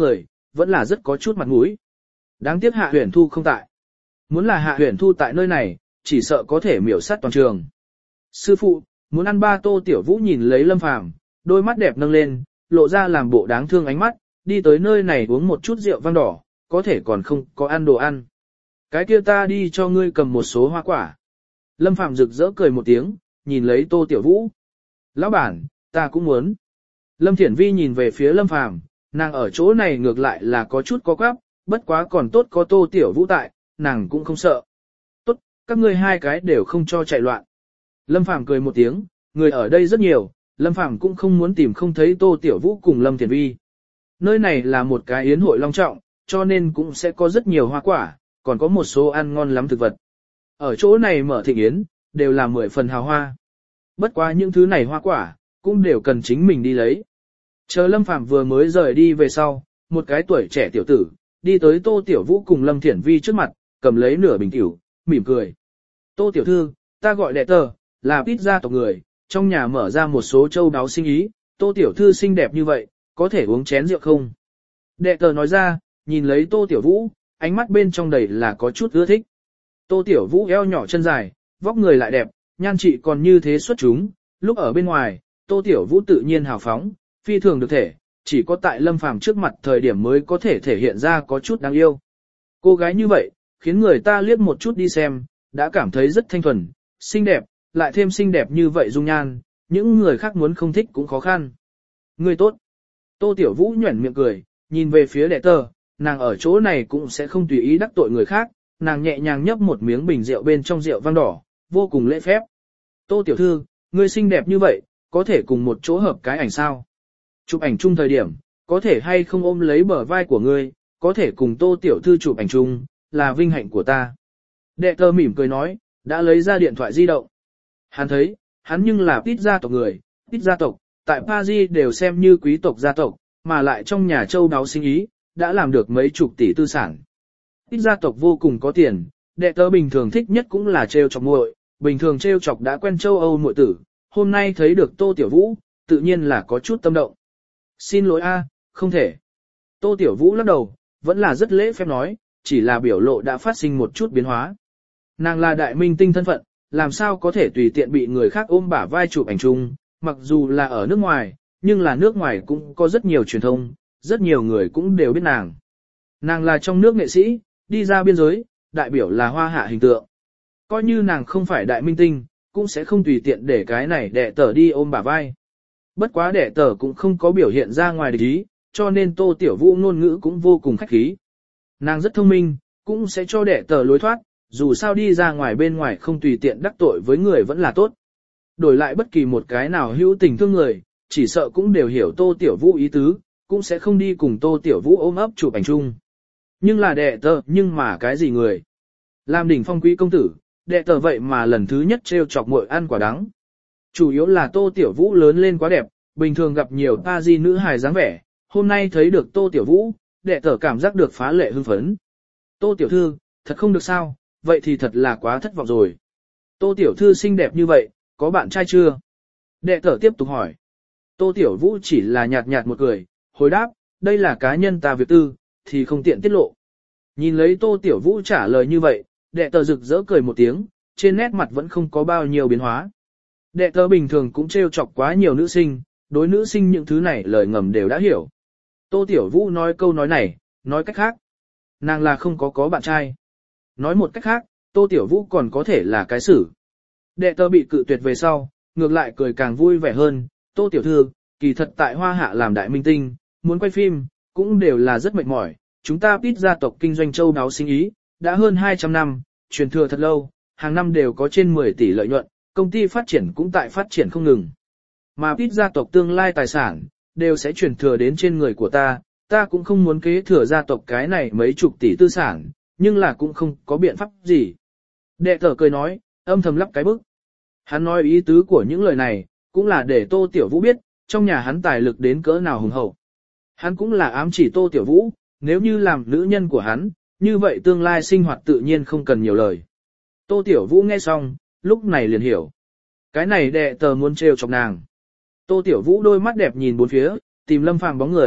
vẫn là rất có chút mặt mũi. Đáng tiếc Hạ Huyền Thu không tại. Muốn là Hạ Huyền Thu tại nơi này, chỉ sợ có thể miểu sát toàn trường. Sư phụ, muốn ăn ba tô Tiểu Vũ nhìn lấy Lâm Phàm, đôi mắt đẹp nâng lên, lộ ra làm bộ đáng thương ánh mắt, đi tới nơi này uống một chút rượu vang đỏ, có thể còn không có ăn đồ ăn. Cái kia ta đi cho ngươi cầm một số hoa quả. Lâm Phàm rực rỡ cười một tiếng, nhìn lấy tô Tiểu Vũ. Lão bản, ta cũng muốn. Lâm Thiển Vi nhìn về phía Lâm Phàm, nàng ở chỗ này ngược lại là có chút có quáp, bất quá còn tốt có tô Tiểu Vũ tại, nàng cũng không sợ. Tốt, các ngươi hai cái đều không cho chạy loạn. Lâm Phàm cười một tiếng, người ở đây rất nhiều, Lâm Phàm cũng không muốn tìm không thấy tô Tiểu Vũ cùng Lâm Thiển Vi. Nơi này là một cái yến hội long trọng, cho nên cũng sẽ có rất nhiều hoa quả, còn có một số ăn ngon lắm thực vật. Ở chỗ này mở thịnh yến, đều là mười phần hào hoa. Bất quá những thứ này hoa quả, cũng đều cần chính mình đi lấy. Chờ Lâm Phàm vừa mới rời đi về sau, một cái tuổi trẻ tiểu tử, đi tới Tô Tiểu Vũ cùng Lâm Thiển Vi trước mặt, cầm lấy nửa bình tiểu, mỉm cười. Tô Tiểu Thư, ta gọi đệ tờ, là ít gia tộc người, trong nhà mở ra một số châu đáo sinh ý, Tô Tiểu Thư xinh đẹp như vậy, có thể uống chén rượu không? Đệ tờ nói ra, nhìn lấy Tô Tiểu Vũ, ánh mắt bên trong đầy là có chút ưa thích. Tô Tiểu Vũ eo nhỏ chân dài, vóc người lại đẹp, nhan trị còn như thế xuất chúng, lúc ở bên ngoài, Tô Tiểu Vũ tự nhiên hào phóng, phi thường được thể, chỉ có tại Lâm Phàm trước mặt thời điểm mới có thể thể hiện ra có chút đáng yêu. Cô gái như vậy, khiến người ta liếc một chút đi xem, đã cảm thấy rất thanh thuần, xinh đẹp, lại thêm xinh đẹp như vậy dung nhan, những người khác muốn không thích cũng khó khăn. Người tốt. Tô Tiểu Vũ nhuẩn miệng cười, nhìn về phía đệ tờ, nàng ở chỗ này cũng sẽ không tùy ý đắc tội người khác, nàng nhẹ nhàng nhấp một miếng bình rượu bên trong rượu vang đỏ, vô cùng lễ phép. Tô Tiểu Thư, ngươi xinh đẹp như vậy, có thể cùng một chỗ hợp cái ảnh sao? Chụp ảnh chung thời điểm, có thể hay không ôm lấy bờ vai của ngươi, có thể cùng Tô Tiểu Thư chụp ảnh chung, là vinh hạnh của ta. Đệ tờ mỉm cười nói, đã lấy ra điện thoại di động. Hắn thấy, hắn nhưng là ít gia tộc người, ít gia tộc, tại Paris đều xem như quý tộc gia tộc, mà lại trong nhà châu đáo sinh ý, đã làm được mấy chục tỷ tư sản. Ít gia tộc vô cùng có tiền, đệ tờ bình thường thích nhất cũng là trêu chọc muội, bình thường trêu chọc đã quen châu Âu muội tử, hôm nay thấy được Tô Tiểu Vũ, tự nhiên là có chút tâm động. Xin lỗi a, không thể. Tô Tiểu Vũ lắc đầu, vẫn là rất lễ phép nói, chỉ là biểu lộ đã phát sinh một chút biến hóa. Nàng là đại minh tinh thân phận, làm sao có thể tùy tiện bị người khác ôm bả vai chụp ảnh chung, mặc dù là ở nước ngoài, nhưng là nước ngoài cũng có rất nhiều truyền thông, rất nhiều người cũng đều biết nàng. Nàng là trong nước nghệ sĩ, đi ra biên giới, đại biểu là hoa hạ hình tượng. Coi như nàng không phải đại minh tinh, cũng sẽ không tùy tiện để cái này đệ tờ đi ôm bả vai. Bất quá đệ tờ cũng không có biểu hiện ra ngoài địch ý, cho nên Tô Tiểu Vũ ngôn ngữ cũng vô cùng khách khí. Nàng rất thông minh, cũng sẽ cho đệ tờ lối thoát, dù sao đi ra ngoài bên ngoài không tùy tiện đắc tội với người vẫn là tốt. Đổi lại bất kỳ một cái nào hữu tình thương người, chỉ sợ cũng đều hiểu Tô Tiểu Vũ ý tứ, cũng sẽ không đi cùng Tô Tiểu Vũ ôm ấp chụp ảnh chung. Nhưng là đệ tờ, nhưng mà cái gì người? Làm đỉnh phong quý công tử, đệ tờ vậy mà lần thứ nhất trêu chọc muội ăn quả đắng. Chủ yếu là Tô Tiểu Vũ lớn lên quá đẹp, bình thường gặp nhiều Paris nữ hài dáng vẻ, hôm nay thấy được Tô Tiểu Vũ, đệ tờ cảm giác được phá lệ hưng phấn. Tô Tiểu Thư, thật không được sao, vậy thì thật là quá thất vọng rồi. Tô Tiểu Thư xinh đẹp như vậy, có bạn trai chưa? Đệ tờ tiếp tục hỏi. Tô Tiểu Vũ chỉ là nhạt nhạt một cười, hồi đáp, đây là cá nhân ta việc tư, thì không tiện tiết lộ. Nhìn lấy Tô Tiểu Vũ trả lời như vậy, đệ tờ rực rỡ cười một tiếng, trên nét mặt vẫn không có bao nhiêu biến hóa. Đệ tờ bình thường cũng trêu chọc quá nhiều nữ sinh, đối nữ sinh những thứ này lời ngầm đều đã hiểu. Tô Tiểu Vũ nói câu nói này, nói cách khác. Nàng là không có có bạn trai. Nói một cách khác, Tô Tiểu Vũ còn có thể là cái xử. Đệ tờ bị cự tuyệt về sau, ngược lại cười càng vui vẻ hơn. Tô Tiểu Thư, kỳ thật tại Hoa Hạ làm đại minh tinh, muốn quay phim, cũng đều là rất mệt mỏi. Chúng ta ít gia tộc kinh doanh châu đáo sinh ý, đã hơn hai trăm năm, truyền thừa thật lâu, hàng năm đều có trên mười tỷ lợi nhuận, công ty phát triển cũng tại phát triển không ngừng. Mà ít gia tộc tương lai tài sản, đều sẽ truyền thừa đến trên người của ta, ta cũng không muốn kế thừa gia tộc cái này mấy chục tỷ tư sản, nhưng là cũng không có biện pháp gì. Đệ tờ cười nói, âm thầm lắp cái bức. Hắn nói ý tứ của những lời này, cũng là để Tô Tiểu Vũ biết, trong nhà hắn tài lực đến cỡ nào hùng hậu. Hắn cũng là ám chỉ Tô Tiểu Vũ, nếu như làm nữ nhân của hắn, như vậy tương lai sinh hoạt tự nhiên không cần nhiều lời. Tô Tiểu Vũ nghe xong, lúc này liền hiểu. Cái này đệ tờ muốn trêu chọc nàng. Tô Tiểu Vũ đôi mắt đẹp nhìn bốn phía, tìm Lâm Phàm bóng người,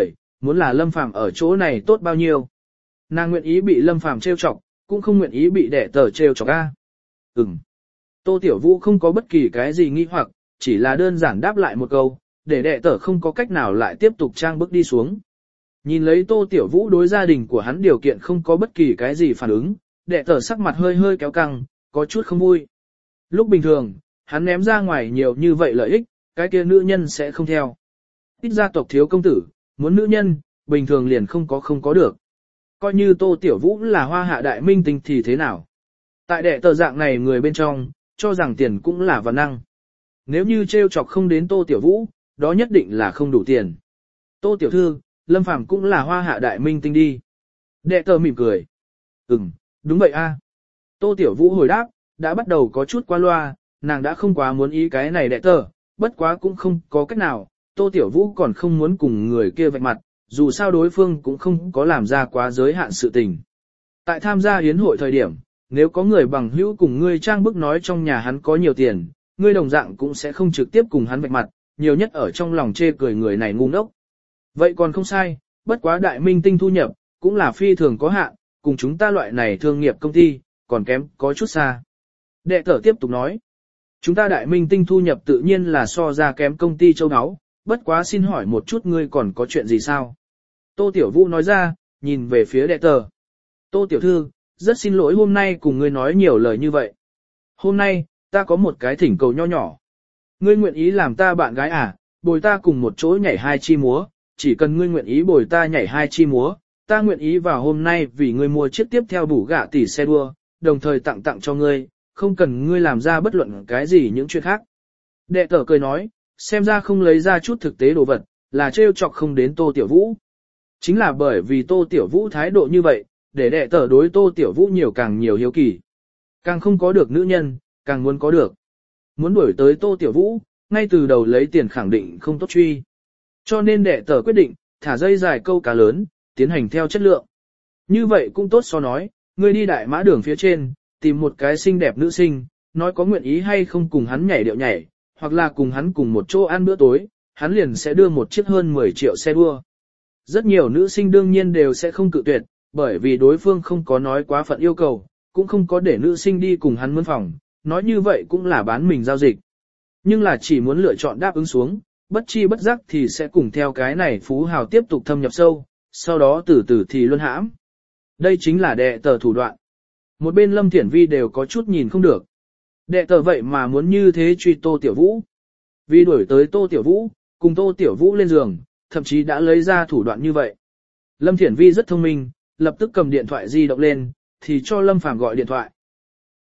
muốn là Lâm Phàm ở chỗ này tốt bao nhiêu. Nàng nguyện ý bị Lâm Phàm trêu chọc, cũng không nguyện ý bị đệ tờ trêu chọc a. Ừm. Tô Tiểu Vũ không có bất kỳ cái gì nghi hoặc, chỉ là đơn giản đáp lại một câu, để đệ tờ không có cách nào lại tiếp tục trang bức đi xuống. Nhìn lấy Tô Tiểu Vũ đối gia đình của hắn điều kiện không có bất kỳ cái gì phản ứng, đệ tờ sắc mặt hơi hơi kéo căng, có chút không vui. Lúc bình thường, hắn ném ra ngoài nhiều như vậy lợi ích, cái kia nữ nhân sẽ không theo. Ít gia tộc thiếu công tử, muốn nữ nhân, bình thường liền không có không có được. Coi như Tô Tiểu Vũ là hoa hạ đại minh tinh thì thế nào? Tại đệ tờ dạng này người bên trong, cho rằng tiền cũng là văn năng. Nếu như trêu chọc không đến Tô Tiểu Vũ, đó nhất định là không đủ tiền. Tô Tiểu Thư, Lâm Phàm cũng là hoa hạ đại minh tinh đi. Đệ tờ mỉm cười. Ừm, đúng vậy a. Tô Tiểu Vũ hồi đáp, đã bắt đầu có chút qua loa, nàng đã không quá muốn ý cái này đệ tờ, bất quá cũng không có cách nào, Tô Tiểu Vũ còn không muốn cùng người kia vạch mặt, dù sao đối phương cũng không có làm ra quá giới hạn sự tình. Tại tham gia yến hội thời điểm, nếu có người bằng hữu cùng ngươi trang bức nói trong nhà hắn có nhiều tiền, ngươi đồng dạng cũng sẽ không trực tiếp cùng hắn vạch mặt, nhiều nhất ở trong lòng chê cười người này ngu ngốc. Vậy còn không sai, bất quá đại minh tinh thu nhập, cũng là phi thường có hạn, cùng chúng ta loại này thương nghiệp công ty, còn kém có chút xa. Đệ tở tiếp tục nói, chúng ta đại minh tinh thu nhập tự nhiên là so ra kém công ty châu áo, bất quá xin hỏi một chút ngươi còn có chuyện gì sao? Tô Tiểu Vũ nói ra, nhìn về phía đệ tờ. Tô Tiểu Thư, rất xin lỗi hôm nay cùng ngươi nói nhiều lời như vậy. Hôm nay, ta có một cái thỉnh cầu nho nhỏ. Ngươi nguyện ý làm ta bạn gái à, bồi ta cùng một chỗ nhảy hai chi múa, chỉ cần ngươi nguyện ý bồi ta nhảy hai chi múa, ta nguyện ý vào hôm nay vì ngươi mua chiếc tiếp theo bủ gạ tỷ xe đua, đồng thời tặng tặng cho ngươi, không cần ngươi làm ra bất luận cái gì những chuyện khác. Đệ tờ cười nói, xem ra không lấy ra chút thực tế đồ vật, là trêu chọc không đến Tô Tiểu Vũ. Chính là bởi vì Tô Tiểu Vũ thái độ như vậy, để đệ tờ đối Tô Tiểu Vũ nhiều càng nhiều hiếu kỳ. Càng không có được nữ nhân, càng muốn có được. Muốn đuổi tới Tô Tiểu Vũ, ngay từ đầu lấy tiền khẳng định không tốt truy. Cho nên đệ tờ quyết định, thả dây dài câu cá lớn, tiến hành theo chất lượng. Như vậy cũng tốt so nói, ngươi đi đại mã đường phía trên, tìm một cái xinh đẹp nữ sinh, nói có nguyện ý hay không cùng hắn nhảy điệu nhảy, hoặc là cùng hắn cùng một chỗ ăn bữa tối, hắn liền sẽ đưa một chiếc hơn mười triệu xe đua. Rất nhiều nữ sinh đương nhiên đều sẽ không cự tuyệt, bởi vì đối phương không có nói quá phận yêu cầu, cũng không có để nữ sinh đi cùng hắn mướn phòng, nói như vậy cũng là bán mình giao dịch. Nhưng là chỉ muốn lựa chọn đáp ứng xuống, bất chi bất giác thì sẽ cùng theo cái này phú hào tiếp tục thâm nhập sâu, sau đó từ từ thì luân hãm. Đây chính là đệ tờ thủ đoạn. Một bên Lâm Thiển Vi đều có chút nhìn không được. Đệ tờ vậy mà muốn như thế truy Tô Tiểu Vũ. Vì đuổi tới Tô Tiểu Vũ, cùng Tô Tiểu Vũ lên giường, thậm chí đã lấy ra thủ đoạn như vậy. Lâm Thiển Vi rất thông minh, lập tức cầm điện thoại di động lên, thì cho Lâm Phàm gọi điện thoại.